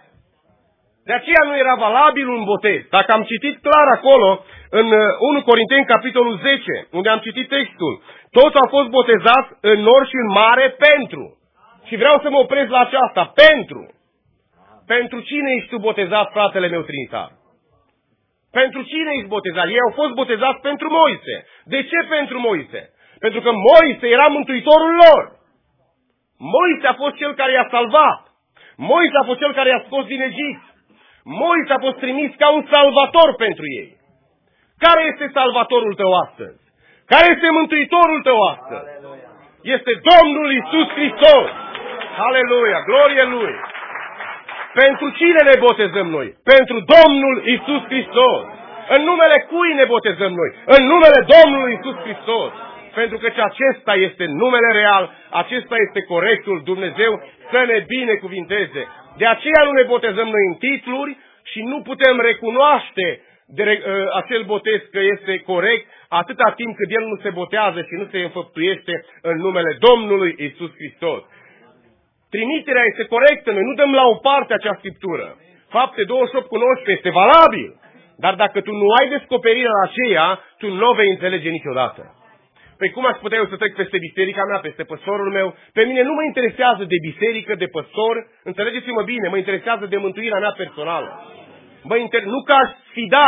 De aceea nu era valabil un botez. Dacă am citit clar acolo, în 1 Corinteni, capitolul 10, unde am citit textul, toți au fost botezați în nor și în mare pentru. Și vreau să mă opresc la aceasta. Pentru. Pentru cine ești tu botezat, fratele meu trinitar? Pentru cine ești botezat? Ei au fost botezați pentru Moise. De ce pentru Moise? Pentru că Moise era mântuitorul lor. Moise a fost cel care i-a salvat. Moise a fost cel care i-a scos din Egipt. Moise a fost trimis ca un salvator pentru ei. Care este salvatorul tău astăzi? Care este mântuitorul tău astăzi? Este Domnul Iisus Hristos. Aleluia! Glorie Lui! Pentru cine ne botezăm noi? Pentru Domnul Iisus Hristos. În numele cui ne botezăm noi? În numele Domnului Iisus Hristos. Pentru că acesta este numele real, acesta este corectul, Dumnezeu să ne binecuvinteze. De aceea nu ne botezăm noi în titluri și nu putem recunoaște acel botez că este corect atâta timp cât el nu se botează și nu se înfăptuiește în numele Domnului Iisus Hristos. Trimiterea este corectă, noi nu dăm la o parte acea scriptură. Fapte 28:19 este valabil, dar dacă tu nu ai descoperirea aceea, tu nu o vei înțelege niciodată. Păi cum aș putea eu să trec peste biserica mea, peste păstorul meu? Pe mine nu mă interesează de biserică, de păstor, înțelegeți-mă bine, mă interesează de mântuirea mea personală. Nu că aș sfida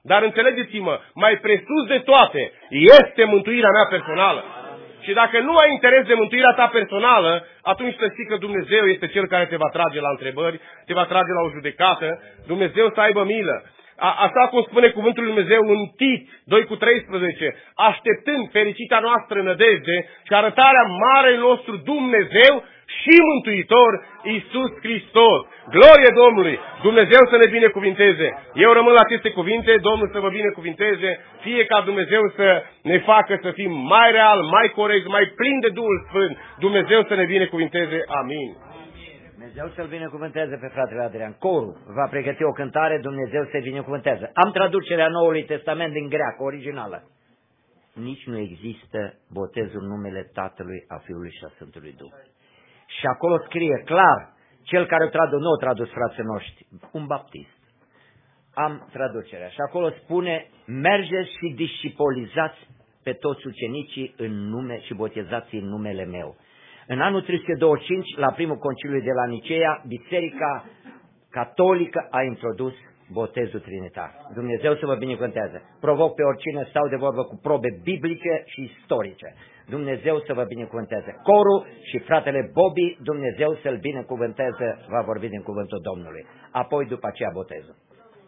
Dar înțelegeți-mă, mai presus de toate este mântuirea mea personală. Și dacă nu ai interes de mântuirea ta personală, atunci să știi că Dumnezeu este Cel care te va trage la întrebări, te va trage la o judecată, Dumnezeu să aibă milă. Așa cum spune cuvântul lui Dumnezeu în Tit 2:13, așteptând fericita noastră nădejde și arătarea marelui nostru Dumnezeu și Mântuitor Iisus Hristos. Glorie Domnului! Dumnezeu să ne binecuvinteze! Eu rămân la aceste cuvinte, Domnul să vă binecuvinteze, fie ca Dumnezeu să ne facă să fim mai real, mai corect, mai plin de Duhul Sfânt. Dumnezeu să ne binecuvinteze. Amin. Dumnezeu să-l binecuvânteze pe fratele Adrian. Corul va pregăti o cântare, Dumnezeu să-i binecuvânteze. Am traducerea Noului Testament din greacă, originală. Nici nu există botezul în numele Tatălui, a Fiului și a Sfântului Duh. Și acolo scrie clar, cel care nu o tradus frații noștri, un baptist. Am traducerea și acolo spune, mergeți și discipolizați pe toți ucenicii în nume și botezați în numele meu. În anul 325, la primul conciliu de la Niceea, Biserica Catolică a introdus botezul trinitar. Dumnezeu să vă binecuvânteze. Provoc pe oricine, stau de vorbă cu probe biblice și istorice. Dumnezeu să vă binecuvânteze. Corul și fratele Bobby, Dumnezeu să-l binecuvânteze, va vorbi din cuvântul Domnului. Apoi după aceea botezul.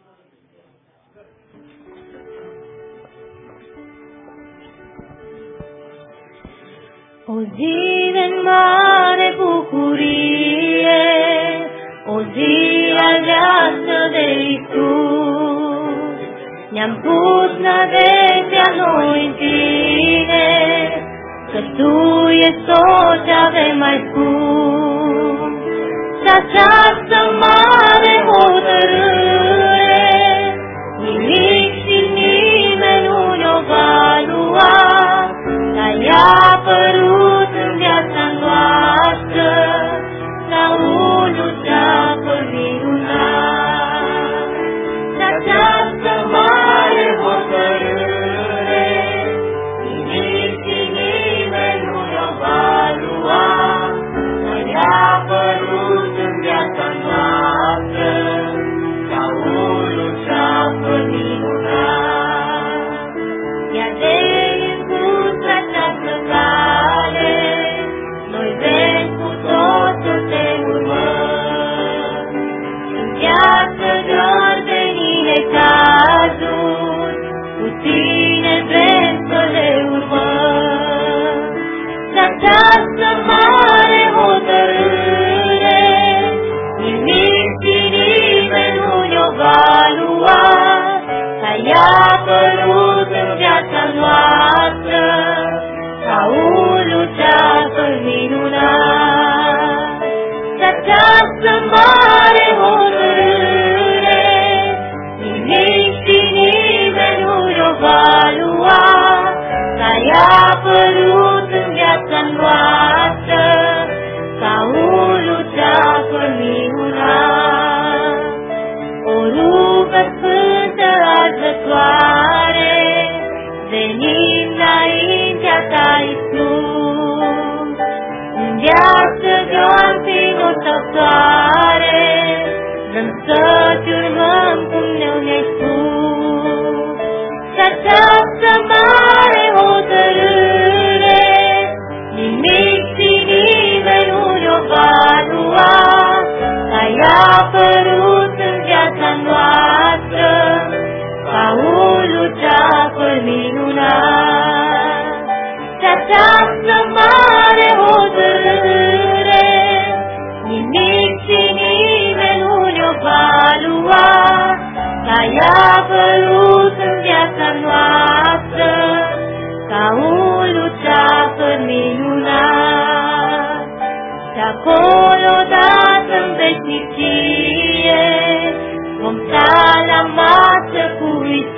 O zi de mare bucurie, o zi aleasă de Iisus, ne-am pus nădejdea noi în tine, că Tu ești tot ce avem mai scump. Și această mare hotărâre, nimic și nimeni nu ne-o va lua, I-a apărut în viața noastră ca unul ce-a minunat. Și această mare hotărâre, nimic și nimeni nu ne-o va lua, I-a apărut în viața noastră ca unul ce-a minunat. Iar de noi vrem cu totul te urmăm. În viață doar veni necazuri, cu tine vrem să le urmăm. Și această mare hotărâre, nimic și nimeni nu ne-o va lua, I-a apărut în viața noastră ca unul ce-a minunat. Și această mare hotărâre, nimic și nimeni nu ne-o va lua, I-a apărut în viața noastră ca unul ce-a minunat. O rugă sfântă arzătoare, venim înaintea ta, Iisus, în viață de-o înființătoare, vrem să-ți urmăm cum ne-ai spus. Și această mare hotărâre, nimic și nimeni nu ne-o va lua, I-a apărut în viața noastră ca unul ce-a minunat. Și această mare hotărâre, nimic și nimeni nu ne-o va lua, I-a apărut în viața noastră ca unul ce-a minunat. Și acolo odată în veșnicie vom sta la masă cu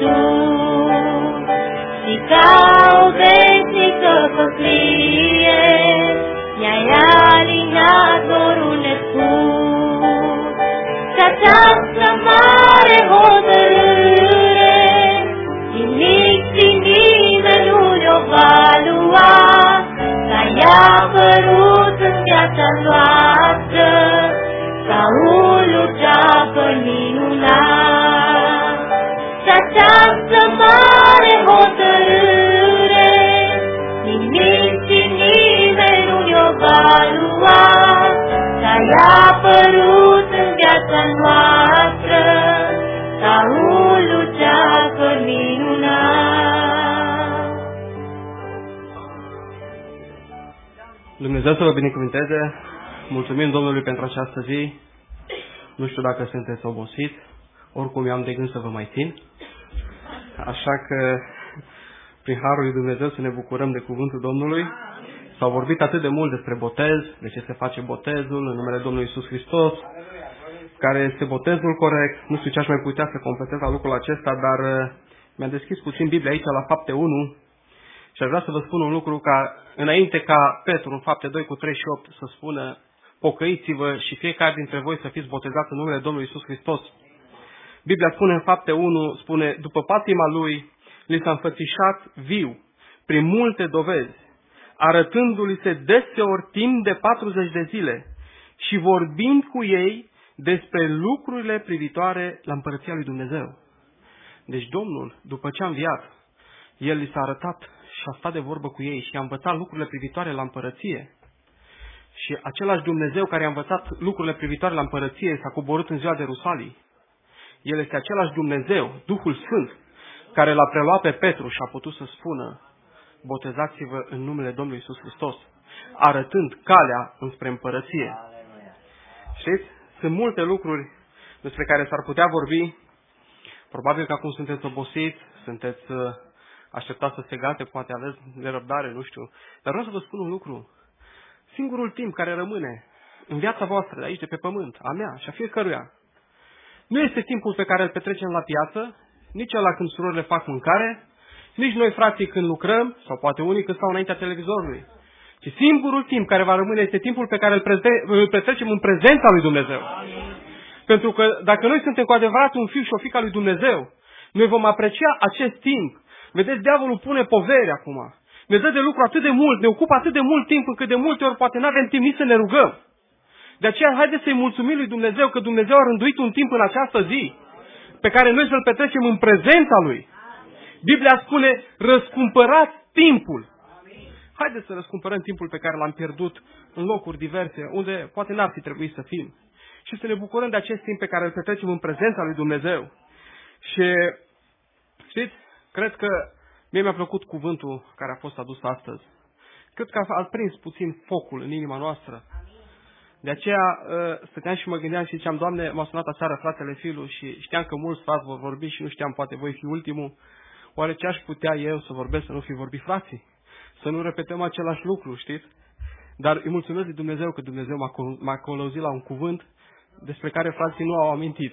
Iisus, și ca o veșnică făclie i-ai alinat dorul nespus. Și această mare hotărâre, nimic și nimeni nu ne-o va lua, I-a apărut în viața noastră ca unul ce-a minunat. Și această mare hotărâre, nimic și nimeni nu ne-o va lua, că-ai apărut în viața noastră, ca un luceafăr minunat. Dumnezeu să vă binecuvânteze. Mulțumim Domnului pentru această zi. Nu știu dacă sunteți obosit, oricum eu am de gând să vă mai țin. Așa că, prin harul lui Dumnezeu, să ne bucurăm de cuvântul Domnului. S-au vorbit atât de mult despre botez, de ce se face botezul în numele Domnului Iisus Hristos, care este botezul corect. Nu știu ce aș mai putea să completez la lucrul acesta, dar mi-am deschis puțin Biblia aici la Fapte 1 și aș vrea să vă spun un lucru înainte ca Petru în Fapte 2 cu 38 să spună: pocăiți-vă și fiecare dintre voi să fiți botezați în numele Domnului Iisus Hristos. Biblia spune în Fapte 1, spune: după patima lui, li s-a înfățișat viu, prin multe dovezi, arătându-li se deseori timp de 40 de zile și vorbind cu ei despre lucrurile privitoare la împărăția lui Dumnezeu. Deci Domnul, după ce a înviat, El li s-a arătat și a stat de vorbă cu ei și a învățat lucrurile privitoare la împărăție. Și același Dumnezeu care a învățat lucrurile privitoare la împărăție s-a coborât în ziua de Rusalii. El este același Dumnezeu, Duhul Sfânt, care l-a preluat pe Petru și a putut să spună: botezați-vă în numele Domnului Iisus Hristos, arătând calea înspre împărăție. Știți? Sunt multe lucruri despre care s-ar putea vorbi. Probabil că acum sunteți obosiți, sunteți așteptați să se gate, poate aveți nerăbdare, nu știu. Dar vreau să vă spun un lucru. Singurul timp care rămâne în viața voastră, de aici, de pe pământ, a mea și a fiecăruia, nu este timpul pe care îl petrecem la piață, nici ăla când surorile fac mâncare, nici noi frații când lucrăm, sau poate unii când stau înaintea televizorului. Ci singurul timp care va rămâne este timpul pe care îl petrecem în prezența lui Dumnezeu. Pentru că dacă noi suntem cu adevărat un fiu și o fiică a lui Dumnezeu, noi vom aprecia acest timp. Vedeți, diavolul pune poveri acum. Ne dă de lucru atât de mult, ne ocupă atât de mult timp, încât de multe ori poate nu avem timp nici să ne rugăm. De aceea, haideți să-i mulțumim lui Dumnezeu că Dumnezeu a rânduit un timp în această zi, pe care noi să-l petrecem în prezența Lui. Biblia spune: răscumpărați timpul. Haideți să răscumpărăm timpul pe care l-am pierdut în locuri diverse, unde poate n-ar fi trebuit să fim. Și să ne bucurăm de acest timp pe care îl petrecem în prezența lui Dumnezeu. Și știți, cred că mie mi-a plăcut cuvântul care a fost adus astăzi. Cred că a prins puțin focul în inima noastră. De aceea stăteam și mă gândeam și ziceam: Doamne, m-a sunat aseară fratele Filu și știam că mulți frați vor vorbi și nu știam, poate voi fi ultimul. Oare ce aș putea eu să vorbesc să nu fi vorbit frații? Să nu repetăm același lucru, știți? Dar îi mulțumesc lui Dumnezeu că Dumnezeu m-a călăuzit la un cuvânt despre care frații nu au amintit.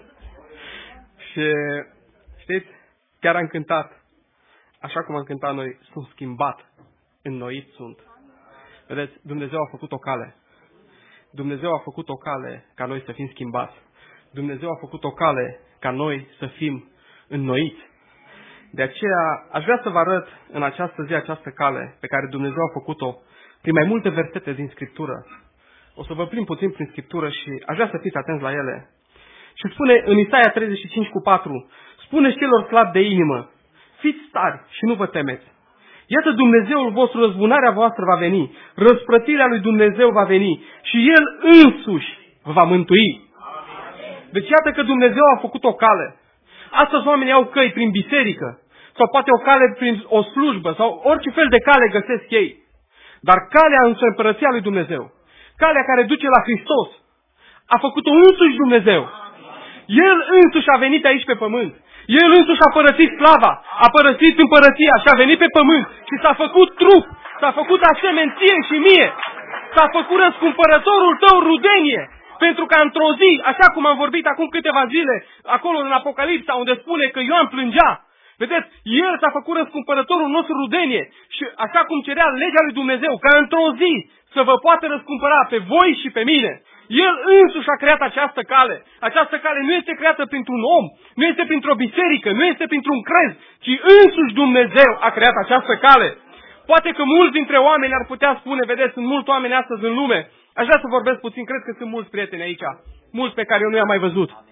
Și știți, chiar am cântat, așa cum am cântat noi: sunt schimbat, înnoit sunt. Vedeți, Dumnezeu a făcut o cale. Dumnezeu a făcut o cale ca noi să fim schimbați. Dumnezeu a făcut o cale ca noi să fim înnoiți. De aceea aș vrea să vă arăt în această zi această cale pe care Dumnezeu a făcut-o prin mai multe versete din Scriptură. O să vă plimb puțin prin Scriptură și aș vrea să fiți atenți la ele. Și spune în Isaia 35 cu 4: spune celor slabi de inimă: fiți tari și nu vă temeți. Iată, Dumnezeul vostru, răzbunarea voastră va veni, răsplătirea lui Dumnezeu va veni și El însuși vă va mântui. Deci iată că Dumnezeu a făcut o cale. Astăzi oamenii au căi prin biserică, sau poate o cale prin o slujbă, sau orice fel de cale găsesc ei. Dar calea înspre împărăția lui Dumnezeu, calea care duce la Hristos, a făcut-o însuși Dumnezeu. El însuși a venit aici pe pământ. El însuși a părăsit slava, a părăsit împărăția și a venit pe pământ și s-a făcut trup, s-a făcut asemenea ție și mie, s-a făcut răscumpărătorul tău rudenie, pentru că într-o zi, așa cum am vorbit acum câteva zile, acolo în Apocalipsa, unde spune că Ioan plângea, vedeți, El s-a făcut răscumpărătorul nostru rudenie și așa cum cerea legea lui Dumnezeu, ca într-o zi să vă poată răscumpăra pe voi și pe mine, El însuși a creat această cale. Această cale nu este creată printr-un om, nu este printr-o biserică, nu este printr-un crez, ci însuși Dumnezeu a creat această cale. Poate că mulți dintre oameni ar putea spune, vedeți, sunt mulți oameni astăzi în lume. Aș vrea să vorbesc puțin, cred că sunt mulți prieteni aici, mulți pe care eu nu i-am mai văzut.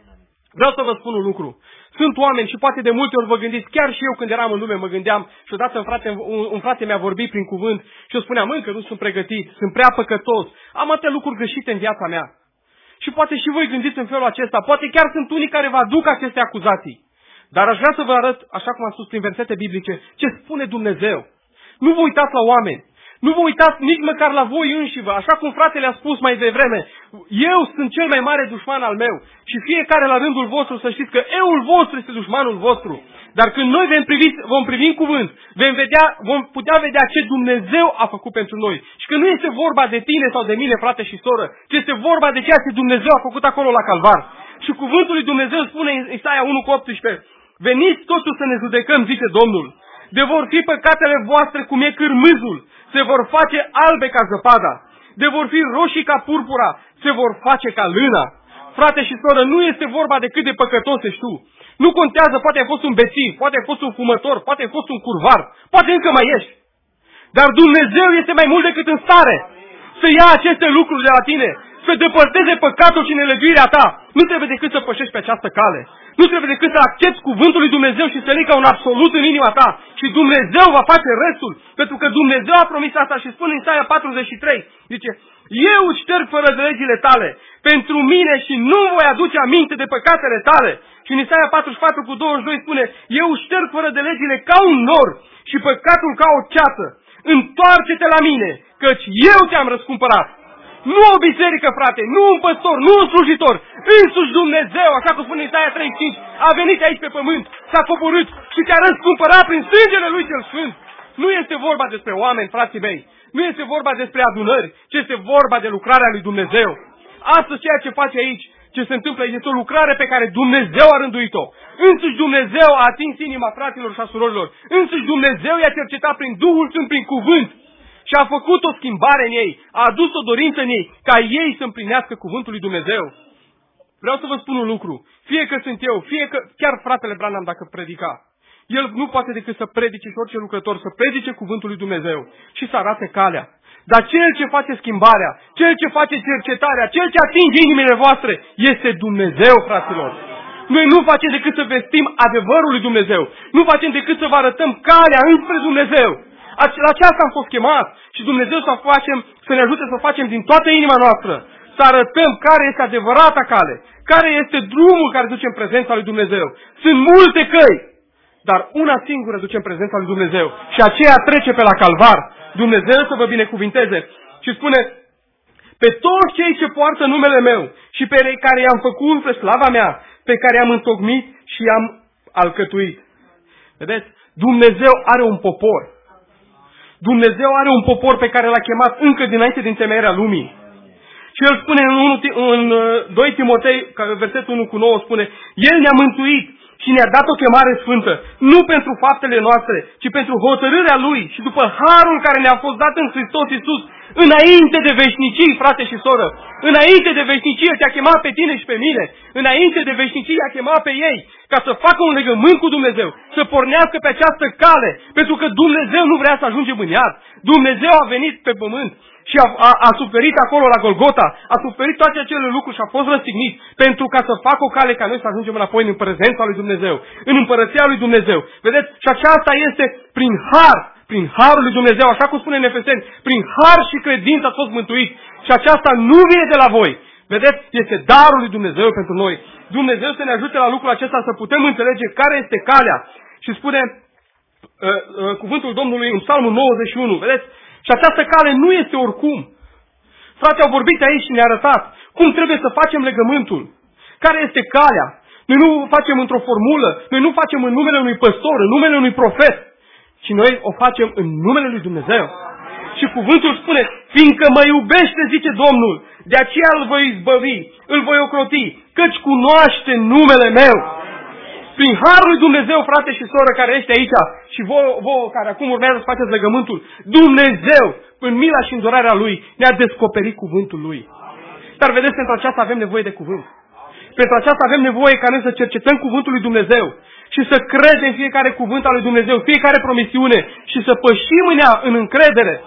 Vreau să vă spun un lucru. Sunt oameni și poate de multe ori vă gândiți, chiar și eu când eram în lume mă gândeam și odată un frate mi-a vorbit prin cuvânt și eu spuneam, că nu sunt pregătit, sunt prea păcătos, am atâtea lucruri greșite în viața mea. Și poate și voi gândiți în felul acesta, poate chiar sunt unii care vă aduc aceste acuzații. Dar aș vrea să vă arăt, așa cum am spus prin versete biblice, ce spune Dumnezeu. Nu vă uitați la oameni. Nu vă uitați nici măcar la voi înșivă, așa cum fratele a spus mai devreme. Eu sunt cel mai mare dușman al meu și fiecare la rândul vostru să știți că eul vostru este dușmanul vostru. Dar când noi vom privi în cuvânt, vom putea vedea ce Dumnezeu a făcut pentru noi. Și că nu este vorba de tine sau de mine, frate și soră, ci este vorba de ceea ce Dumnezeu a făcut acolo la Calvar. Și cuvântul lui Dumnezeu spune în Isaia 1:18, veniți totuși să ne judecăm, zice Domnul. De vor fi păcatele voastre cum e cârmâzul, se vor face albe ca zăpada. De vor fi roșii ca purpura, se vor face ca lâna. Frate și soră, nu este vorba de cât de păcătos ești tu. Nu contează, poate ai fost un bețiv, poate ai fost un fumător, poate ai fost un curvar, poate încă mai ești. Dar Dumnezeu este mai mult decât în stare să ia aceste lucruri de la tine, să depărteze păcatul și nelegiuirea ta. Nu trebuie decât să pășești pe această cale. Nu trebuie decât să accepti cuvântul lui Dumnezeu și să iei ca un absolut în inima ta. Și Dumnezeu va face restul. Pentru că Dumnezeu a promis asta și spune în Isaia 43. Zice, eu îți șterg fără de legile tale pentru mine și nu voi aduce aminte de păcatele tale. Și în Isaia 44:22 spune, eu îți șterg fără de legile ca un nor și păcatul ca o ceață. Întoarce-te la mine, căci eu te-am răscumpărat. Nu o biserică, frate, nu un păstor, nu un slujitor, însuși Dumnezeu, așa cum spune Isaia 35, a venit aici pe pământ, s-a coborât și te-a răscumpărat prin sângele Lui cel Sfânt. Nu este vorba despre oameni, frații mei, nu este vorba despre adunări, ci este vorba de lucrarea lui Dumnezeu. Astăzi ceea ce face aici, ce se întâmplă, este o lucrare pe care Dumnezeu a rânduit-o. Însuși Dumnezeu a atins inima fraților și a surorilor. Însuși Dumnezeu i-a cercetat prin Duhul Sfânt, prin cuvânt. Și a făcut o schimbare în ei, a adus o dorință în ei, ca ei să împlinească cuvântul lui Dumnezeu. Vreau să vă spun un lucru, fie că sunt eu, fie că chiar fratele Branham dacă predica, el nu poate decât să predice și orice lucrător să predice cuvântul lui Dumnezeu și să arate calea. Dar cel ce face schimbarea, cel ce face cercetarea, cel ce atinge inimile voastre, este Dumnezeu, fraților. Noi nu facem decât să vestim adevărul lui Dumnezeu, nu facem decât să vă arătăm calea înspre Dumnezeu. La aceasta am fost chemat și Dumnezeu să ne ajute să facem din toată inima noastră, să arătăm care este adevărata cale, care este drumul care duce în prezența lui Dumnezeu. Sunt multe căi, dar una singură duce în prezența lui Dumnezeu și aceea trece pe la Calvar. Dumnezeu să vă binecuvinteze și spune, pe toți cei ce poartă numele meu și pe care i-am făcut spre slava mea, pe care i-am întocmit și i-am alcătuit. Vedeți? Dumnezeu are un popor. Dumnezeu are un popor pe care l-a chemat încă dinainte din temeierea lumii. Și el spune în 2 Timotei, versetul 1:9 spune, El ne-a mântuit și ne-a dat o chemare sfântă, nu pentru faptele noastre, ci pentru hotărârea Lui și după harul care ne-a fost dat în Hristos Iisus, înainte de veșnicii, frate și soră, înainte de veșnicie te-a chemat pe tine și pe mine, înainte de veșnicie i-a chemat pe ei, ca să facă un legământ cu Dumnezeu, să pornească pe această cale, pentru că Dumnezeu nu vrea să ajungem în iad. Dumnezeu a venit pe pământ și a suferit acolo la Golgota, a suferit toate acele lucruri și a fost răstignit pentru ca să facă o cale ca noi să ajungem înapoi în prezența lui Dumnezeu, în împărăția lui Dumnezeu. Vedeți? Și aceasta este prin harul lui Dumnezeu, așa cum spune în Efeseni, prin har și credință ați fost mântuit. Și aceasta nu vine de la voi. Vedeți? Este darul lui Dumnezeu pentru noi. Dumnezeu să ne ajute la lucrul acesta să putem înțelege care este calea. Și spune cuvântul Domnului în Psalmul 91. Vedeți? Și această cale nu este oricum. Frații au vorbit aici și ne-a arătat cum trebuie să facem legământul. Care este calea? Noi nu facem într-o formulă, noi nu facem în numele unui păstor, în numele unui profet, ci noi o facem în numele lui Dumnezeu. Și cuvântul spune, fiindcă mă iubește, zice Domnul, de aceea îl voi izbăvi, îl voi ocroti, căci cunoaște numele meu. Prin harul lui Dumnezeu, frate și soră care ești aici și vouă care acum urmează să faceți legământul, Dumnezeu, în mila și îndurarea Lui, ne-a descoperit cuvântul Lui. Dar vedeți, pentru aceasta avem nevoie de cuvânt. Pentru aceasta avem nevoie ca noi să cercetăm cuvântul lui Dumnezeu și să credem fiecare cuvânt al lui Dumnezeu, fiecare promisiune și să pășim în ea în încredere.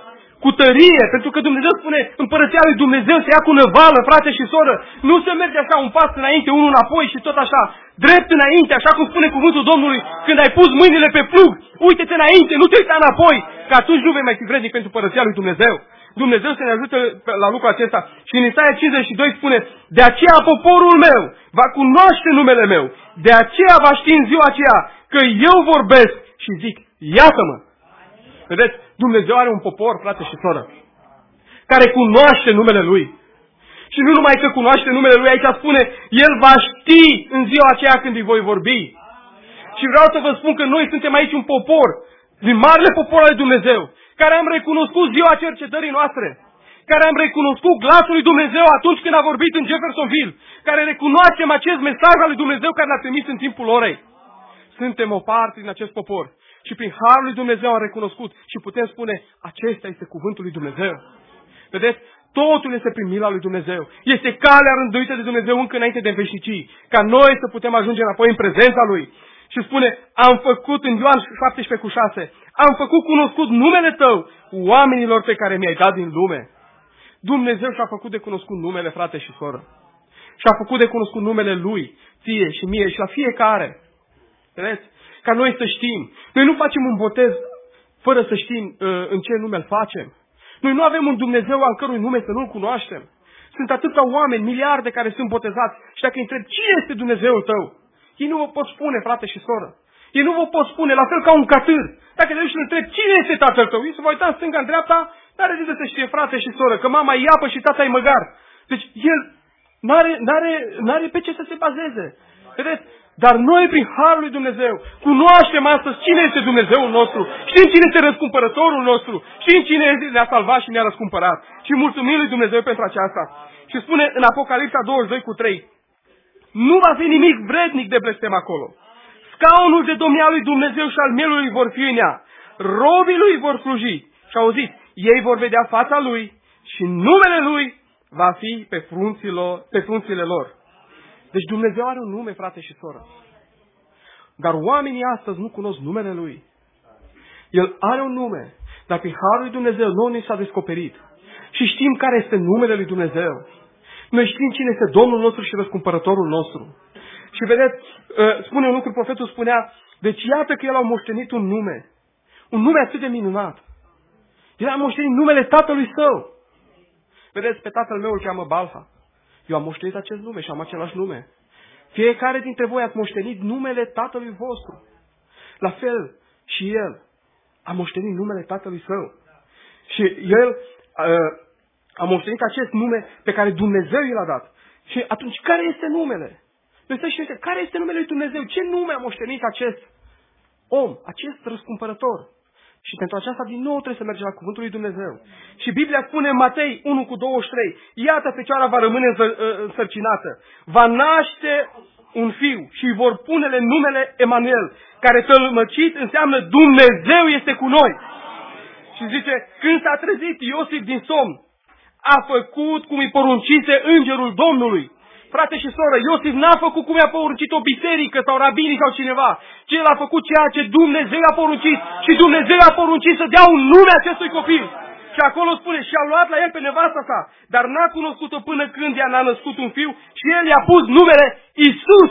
cu tărie, pentru că Dumnezeu spune, împărăția lui Dumnezeu se ia cu năvală, frate și soră. Nu se merge așa un pas înainte, unul înapoi și tot așa, drept înainte, așa cum spune cuvântul Domnului, când ai pus mâinile pe plug, uite-te înainte, nu te uita înapoi, că atunci nu vei mai fi vrednic pentru împărăția lui Dumnezeu. Dumnezeu să ne ajute la lucrul acesta. Și în Isaia 52 spune, de aceea poporul meu va cunoaște numele meu, de aceea va ști în ziua aceea că eu vorbesc și zic, iată-mă. Vedeți, Dumnezeu are un popor, frate și soră, care cunoaște numele Lui. Și nu numai că cunoaște numele Lui, aici spune, El va ști în ziua aceea când îi voi vorbi. Și vreau să vă spun că noi suntem aici un popor, din marele popor al lui Dumnezeu, care am recunoscut ziua cercetării noastre, care am recunoscut glasul lui Dumnezeu atunci când a vorbit în Jeffersonville, care recunoaștem acest mesaj al lui Dumnezeu care l-a trimis în timpul orei. Suntem o parte din acest popor. Și prin harul lui Dumnezeu am recunoscut și putem spune, acesta este cuvântul lui Dumnezeu. Vedeți? Totul este prin mila lui Dumnezeu. Este calea rânduită de Dumnezeu încă înainte de veșnicii, ca noi să putem ajunge înapoi în prezența Lui. Și spune, am făcut în Ioan 17:6, am făcut cunoscut numele Tău oamenilor pe care mi-ai dat din lume. Dumnezeu și-a făcut de cunoscut numele, frate și soră. Și-a făcut de cunoscut numele Lui, ție și mie și la fiecare. Vedeți? Ca noi să știm. Noi nu facem un botez fără să știm în ce nume îl facem. Noi nu avem un Dumnezeu al cărui nume să nu-L cunoaștem. Sunt atâția oameni, miliarde care sunt botezați și dacă îi întreb cine este Dumnezeul tău, ei nu vă pot spune, frate și soră. Ei nu vă pot spune, la fel ca un catâr. Dacă te duci și îl întreb cine este tatăl tău, ei se va uita în stânga, în dreapta, n-are de să știe, frate și soră, că mama e apă și tata e măgar. Deci el n-are pe ce să se bazeze. Vedeți? Dar noi, prin harul lui Dumnezeu, cunoaștem astăzi cine este Dumnezeul nostru, știm cine este răscumpărătorul nostru, știm cine ne-a salvat și ne-a răscumpărat. Și mulțumim lui Dumnezeu pentru aceasta. Și spune în Apocalipsa 22:3, nu va fi nimic vrednic de blestem acolo. Scaunul de domnia lui Dumnezeu și al mielului vor fi în ea. Robii lui vor sluji. Și auziți, ei vor vedea fața lui și numele lui va fi pe frunțile lor. Deci Dumnezeu are un nume, frate și soră. Dar oamenii astăzi nu cunosc numele Lui. El are un nume, dar prin harul lui Dumnezeu nu ni s-a descoperit. Și știm care este numele lui Dumnezeu. Noi știm cine este Domnul nostru și răscumpărătorul nostru. Și vedeți, spune un lucru, profetul spunea, deci iată că el a moștenit un nume atât de minunat. El a moștenit numele tatălui său. Vedeți, pe tatăl meu îl cheamă Balha. Eu am moștenit acest nume și am același nume. Fiecare dintre voi ați moștenit numele tatălui vostru. La fel și el a moștenit numele tatălui său. Și el a moștenit acest nume pe care Dumnezeu i l-a dat. Și atunci, care este numele? Noi să știm, care este numele lui Dumnezeu? Ce nume a moștenit acest om, acest răscumpărător? Și pentru aceasta din nou trebuie să mergem la cuvântul lui Dumnezeu. Și Biblia spune în Matei 1:23, iată fecioara va rămâne însărcinată, va naște un fiu și îi vor pune numele Emanuel, care tălmăcit înseamnă Dumnezeu este cu noi. Și zice, când s-a trezit Iosif din somn, a făcut cum îi poruncise îngerul Domnului. Frate și soră, Iosif n-a făcut cum i-a poruncit o biserică sau rabinii sau cineva, ci el a făcut ceea ce Dumnezeu a poruncit și Dumnezeu a poruncit să dea un nume acestui copil. Și acolo spune, și a luat la el pe nevasta sa, dar n-a cunoscut-o până când ea n-a născut un fiu și el i-a pus numele Iisus.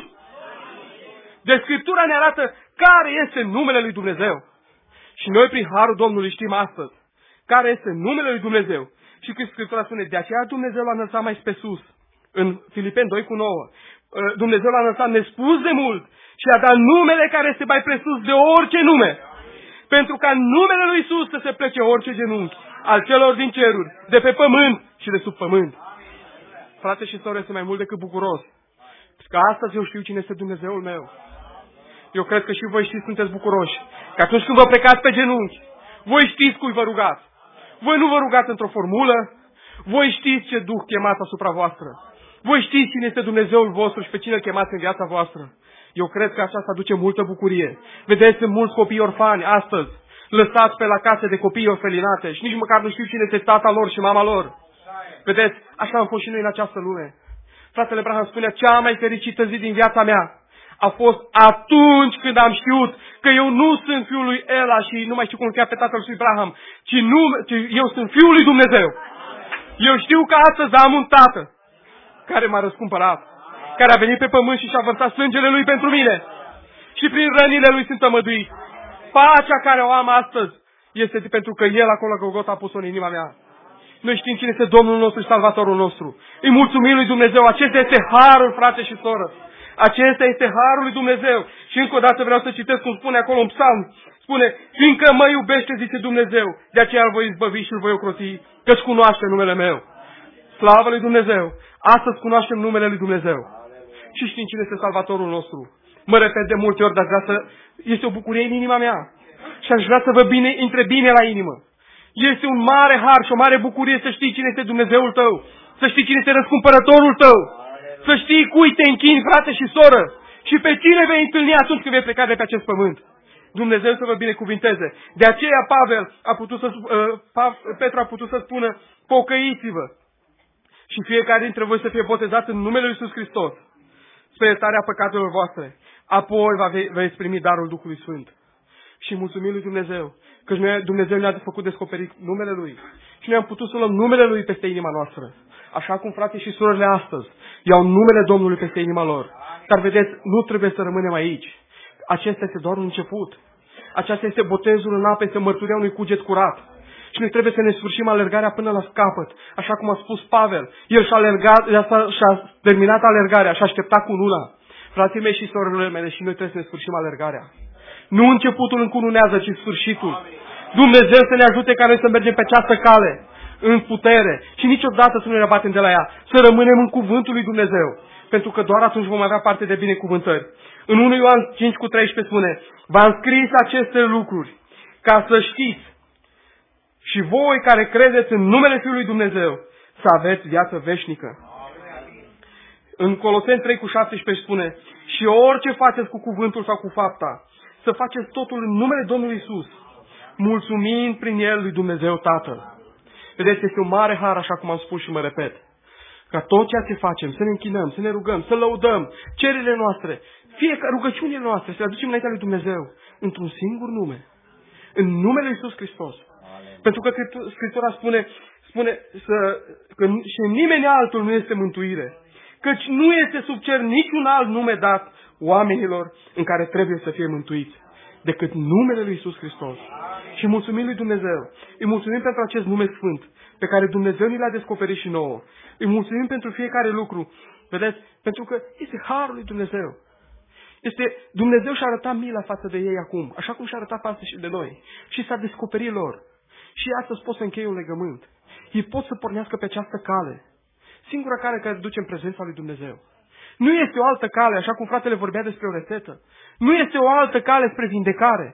Deci Scriptura ne arată care este numele lui Dumnezeu. Și noi prin harul Domnului știm astăzi care este numele lui Dumnezeu. Și când Scriptura spune, de aceea Dumnezeu l-a înălțat mai pe sus. În Filipeni 2:9, Dumnezeu l-a înălțat nespus de mult și a dat numele care este mai presus de orice nume. Pentru ca în numele lui Iisus să se plece orice genunchi al celor din ceruri, de pe pământ și de sub pământ. Frate și soră, este mai mult decât bucuros. Că astăzi eu știu cine este Dumnezeul meu. Eu cred că și voi știți, sunteți bucuroși. Că atunci când vă plecați pe genunchi, voi știți cui vă rugați. Voi nu vă rugați într-o formulă, voi știți ce duh chemați asupra voastră. Voi știți cine este Dumnezeul vostru și pe cine îl chemați în viața voastră. Eu cred că aceasta aduce multă bucurie. Vedeți, sunt mulți copii orfani astăzi, lăsați pe la case de copii orfelinate și nici măcar nu știu cine este tata lor și mama lor. Vedeți, așa am fost și noi în această lume. Fratele Abraham spunea, cea mai fericită zi din viața mea a fost atunci când am știut că eu nu sunt fiul lui Ela și nu mai știu cum îl cheamă pe tatăl lui Abraham, ci eu sunt fiul lui Dumnezeu. Eu știu că astăzi am un tată care m-a răscumpărat, care a venit pe pământ și și-a vărsat sângele lui pentru mine. Și prin rănile lui sunt tămăduit. Pacea care o am astăzi este pentru că El acolo la Golgota a pus-o în inima mea. Noi știm cine este Domnul nostru și Salvatorul nostru. Îi mulțumim lui Dumnezeu. Acesta este harul, frate și soră. Acesta este harul lui Dumnezeu. Și încă o dată vreau să citesc cum spune acolo în psalm. Spune, fiindcă mă iubește, zice Dumnezeu, de aceea îl voi izbăvi și îl voi ocroti, căci cunoaște numele meu. Slavă lui Dumnezeu! Astăzi cunoaștem numele lui Dumnezeu. Și știm cine este Salvatorul nostru. Mă repet de multe ori, dar este o bucurie în inima mea. Și aș vrea să vă intre bine la inimă. Este un mare har și o mare bucurie să știi cine este Dumnezeul tău. Să știi cine este răscumpărătorul tău. Să știi cui te închini, frate și soră. Și pe cine vei întâlni atunci când vei pleca de pe acest pământ. Dumnezeu să vă binecuvinteze. De aceea Petru a putut să spună, pocăiți-vă. Și fiecare dintre voi să fie botezat în numele Lui Iisus Hristos, spre iertarea păcatelor voastre. Apoi veți primi darul Duhului Sfânt. Și mulțumim lui Dumnezeu, că Dumnezeu ne-a făcut descoperit numele Lui. Și noi am putut să luăm numele Lui peste inima noastră. Așa cum frații și surorile astăzi iau numele Domnului peste inima lor. Dar vedeți, nu trebuie să rămânem aici. Acesta este doar un început. Aceasta este botezul în apă, este mărturia unui cuget curat. Și noi trebuie să ne sfârșim alergarea până la capăt. Așa cum a spus Pavel. El și-a terminat alergarea și a așteptat cununa. Frații mei și surorile mele, și noi trebuie să ne sfârșim alergarea. Nu începutul încununează, ci sfârșitul. Dumnezeu să ne ajute ca noi să mergem pe această cale, în putere, și niciodată să nu ne abatem de la ea. Să rămânem în cuvântul lui Dumnezeu. Pentru că doar atunci vom avea parte de binecuvântări. În 1 Ioan 5:13 spune, v-am scris aceste lucruri ca să știți și voi care credeți în numele Fiului Dumnezeu să aveți viață veșnică. În Coloseni 3:17 spune, și orice faceți cu cuvântul sau cu fapta, să faceți totul în numele Domnului Iisus, mulțumind prin El lui Dumnezeu Tatăl. Vedeți, este un mare har, așa cum am spus și mă repet, ca tot ceea ce facem, să ne închinăm, să ne rugăm, să lăudăm cererile noastre, fiecare rugăciunile noastre, să le aducem înaintea lui Dumnezeu, într-un singur nume, în numele lui Iisus Hristos. Pentru că Scriptura spune că și nimeni altul nu este mântuire, căci nu este sub cer niciun alt nume dat oamenilor în care trebuie să fie mântuiți, decât numele lui Iisus Hristos. Și mulțumim lui Dumnezeu. Îi mulțumim pentru acest nume sfânt, pe care Dumnezeu ni l-a descoperit și nouă. Îi mulțumim pentru fiecare lucru. Vedeți? Pentru că este harul lui Dumnezeu. Dumnezeu și-a arătat mila față de ei acum, așa cum și-a arătat față și de noi. Și s-a descoperit lor. Și astăzi pot să încheie un legământ. Ei pot să pornească pe această cale. Singura cale care duce în prezența lui Dumnezeu. Nu este o altă cale, așa cum fratele vorbea despre o rețetă. Nu este o altă cale spre vindecare.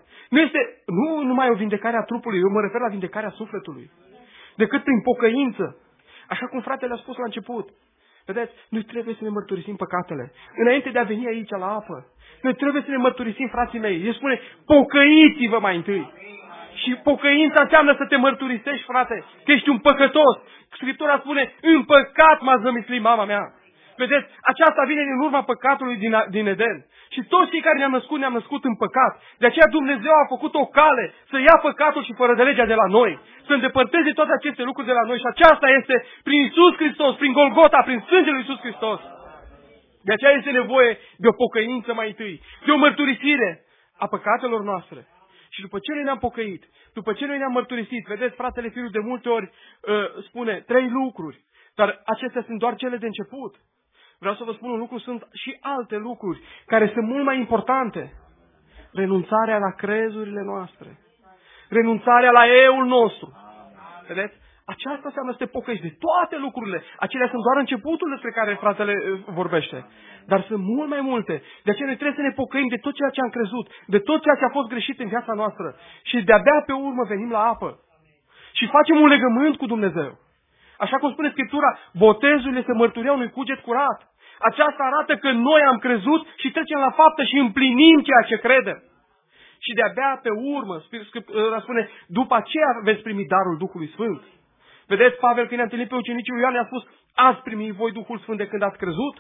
Nu numai o vindecare a trupului, eu mă refer la vindecarea sufletului. Decât prin pocăință. Așa cum fratele a spus la început. Vedeți, noi trebuie să ne mărturisim păcatele. Înainte de a veni aici la apă. Noi trebuie să ne mărturisim, frații mei. El spune, pocăiți-vă mai întâi. Și pocăința înseamnă să te mărturisești, frate, că ești un păcătos. Scriptura spune, în păcat m-a zămislit mama mea. Vedeți, aceasta vine din urma păcatului din Eden. Și toți cei care ne-am născut în păcat. De aceea Dumnezeu a făcut o cale să ia păcatul și fără de legea de la noi. Să îndepărteze toate aceste lucruri de la noi. Și aceasta este prin Iisus Hristos, prin Golgota, prin sângele lui Iisus Hristos. De aceea este nevoie de o pocăință mai întâi. De o mărturisire a păcatelor noastre. Și după ce noi ne-am pocăit, după ce noi ne-am mărturisit, vedeți, fratele Firu de multe ori spune 3 lucruri. Dar acestea sunt doar cele de început. Vreau să vă spun un lucru, sunt și alte lucruri care sunt mult mai importante. Renunțarea la crezurile noastre. Renunțarea la eul nostru. Vedeți? Aceasta înseamnă să te pocăiești de toate lucrurile. Acelea sunt doar începutul despre care fratele vorbește. Dar sunt mult mai multe. De aceea noi trebuie să ne pocăim de tot ceea ce am crezut, de tot ceea ce a fost greșit în viața noastră. Și de-abia pe urmă venim la apă. Și facem un legământ cu Dumnezeu. Așa cum spune Scriptura, botezul este mărturia unui cuget curat. Aceasta arată că noi am crezut și trecem la faptă și împlinim ceea ce credem. Și de-abia pe urmă, Scriptura spune, după aceea veți primi darul Duhului Sfânt. Vedeți, Pavel, când ne-a întâlnit pe ucenicii lui Ioan, ne-a spus, ați primit voi Duhul Sfânt de când ați crezut?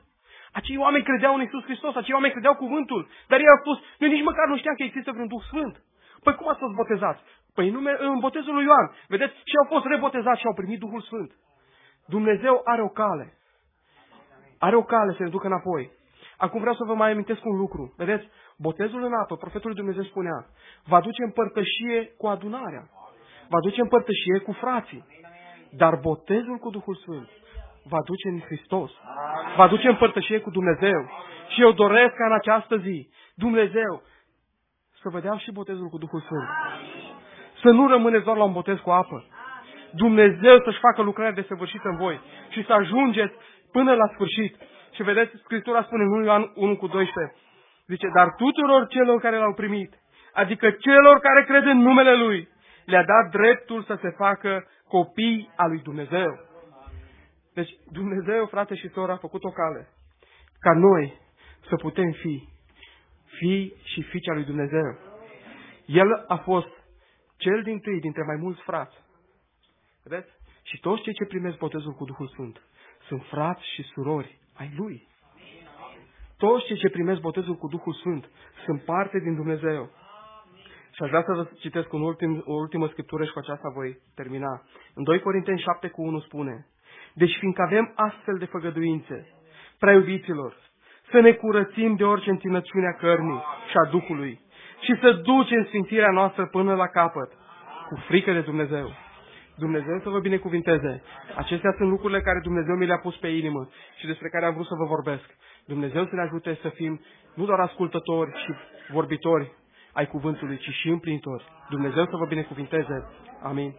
Acei oameni credeau în Iisus Hristos, acei oameni credeau cuvântul, dar ei au spus, noi nici măcar nu știam că există vreun Duh Sfânt. Păi cum ați fost botezați? Păi în botezul lui Ioan. Vedeți? Și au fost rebotezați și au primit Duhul Sfânt. Dumnezeu are o cale. Are o cale să ne ducă înapoi. Acum vreau să vă mai amintesc un lucru. Vedeți? Botezul în apă, profetul lui Dumnezeu spunea, va duce în părtășie cu adunarea. Va duce în părtășie cu frații. Dar botezul cu Duhul Sfânt va duce în Hristos. Va duce în părtășie cu Dumnezeu. Și eu doresc ca în această zi Dumnezeu să vă dea și botezul cu Duhul Sfânt. Să nu rămâneți doar la un botez cu apă. Dumnezeu să-și facă lucrarea desăvârșită în voi și să ajungeți până la sfârșit. Și vedeți, Scriptura spune în Ioan 1:12, zice, dar tuturor celor care l-au primit, adică celor care cred în numele Lui, le-a dat dreptul să se facă copii al lui Dumnezeu. Deci Dumnezeu, frate și soră, a făcut o cale ca noi să putem fi fii și fiice al lui Dumnezeu. El a fost cel dintâi dintre mai mulți frați. Vedeți? Și toți cei ce primesc botezul cu Duhul Sfânt sunt frați și surori ai Lui. Toți cei ce primesc botezul cu Duhul Sfânt sunt parte din Dumnezeu. Și aș vrea să vă citesc o ultimă scriptură și cu aceasta voi termina. În 2 Corinteni 7:1 spune, deci fiindcă avem astfel de făgăduințe, prea iubiților, să ne curățim de orice întinăciune a cărnii și a Duhului și să ducem sfințirea noastră până la capăt, cu frică de Dumnezeu. Dumnezeu să vă binecuvinteze. Acestea sunt lucrurile care Dumnezeu mi le-a pus pe inimă și despre care am vrut să vă vorbesc. Dumnezeu să ne ajute să fim nu doar ascultători și vorbitori ai cuvântului, ci și împlinitori. Dumnezeu să vă binecuvinteze. Amin.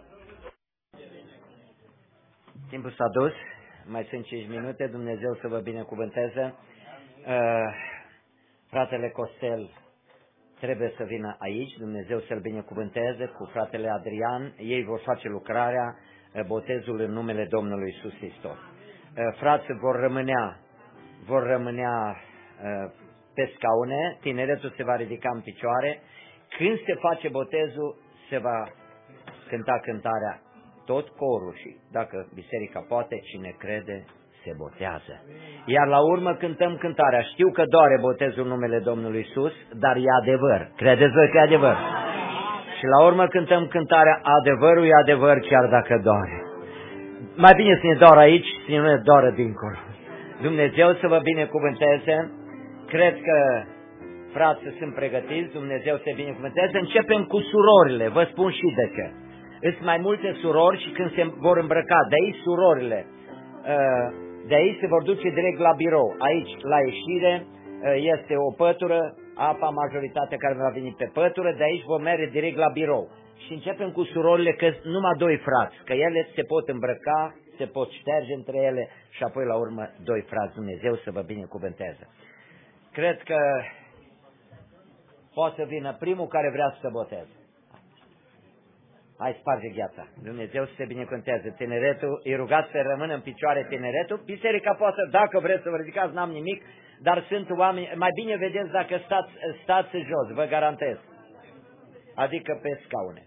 Timpul s-a dus, mai sunt 5 minute, Dumnezeu să vă binecuvânteze. Fratele Costel trebuie să vină aici, Dumnezeu să-l binecuvânteze cu fratele Adrian, ei vor face lucrarea, botezul în numele Domnului Iisus Hristos. Frații vor rămânea pe scaune, tineretul se va ridica în picioare, când se face botezul se va cânta cântarea tot corul și, dacă biserica poate, cine crede, se botează. Iar la urmă cântăm cântarea. Știu că doare botezul în numele Domnului Iisus, dar e adevăr. Credeți voi că e adevăr? Și la urmă cântăm cântarea adevărul e adevăr chiar dacă doare. Mai bine să ne doară aici, să nu ne doară dincolo. Dumnezeu să vă binecuvânteze. Cred că frații sunt pregătiți, Dumnezeu să binecuvânteze. Începem cu surorile, vă spun și de ce. Sunt mai multe surori și când se vor îmbrăca, de aici surorile, de aici se vor duce direct la birou. Aici, la ieșire, este o pătură, apa majoritatea care va veni pe pătură, de aici vom merge direct la birou. Și începem cu surorile, că numai 2 frați, că ele se pot îmbrăca, se pot șterge între ele și apoi la urmă 2 frați. Dumnezeu să vă binecuvânteze. Cred că poate să vină primul care vrea să se boteze. Hai, sparge gheața. Dumnezeu să se binecuvânteze. Tineretul, îi rugați să rămână în picioare tineretul. Biserica poate, dacă vreți să vă ridicați, n-am nimic, dar sunt oameni, mai bine vedeți dacă stați jos, vă garantez. Adică pe scaune.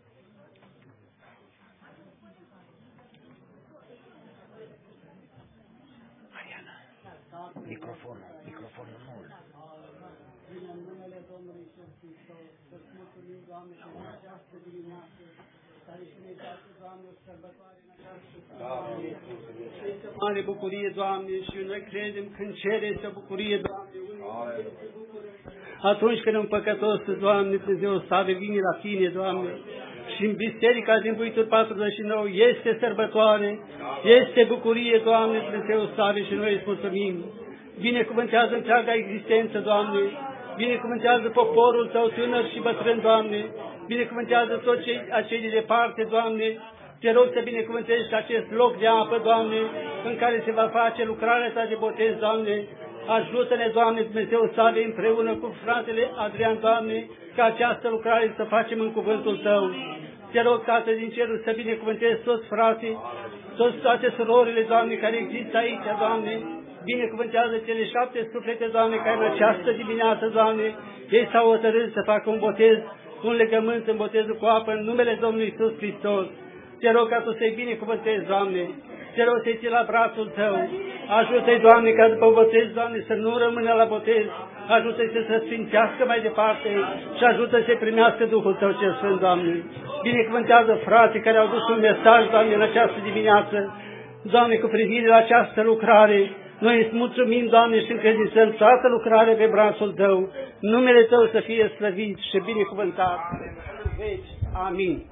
Mariana, microfonul nul. În numele Domnului Iisus Hristos, să-ți mulțumim, Doamne, și în această dimineață, care și ne dați, Doamne, o sărbătoare în această zi. Este mare bucurie, Doamne, și noi credem că în cer este o bucurie, Doamne, unii se bucură. Atunci când un păcătos, Doamne, Dumnezeu Slavă, vine la Tine, Doamne, și în biserica din Buitur 49 este sărbătoare, este bucurie, Doamne, Dumnezeu Slavă, și noi îți mulțumim. Binecuvântează întreaga existență, Doamne, binecuvântează poporul Tău tânăr și bătrân, Doamne, binecuvântează toți acei de departe, Doamne, Te rog să binecuvântești acest loc de apă, Doamne, în care se va face lucrarea Ta de botez, Doamne. Ajută-ne, Doamne, Dumnezeu Slavei, împreună cu fratele Adrian, Doamne, ca această lucrare să facem în cuvântul Tău. Te rog, Tată din cerul, să binecuvântezi toți frații, toate surorile, Doamne, care există aici, Doamne. Binecuvântează cele 7 suflete, Doamne, care în această dimineață, Doamne, ei s-au hotărât să facă un botez, un legământ în botezul cu apă, în numele Domnului Iisus Hristos. Te rog ca Tu să-i binecuvântezi, Doamne. Te rog să-i ții la brațul Tău. Ajută-i, Doamne, ca după botez, Doamne, să nu rămână la botez. Ajută-i să se sfințească mai departe și ajută-i să primească Duhul Tău cel Sfânt, Doamne. Binecuvântează frații care au dus un mesaj, Doamne, în această dimineață. Doamne, cu privire la această lucrare, noi îți mulțumim, Doamne, și încredințăm toată lucrarea pe brațul Tău. Numele Tău să fie slăvit și binecuvântat. Veci. Amin.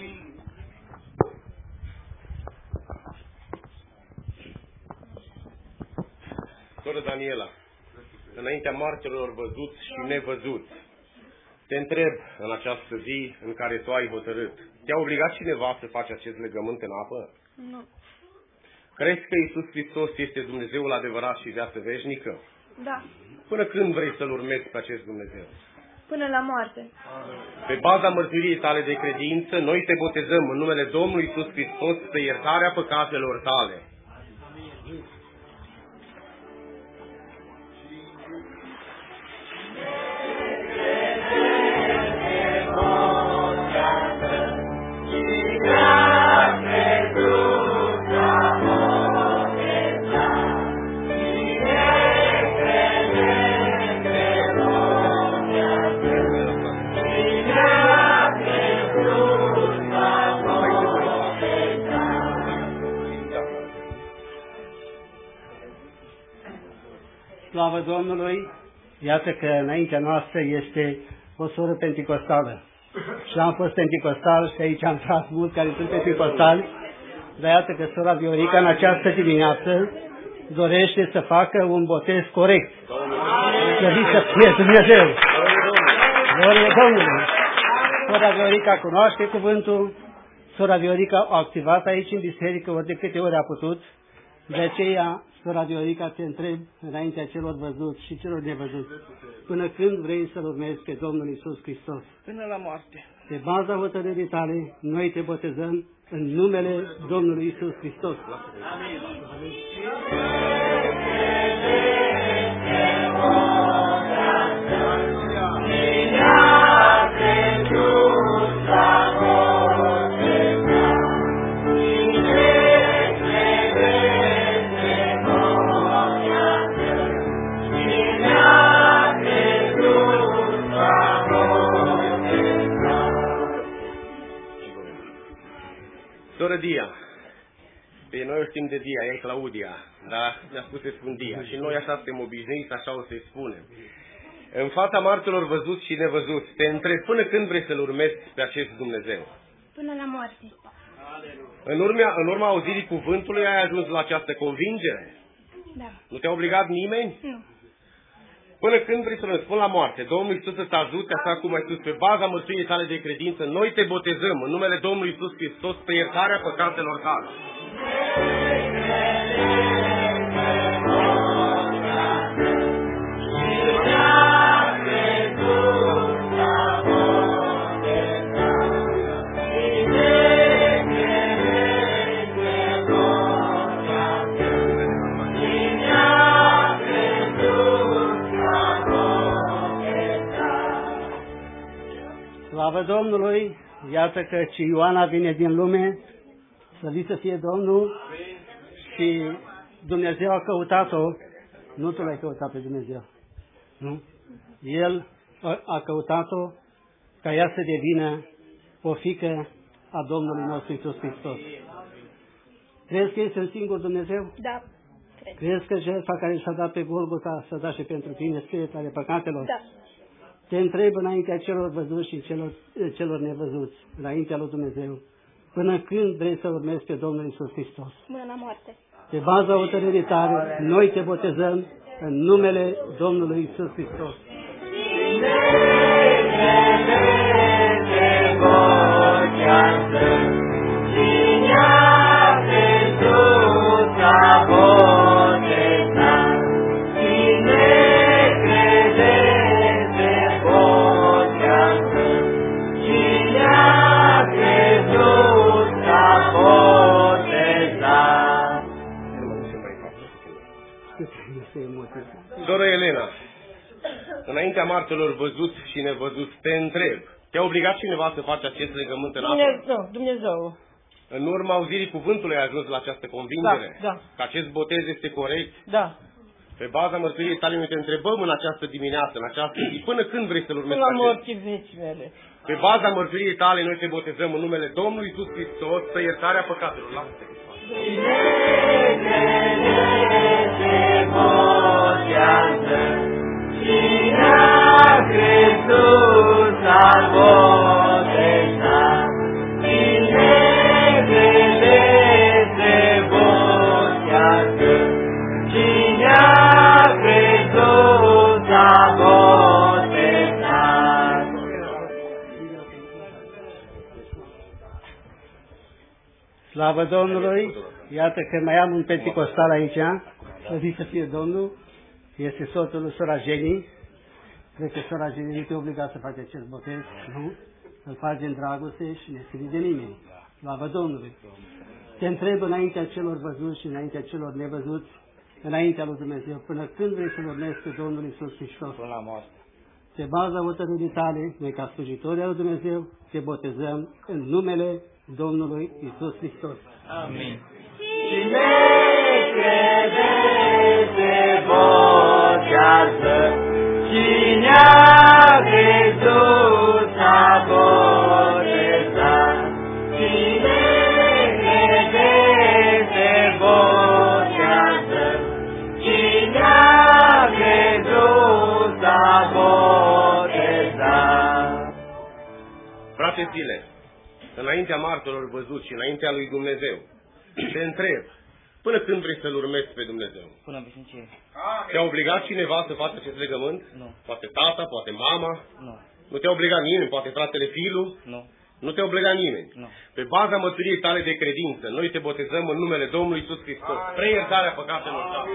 Soră Daniela, înaintea martirilor văzuți și nevăzuți, te întreb în această zi în care tu ai hotărât, te-a obligat cineva să faci acest legământ în apă? Nu. Crezi că Iisus Hristos este Dumnezeul adevărat și viață veșnică? Da. Până când vrei să-L urmezi pe acest Dumnezeu? Până la moarte. Pe baza mărturiei tale de credință, noi te botezăm în numele Domnului Iisus Hristos pe iertarea păcatelor tale. Slavă Domnului! Iată că înaintea noastră este o soră penticostală. Și am fost penticostal și aici am tras mulți care sunt penticostali, dar iată că sora Viorica în această dimineață dorește să facă un botez corect. Slăvit să fie Dumnezeu! Glorie Domnului! Sora Viorica cunoaște cuvântul, sora Viorica a activat aici în biserică ori de câte ori a putut, de aceea sora Viorica te întreb înaintea celor văzuți și celor nevăzuți. Până când vrei să-L urmezi pe Domnul Iisus Hristos? Până la moarte. Pe baza hotărârii tale, noi te botezăm în numele Domnului Iisus Hristos. Amin. Soră Dia, pe noi o știm de Dia, e Claudia, dar mi-a spus să spun Dia și noi așa suntem obișnuiți, așa o să-i spunem. În fața martorilor văzuți și nevăzuți, te întreb până când vrei să-L urmezi pe acest Dumnezeu? Până la moarte. În urma auzirii cuvântului ai ajuns la această convingere? Da. Nu te-a obligat nimeni? Nu. Până când vrei să răspund la moarte, Domnul Iisus să te ajute, așa cum ai spus, pe baza mărturiei tale de credință, noi te botezăm în numele Domnului Iisus Hristos pe iertarea păcatelor tale. Slavă Domnului! Iată că și Ioana vine din lume, slăvit să fie Domnul, și Dumnezeu a căutat-o, nu tu l-ai căutat pe Dumnezeu, nu? El a căutat-o ca ea să devină o fiică a Domnului nostru Iisus Hristos. Crezi că este un singur Dumnezeu? Da. Crezi că jertfa care s-a dat pe Golgota s-a dat și pentru tine, spiriturile păcatelor? Da. Te întreb înaintea celor văzuți și celor nevăzuți, înaintea lui Dumnezeu, până când vrei să urmezi pe Domnul Iisus Hristos? Până la moarte. Pe baza hotărârii tale, noi te botezăm în numele Domnului Iisus Hristos. Soră Elena, înaintea martorilor văzuți și nevăzuți, te întreb, te-a obligat cineva să faci acest legământ în apă? Dumnezeu. în urma auzirii cuvântului ai ajuns la această convingere? Da. Că acest botez este corect? Da. Pe baza mărturiei tale noi te întrebăm în această dimineață, în această zi, până când vrei să-L urmezi Până pe la acesta? morții vecii mele. Pe baza mărturiei tale noi te botezăm în numele Domnului Iisus Hristos, să iertarea păcatelor. Lasă-te. Cine a crezut s-a botezat, cine crede se botează, cine a crezut s-a botezat. Slavă Domnului! Iată că mai am un penticostal aici, slăvit să fie Domnul, este soțul lui sora Jenny. Cred că sora Jenny nu te obliga să faci acest botez, nu? Îl faci în dragoste și nesfrit de nimeni. Slavă Domnului! Te întreb înaintea celor văzuți și înaintea celor nevăzuți, înaintea lui Dumnezeu, până când vrei să-L urmezi pe Domnul Iisus Hristos? Până la moarte. Pe baza hotărârii tale, noi ca slujitori al lui Dumnezeu, te botezăm în numele Domnului Iisus Hristos. Amin. Cine crede se botează, cine a crezut s-a botezat, cine crede se botează, cine a crezut s-a botezat. Frate Zile, înaintea martorilor văzuți și înaintea lui Dumnezeu, te întreb, până când vrei să-L urmezi pe Dumnezeu? Până în veșnicie. Te-a obligat cineva să facă acest legământ? Nu. Poate tata, poate mama? Nu. Nu te-a obligat nimeni, poate fratele Filu? Nu. Nu te-a obligat nimeni. Nu. Pe baza mărturiei tale de credință, noi te botezăm în numele Domnului Iisus Hristos, spre iertarea păcatelor tale.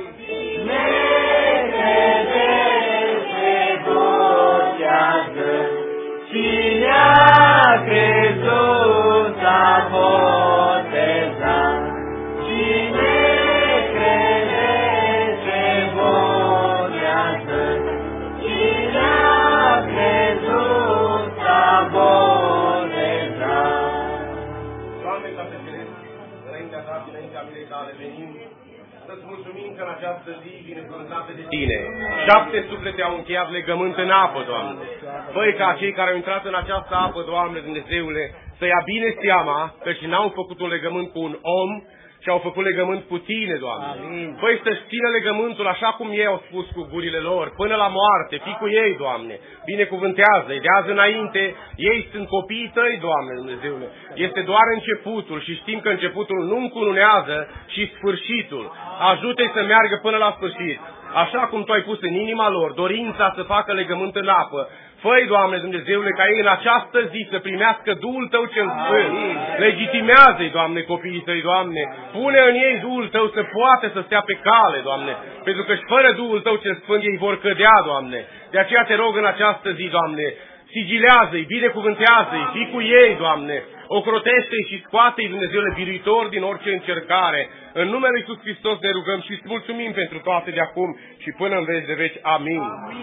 Cine a crezut s-a botezat, cine crede se botează, cine a crezut s-a botezat. Doamne, Tată Ceresc, înaintea ta și înaintea milei tale venim să-ți mulțumim că în această zi binecuvântată de Tine. 7 suflete au încheiat legământ în apă, Doamne. Făi ca cei care au intrat în această apă, Doamne Dumnezeule, să ia bine seama că și n-au făcut un legământ cu un om, și au făcut legământ cu Tine, Doamne. Făi să-și țină legământul așa cum ei au spus cu gurile lor, până la moarte, fii cu ei, Doamne. Binecuvântează-i, de-azi înainte, ei sunt copiii Tăi, Doamne Dumnezeule. Este doar începutul și știm că începutul nu încununează și sfârșitul. Ajută-i să meargă până la sfârșit. Așa cum Tu ai pus în inima lor dorința să facă legământ în apă, fă-i, Doamne Dumnezeule, ca ei în această zi să primească Duhul Tău cel Sfânt. Legitimează-i, Doamne, copiii Tăi, Doamne. Pune în ei Duhul Tău să poată să stea pe cale, Doamne. Pentru că și fără Duhul Tău cel Sfânt ei vor cădea, Doamne. De aceea te rog în această zi, Doamne, sigilează-i, binecuvântează-i, fii cu ei, Doamne. Ocrotește-i și scoate-i, Dumnezeule, biruitor din orice încercare. În numele Lui Iisus Hristos ne rugăm și îți mulțumim pentru toate de acum și până în veci de veci. Amin.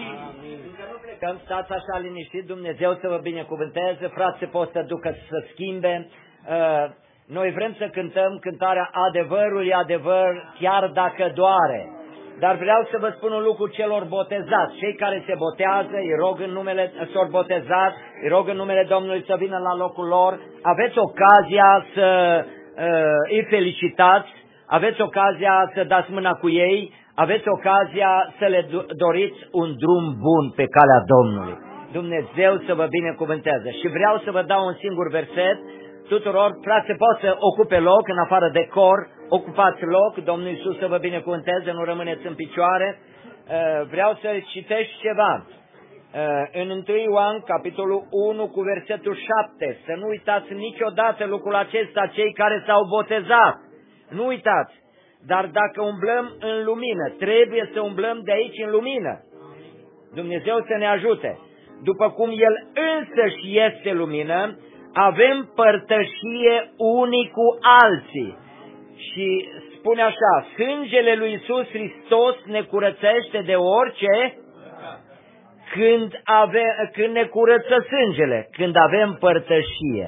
Când stați așa liniștit, Dumnezeu să vă binecuvânteze, frații pot să ducă să schimbe. Noi vrem să cântăm cântarea Adevărul e adevăr, chiar dacă doare. Dar vreau să vă spun un lucru celor botezați. Cei care se botează, îi rog în numele, s-or botezat, îi rog în numele Domnului să vină la locul lor. Aveți ocazia să îi felicitați, aveți ocazia să dați mâna cu ei, aveți ocazia să le doriți un drum bun pe calea Domnului. Dumnezeu să vă binecuvânteze. Și vreau să vă dau un singur verset tuturor. Frate, pot să ocupe loc în afară de cor, ocupați loc, Domnul Iisus să vă binecuvânteze, nu rămâneți în picioare. Vreau să citesc ceva. În 1 Ioan, capitolul 1, cu versetul 7, să nu uitați niciodată lucrul acesta, cei care s-au botezat. Nu uitați, dar dacă umblăm în lumină, trebuie să umblăm de aici în lumină. Dumnezeu să ne ajute. După cum El însăși este lumină, avem părtășie unii cu alții. Și spune așa, sângele lui Iisus Hristos ne curățește de orice, când ne curăță sângele, când avem părtășie.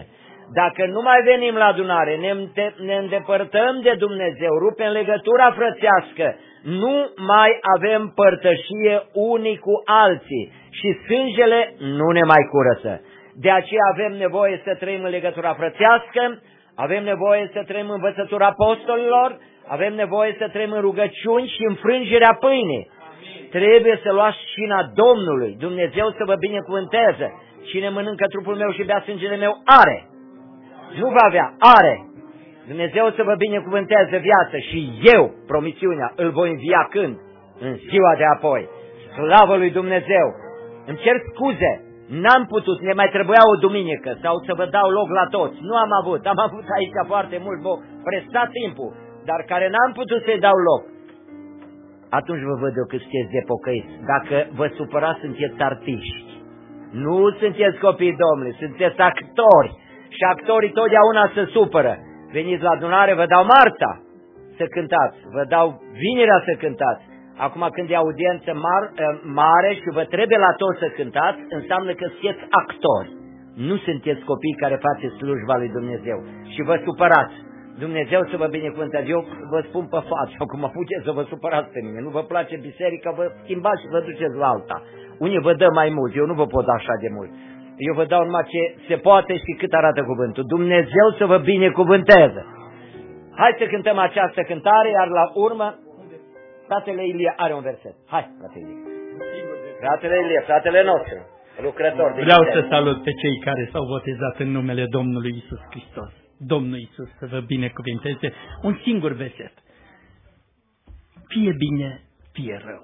Dacă nu mai venim la adunare, ne îndepărtăm de Dumnezeu, rupem legătura frățească, nu mai avem părtășie unii cu alții și sângele nu ne mai curăță. De aceea avem nevoie să trăim în legătura frățească, avem nevoie să trăim în învățătura apostolilor, avem nevoie să trăim în rugăciuni și în frângerea pâinii. Trebuie să luați șina Domnului, Dumnezeu să vă binecuvânteze. Cine mănâncă trupul meu și bea sângele meu are. Nu va avea, are. Dumnezeu să vă binecuvânteze viață și eu, promisiunea, îl voi învia când? În ziua de apoi. Slavă lui Dumnezeu! Îmi cer scuze, n-am putut, ne mai trebuia o duminică sau să vă dau loc la toți. Nu am avut aici foarte mult, vă presta timpul, dar care n-am putut să-i dau loc. Atunci vă văd eu că sunteți de pocăiți. Dacă vă supărați, sunteți artiști. Nu sunteți copii Domnului, sunteți actori. Și actorii totdeauna se supără. Veniți la adunare, vă dau marța să cântați, vă dau vinerea să cântați. Acum când e audiență mare și vă trebuie la toți să cântați, înseamnă că sunteți actori. Nu sunteți copii care faceți slujba lui Dumnezeu și vă supărați. Dumnezeu să vă binecuvânteze. Eu vă spun pe față, acum puteți să vă supărați pe mine. Nu vă place biserica, vă schimbați și vă duceți la alta. Unii vă dă mai mult, eu nu vă pot da așa de mult. Eu vă dau numai ce se poate și cât arată cuvântul. Dumnezeu să vă binecuvânteze. Hai să cântăm această cântare, iar la urmă, fratele Ilie are un verset. Hai, fratele Ilie. Fratele Ilie, fratele nostru, lucrător de Vreau să salut pe cei care s-au botezat în numele Domnului Iisus Hristos. Domnul Iisus să vă binecuvânteze. Un singur verset. Fie bine, fie rău.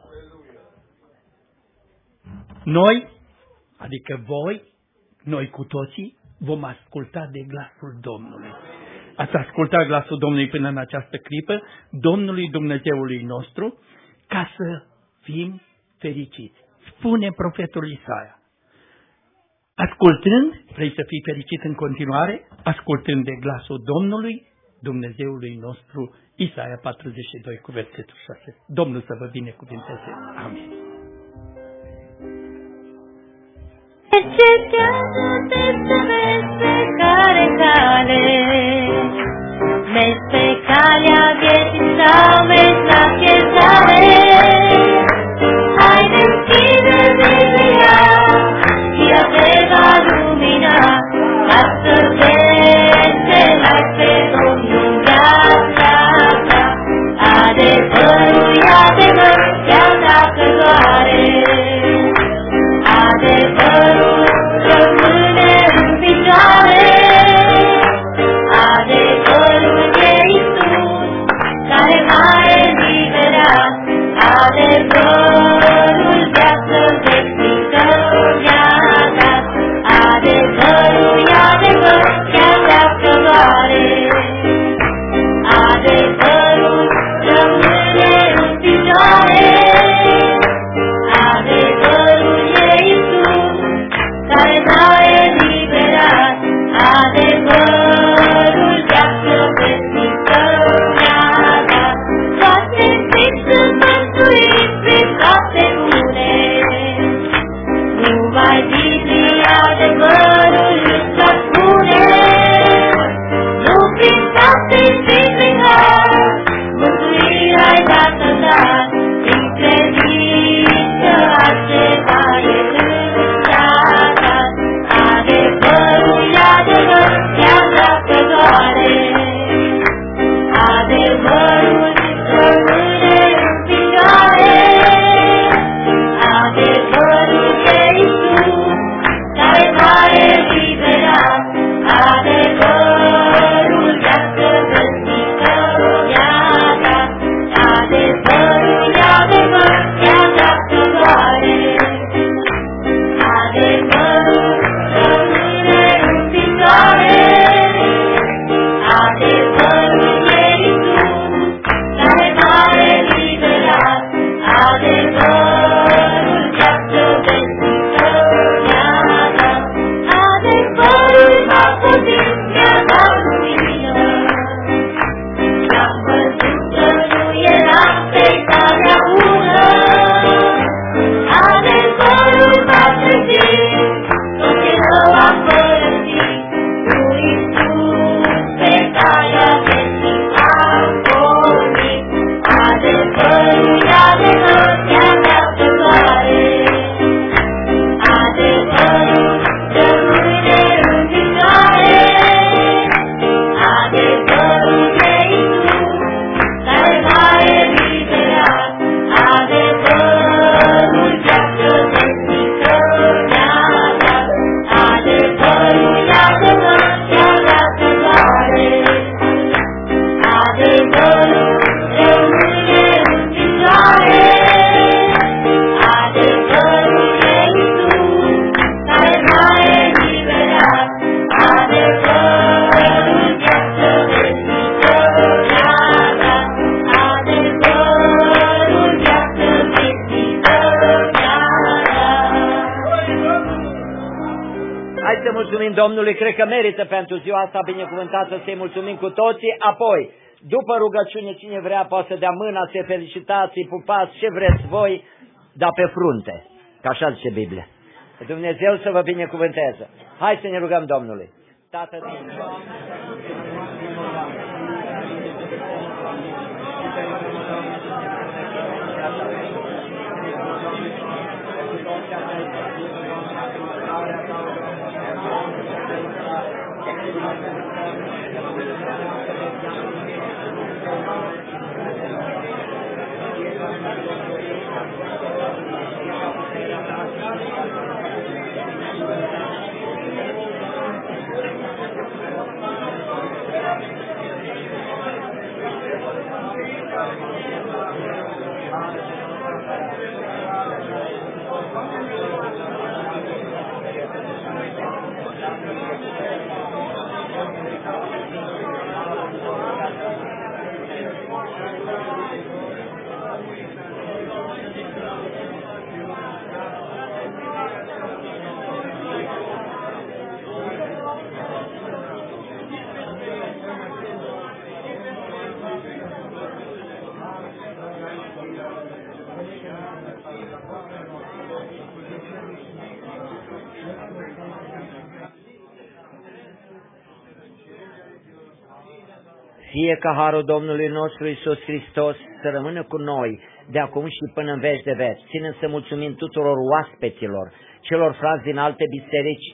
Noi, adică voi, noi cu toții, vom asculta de glasul Domnului. Ați ascultat glasul Domnului până în această clipă, Domnului Dumnezeului nostru, ca să fim fericiți. Spune profetul Isaia. Ascultând, vrei să fii fericit în continuare, ascultând de glasul Domnului, Dumnezeului nostru, Isaia 42 cu versetul 6. Domnul să vă binecuvânteze. Amin. Cercetează-te să vezi pe care cale, mergi pe calea vieții sau mergi la pierzare. Hai, deschide Biblia și ea te va lumina, ca să vezi ce ai pe Domnul viața ta. Adevărul e adevăr, chiar dacă doare. Adevărul rămâne în picioare. Adevărul e Iisus, care are mulțumim Domnului, cred că merită pentru ziua asta binecuvântată să-i mulțumim cu toții. Apoi, după rugăciune, cine vrea poate să dea mâna, să-i felicitați, să-i pupați, ce vreți voi, dar pe frunte, că așa zice Biblia. Dumnezeu să vă binecuvânteze. Hai să ne rugăm Domnului. Tată din fie ca harul Domnului nostru Iisus Hristos să rămână cu noi de acum și până în veci de veci. Ținem să mulțumim tuturor oaspeților, celor frați din alte biserici.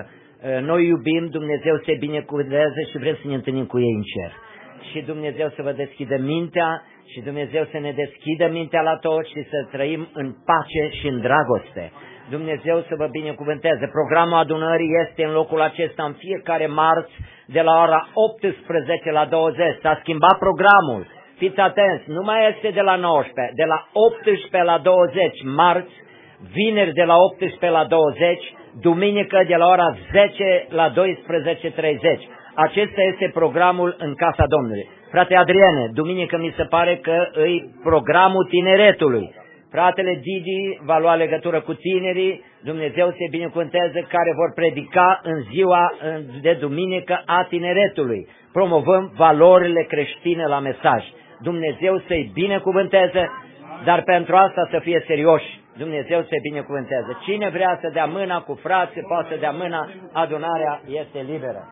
Noi iubim, Dumnezeu să-i binecuvânteze și vrem să ne întâlnim cu ei în cer. Și Dumnezeu să vă deschidă mintea și Dumnezeu să ne deschidă mintea la toți și să trăim în pace și în dragoste. Dumnezeu să vă binecuvânteze. Programul adunării este în locul acesta în fiecare marți de la ora 18 la 20. S-a schimbat programul. Fiți atenți, nu mai este de la 19, de la 18 la 20 marți, vineri de la 18 la 20, duminică de la ora 10 la 12:30. Acesta este programul în Casa Domnului. Frate Adriane, duminică mi se pare că îi programul tineretului. Fratele Didi va lua legătură cu tinerii, Dumnezeu să-i binecuvânteze, care vor predica în ziua de duminică a tineretului. Promovăm valorile creștine la mesaj. Dumnezeu să-i binecuvânteze, dar pentru asta să fie serioși. Dumnezeu să-i binecuvânteze. Cine vrea să dea mâna cu frații, poate să dea mâna, adunarea este liberă.